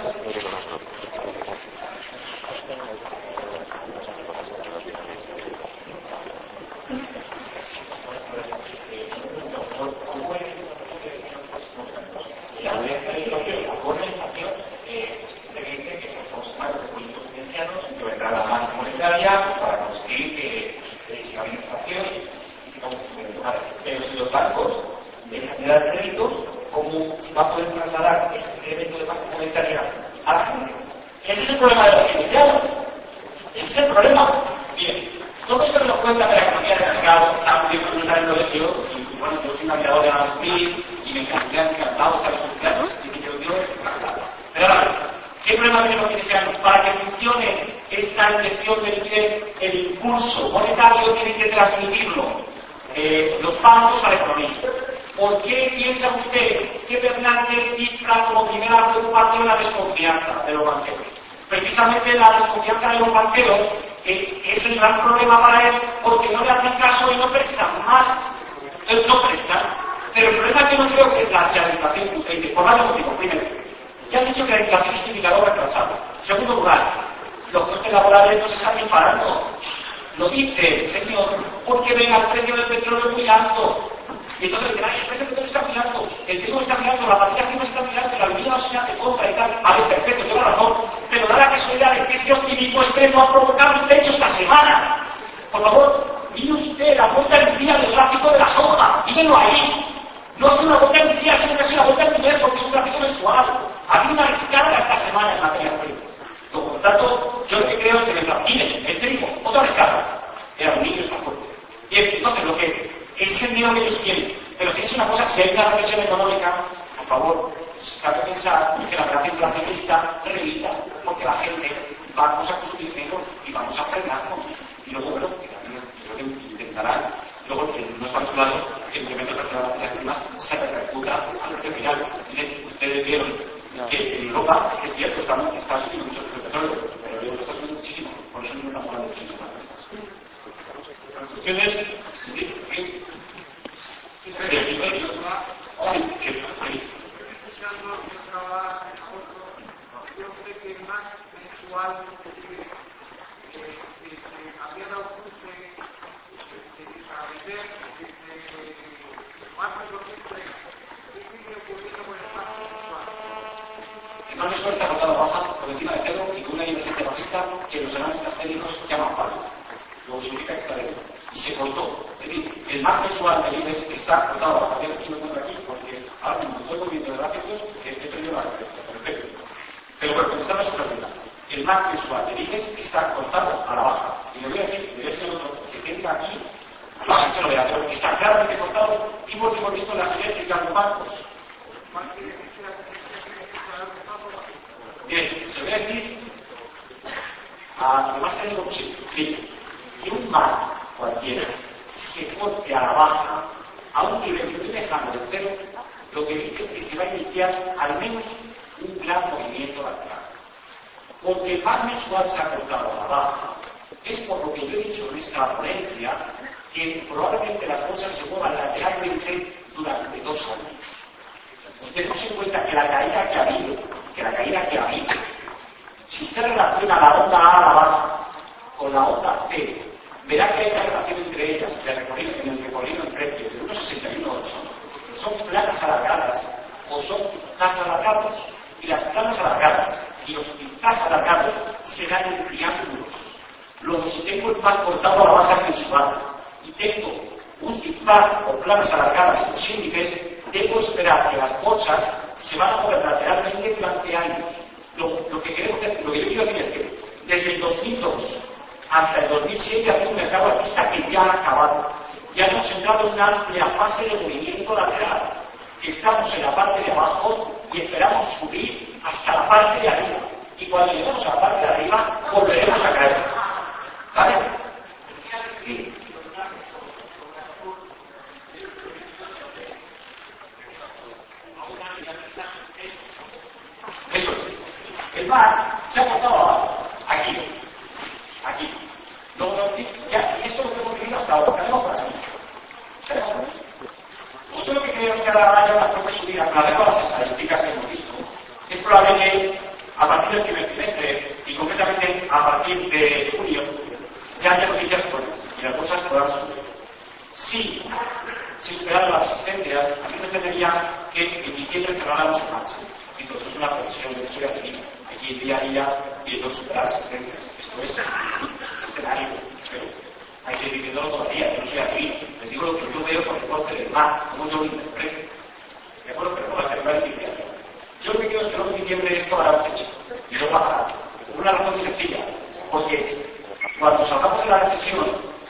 La masa monetaria para conseguir que se haga inflación y se cómo se puede. Pero si los bancos dejan de dar créditos, ¿cómo se va a poder trasladar ese incremento de masa monetaria a la gente? Ese es el problema de los keynesianos. Ese es el problema. Bien, Todo esto me lo cuenta de la economía de mercado, está muy bien en el colegio, y bueno, yo soy un admirador de Adam Smith, y me encantaría, encantado estar en sus clases, y que yo digo, pero ahora, ¿qué problema tenemos que desearnos? Para que funcione esta intención de liquidez, el impulso monetario tiene que transmitirlo eh, los bancos a la economía. ¿Por qué piensa usted que Fernández cifra como primera preocupación la desconfianza de los banqueros? Precisamente la desconfianza de los banqueros eh, es el gran problema para él, porque no le hacen caso y no prestan más. Entonces no prestan. Pero el problema yo no creo que es la inflación que usted dice, por varios motivos. Primero, ya han dicho que la inflación es un indicador retrasado. Segundo lugar, los costes laborales no se están disparando. Lo dice, señor, porque venga el precio del petróleo muy alto. Y entonces dicen, ay, el precio del petróleo está muy alto, el trigo está muy alto, la materia prima está muy alta, la aluminio se hace compra y tal. Vale, perfecto, lleva razón. Pero da la casualidad de que ese optimismo extremo ha provocado un techo esta semana. Por favor, mire usted la vuelta en día del gráfico de la soja. Mírenlo ahí. No es una vuelta en día, sino que es una vuelta en nivel porque es un gráfico mensual. Ha habido una descarga esta semana en materia prima. Por lo tanto, yo lo que creo es que mientras miren el trigo, otra descarga. El aluminio está fuerte. Y entonces lo que es el miedo que ellos tienen. Pero fíjense una cosa, si hay una recesión económica, por favor, cabe pensar que la verdad inflacionista revita, porque la gente vamos a consumir menos y vamos a frenarnos. Y luego, bueno, que también yo creo que intentarán, luego que no está calculado que el incremento de las materias primas se repercuta al precio final. Miren, ustedes vieron que en Europa, que es cierto, está, está subiendo mucho el petróleo, pero yo lo está subiendo muchísimo, por eso no estamos hablando muchísimo de estas. ¿Tienes? Sí, sí. Sí, yo sé que más mensual había dado cruce para vender más mensual, ¿qué sigue ocurriendo con el más mensual? El más mensual está cortado baja por encima de cero y con una divergencia bajista que los analistas técnicos llaman palo. Luego significa que está dentro. Y se cortó. Es decir, el más mensual del I B E S está cortado baja. Bien, si lo encuentro aquí, porque ahora mismo todo el movimiento de gráficos que he perdido la referencia. Perfecto. Pero bueno, contestando a su pregunta, el más mensual del I B E S está cortado a la baja. Y le voy a decir, le voy a decir otro que tenga aquí, a que lo vea, pero está claramente cortado y porque hemos visto las eléctricas de los bancos. Bien, se lo voy a decir a lo más técnico posible. Que un mar cualquiera se corte a la baja a un nivel muy lejano del cero, lo que dice es que se va a iniciar al menos un gran movimiento lateral. Porque el mar mensual se ha cortado a la baja, es por lo que yo he dicho en esta ponencia, que probablemente las bolsas se muevan lateralmente durante dos años. Si tenemos en cuenta que la caída que ha habido, que la caída que ha habido, si usted relaciona la onda A a la baja con la onda C, verá que hay una relación entre ellas, de recorrido, en el recorrido en precio, de uno coma sesenta y uno son, son planas alargadas o son zigzags alargados, y las planas alargadas y los zigzags alargados serán en triángulos. Luego, si tengo el pan cortado a la baja mensual y tengo un zigzag o planas alargadas en los índices, debo esperar que las bolsas se van a mover lateralmente durante años. Lo, lo que queremos decir, lo que yo quiero decir es que desde el dos mil dos hasta el dos mil siete había un mercado alcista que ya ha acabado. Ya hemos entrado en una amplia fase de movimiento lateral. Estamos en la parte de abajo y esperamos subir hasta la parte de arriba. Y cuando lleguemos a la parte de arriba, volveremos a caer. ¿Vale? Sí. Eso es. El mar se ha cortado abajo. Aquí. Aquí. No, no, ya, esto es lo que hemos vivido hasta ahora. Tenemos por aquí. Tenemos por aquí. Yo lo que creo es que ahora haya una propia subida, para ver las estadísticas que hemos visto. Es probable que a partir del primer trimestre, y concretamente a partir de junio, ya haya noticias buenas y las cosas puedan subir. Si se superara la resistencia, a mí me tendría que en diciembre cerráramos en marcha. Entonces es una previsión de eso de aquí. Aquí día a día viendo superar resistencias. Esto es escenario, pero hay que ir viviéndolo todavía, yo no soy aquí. Les digo lo que yo veo por el corte del mar, como yo lo interpreto. ¿De acuerdo? Pero no va a tener diciembre. Yo lo que quiero es que luego en diciembre esto hará un techo. Y no bajará. Por una razón muy sencilla. Porque cuando salgamos de la recesión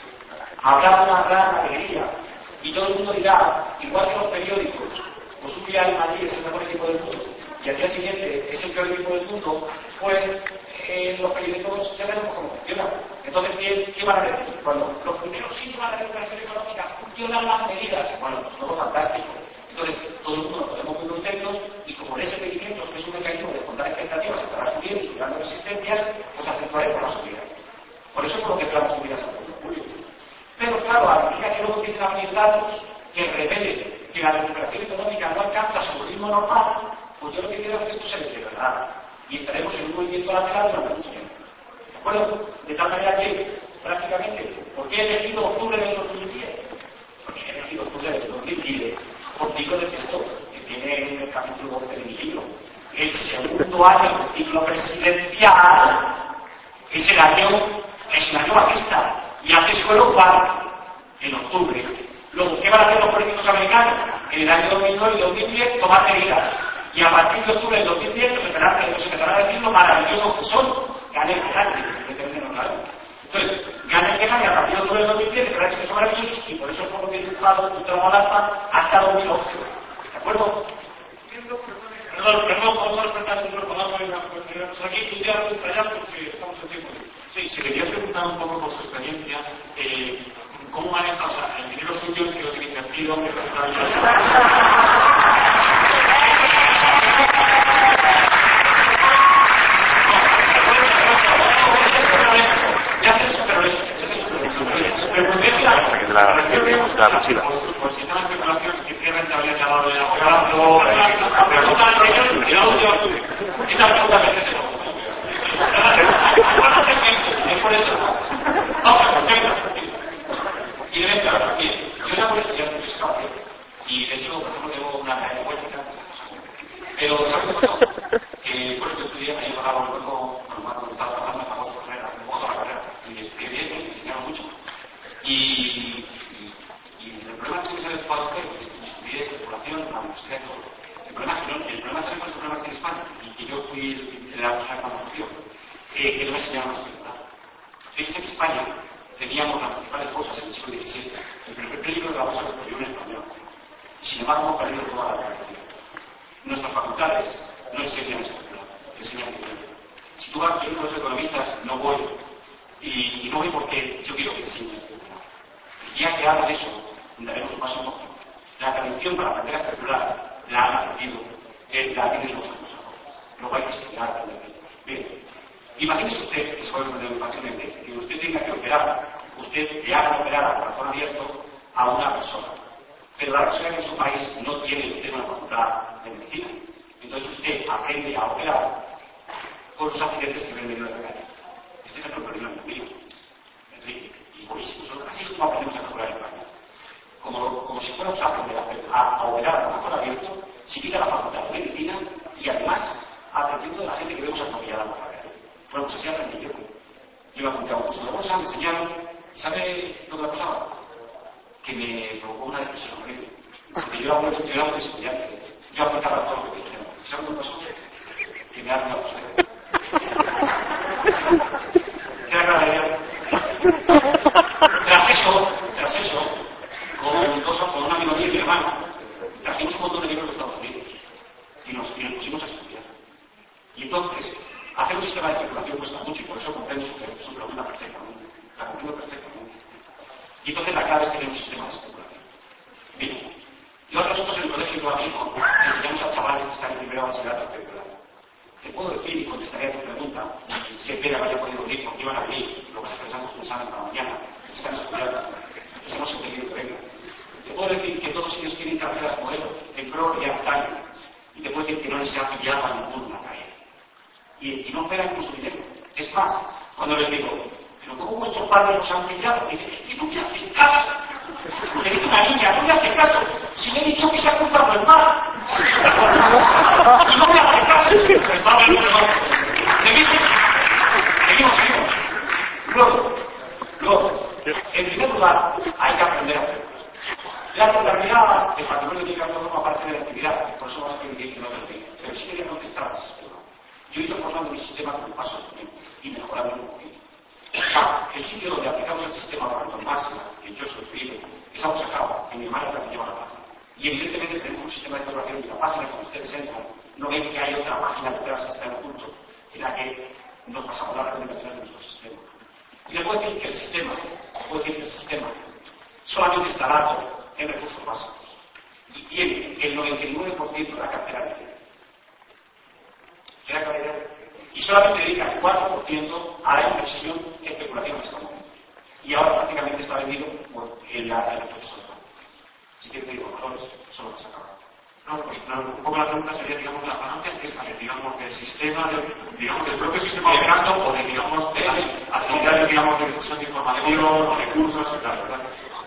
habrá una gran alegría. Y todo el mundo dirá, igual que los periódicos, pues un día el Madrid es el mejor equipo del mundo y al día siguiente es el peor equipo del mundo, pues eh, los periódicos ya veremos cómo funcionan. Entonces, ¿qué, ¿qué van a decir? Bueno, los primeros síntomas de recuperación económica funcionan las medidas. Bueno, pues todo fantástico. Entonces, todo el mundo nos podemos muy contentos y como el ese and pe quinientos, que es un mecanismo de contar expectativas, estará subiendo y subiendo resistencias, pues acentuaremos la subida. Por eso es por lo que esperamos subidas al segundo de julio. Pero claro, a medida que luego empiecen a venir datos que revelen que la recuperación económica no alcanza su ritmo normal, pues yo lo que quiero es que esto se deteriorará y estaremos en un movimiento lateral durante mucho tiempo. ¿De acuerdo? De tal manera que, prácticamente, ¿por qué he elegido octubre del dos mil diez? Porque he elegido octubre del dos mil diez por ciclo de texto que tiene en el capítulo doce de mi libro. El segundo año del ciclo presidencial es el año, es el año bajista. Y hace suelo cuatro, en octubre. Luego, ¿qué van a hacer los políticos americanos? En el año dos mil nueve y dos mil diez, tomar medidas. Y a partir de octubre del dos mil diez, nos empezarán, nos empezarán a decir lo maravillosos que son. Ganen, ganen, determinan claro. Entonces, ganen, que ganen, a partir de octubre del dos mil diez, empezarán que son maravillosos, y por eso es por lo que he dibujado un tramo al alfa hasta dos mil once. ¿De acuerdo? Perdón, perdón, vamos a respetar el cuerpo, vamos a ir a aquí, tú ya pregunta ya porque estamos en tiempo. Sí, se quería preguntar un poco por su experiencia, eh, ¿cómo maneja, o sea, el dinero suyo que lo tiene invertido, que está ya sé súper honesto, ya sé súper honesto. Pero ¿por qué la mochila? Por si está en especulación, que qué rentabilidad ha dado el abogado, la pregunta anterior y la última tuya. Esta pregunta me hace es por eso. Y debe estar, mire, yo ya por estudiante de escape, y de hecho, por ejemplo, tengo una carrera de vuelta, pero ¿sabes qué pasó? Que por eso estudié, me pagaba un poco, cuando estaba trabajando, me pagó su carrera, me pagó la carrera, y estudié bien, me enseñaron mucho. Y, y, y el problema es que se ha enfadado que estudié especulación en la universidad y todo. El problema es que no, el problema es que el problema en España, y que yo fui la persona que me sufrió, eh, que no me enseñaron a especular. Fíjense que España teníamos las principales bolsas en el siglo diecisiete, el primer peligro de la bolsa que ocurrió en español. Sin embargo, hemos perdido toda la tradición. Nuestras facultades no enseñan a especular, enseñan a especular. Si tú vas, yo con los economistas no voy, y, y no voy porque yo quiero que enseñen a especular. El día que hagan eso, daremos un paso más. La tradición para aprender a especular la han aprendido, eh, la tienen los anglosajones. Luego hay que estudiar, aprender. Bien. Imagínese usted, que es joven de fácilmente, que usted tenga que operar, usted le haga operar a corazón abierto a una persona. Pero la persona en su país no tiene usted una facultad de medicina. Entonces usted aprende a operar con los accidentes que ven en la calle. Este ejemplo lo perdió en el mío. Enrique, y buenísimo. Así es como aprendemos a operar en España. Como, como si fuéramos a aprender a, a, a operar a corazón abierto, si quita la facultad de medicina y además aprendiendo de la gente que vemos atropellada por la calle. Bueno, pues así aprendí yo. Yo me apunté a un curso de bolsa, me enseñaron, ¿y sabe lo que me pasaba? Que me provocó una depresión horrible. Porque yo era muy, yo era muy estudiante. Yo aplicaba todo lo que me dijeron. ¿Sabe lo que pasó? Que me ha pasado usted. ¿Qué era la idea? Tras eso, tras eso, con, dos, con un amigo mío y mi hermano, trajimos un montón de libros de Estados Unidos y nos, y nos pusimos a estudiar. Y entonces, hacer un sistema de especulación cuesta mucho y por eso comprendo su, su pregunta perfectamente. La comprendo perfectamente. Y entonces la clave es tener un sistema de especulación. Bien, yo nosotros en el colegio todavía enseñamos a chavales que están en primero bachillerato a especular. Te puedo decir y contestaré a tu pregunta, que pena que haya podido venir porque iban a venir, lo que pensamos que pensaban para mañana, están estudiando, les hemos entendido que vengan. Te puedo decir que todos ellos tienen carreras modelo en pro y antaño, y te puedo decir que no les ha pillado a ninguna caída. Y, y no esperan con su dinero. Es más, cuando les digo, pero ¿cómo vuestros padres nos han pillado? Dicen, es que no me hacen caso. Le dice una niña, no me hace caso. Si le he dicho que se ha cruzado el mar. Y no me hace caso. Seguimos, seguimos, seguimos. Luego, luego, en primer lugar, hay que aprender a hacer. La contabilidad, el patrimonio tiene que forma parte de la actividad, por eso vamos a tener que no te lo digo. Pero sí quería contestar a ese sistema. Yo he ido formando mi sistema con el paso del tiempo y mejorando un poquito. Claro, el sitio donde aplicamos el sistema para más que yo soy escribo, es algo sacado, que mi hermana también lleva la página. Y evidentemente tenemos un sistema de información y la página cuando ustedes entran, no ven que hay otra página detrás que está en oculto, en la que nos pasamos las recomendaciones de nuestro sistema. Y les puedo decir que el sistema, puedo decir que el sistema solamente está dado en recursos básicos y tiene el noventa y nueve por ciento de la cartera de crédito. Y solamente dedica el cuatro por ciento a la inversión en especulación en este momento. Y ahora prácticamente está vendido por el recurso. Así que te digo, valores, solo vas a acabar. No, pues no, un poco la pregunta sería, digamos, las ganancias que salen, digamos, del sistema, de, digamos, del propio sistema operando o de, digamos, de las actividades, digamos, de difusión de información, recursos y tal, ¿verdad?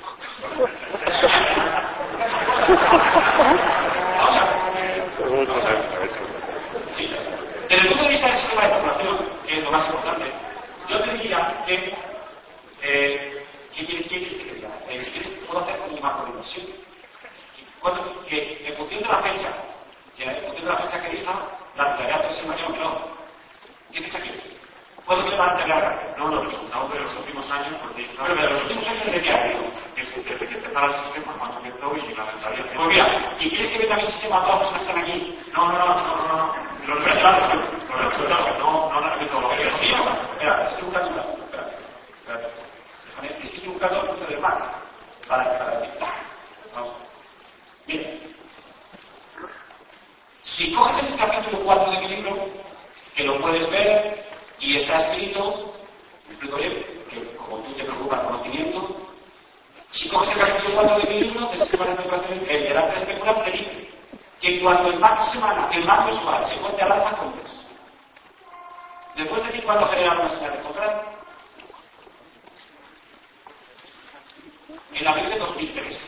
Sí. Desde el punto de vista del sistema de información, que es lo más importante, yo te diría que, eh, ¿qué quieres que te diga? Eh, si quieres, puedo hacer un marco de inversión. Bueno, que en función de la fecha, que en función de la fecha que elija, la rentabilidad puede ser mayor o menor. ¿Qué fecha quieres? ¿Cuándo quiero la rentabilidad? No, los resultados de los últimos años, porque pero de los últimos años desde qué año? Desde que empezara el sistema, cuando empezó y la rentabilidad. Pues mira, ¿y quieres que venda mi sistema a todas las personas que están aquí? No, no, no, no, no, no. Los resultados, los resultados, no, no la metodología. Sí, espera, estoy buscando un dato. Espera, espera. Déjame, es que estoy buscando el curso del mar. Para, para decir. Vamos. Mira, si coges el capítulo cuatro de mi libro, que lo puedes ver y está escrito, me explico bien, que como tú te preocupas el conocimiento, si coges el capítulo cuatro de mi libro, de sistema de especulación, el de arte especular te dice que cuando el back semana, el back mensual se cuente al alza, compres. ¿Me puedes decir cuándo generar una señal de compra? En abril de dos mil tres.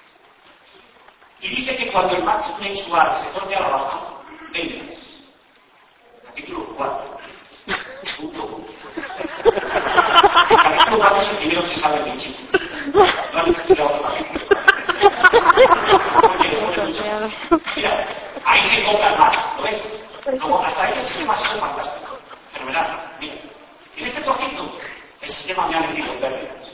Y dice que cuando el max mensual se corte a la baja, vendes. Capítulo cuatro. Punto uno. Capítulo cuatro es el primero que se sabe del chico. No han explicado otro capítulo. Mira, ahí se compra el max, ¿lo ves? Como hasta ahí el sistema ha sido fantástico. Fenomenal. Mira, en este trocito el sistema me ha metido pérdidas.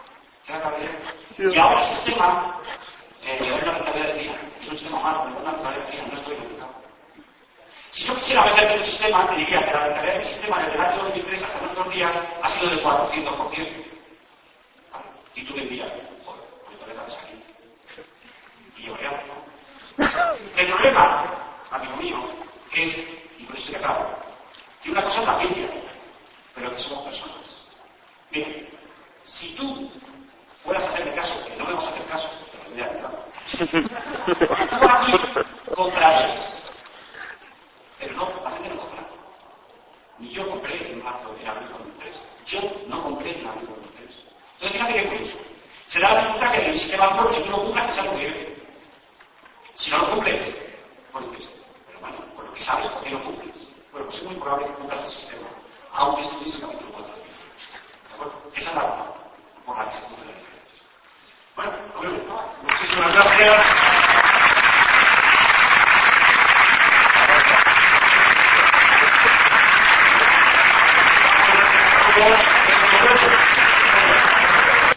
Y ahora el sistema Eh, es una rentabilidad de día, es un sistema malo, pero una rentabilidad de día, no estoy equivocado. Si yo quisiera meterte en un sistema, te diría que la rentabilidad del sistema desde el año dos mil tres hasta nuestros días ha sido del cuatrocientos por ciento. ¿Vale? Y tú me dirías, joder, pues ¿qué haces aquí? Y yo, ya, ¿no? El problema, amigo mío, es, y por eso te acabo, que una cosa es la ciencia, pero que somos personas. Mira, si tú fueras a hacerme caso, que no me vas a hacer caso, tú aquí comprarías, pero no, la gente no compra. Ni yo compré en marzo de abril de dos mil tres. Yo no compré en abril de dos mil tres. Entonces fíjate qué curioso. Se da la pregunta que en el sistema actual, si tú lo cumplas, te sale muy bien. Si no lo cumples, pues dices, pero bueno, por lo que sabes, ¿por qué no cumples? Bueno, pues es muy probable que cumplas el sistema, aunque estuviese en capítulo cuatro. ¿De acuerdo? Esa es la razón por la que se cumple la diferencia. Bueno, muchísimas gracias.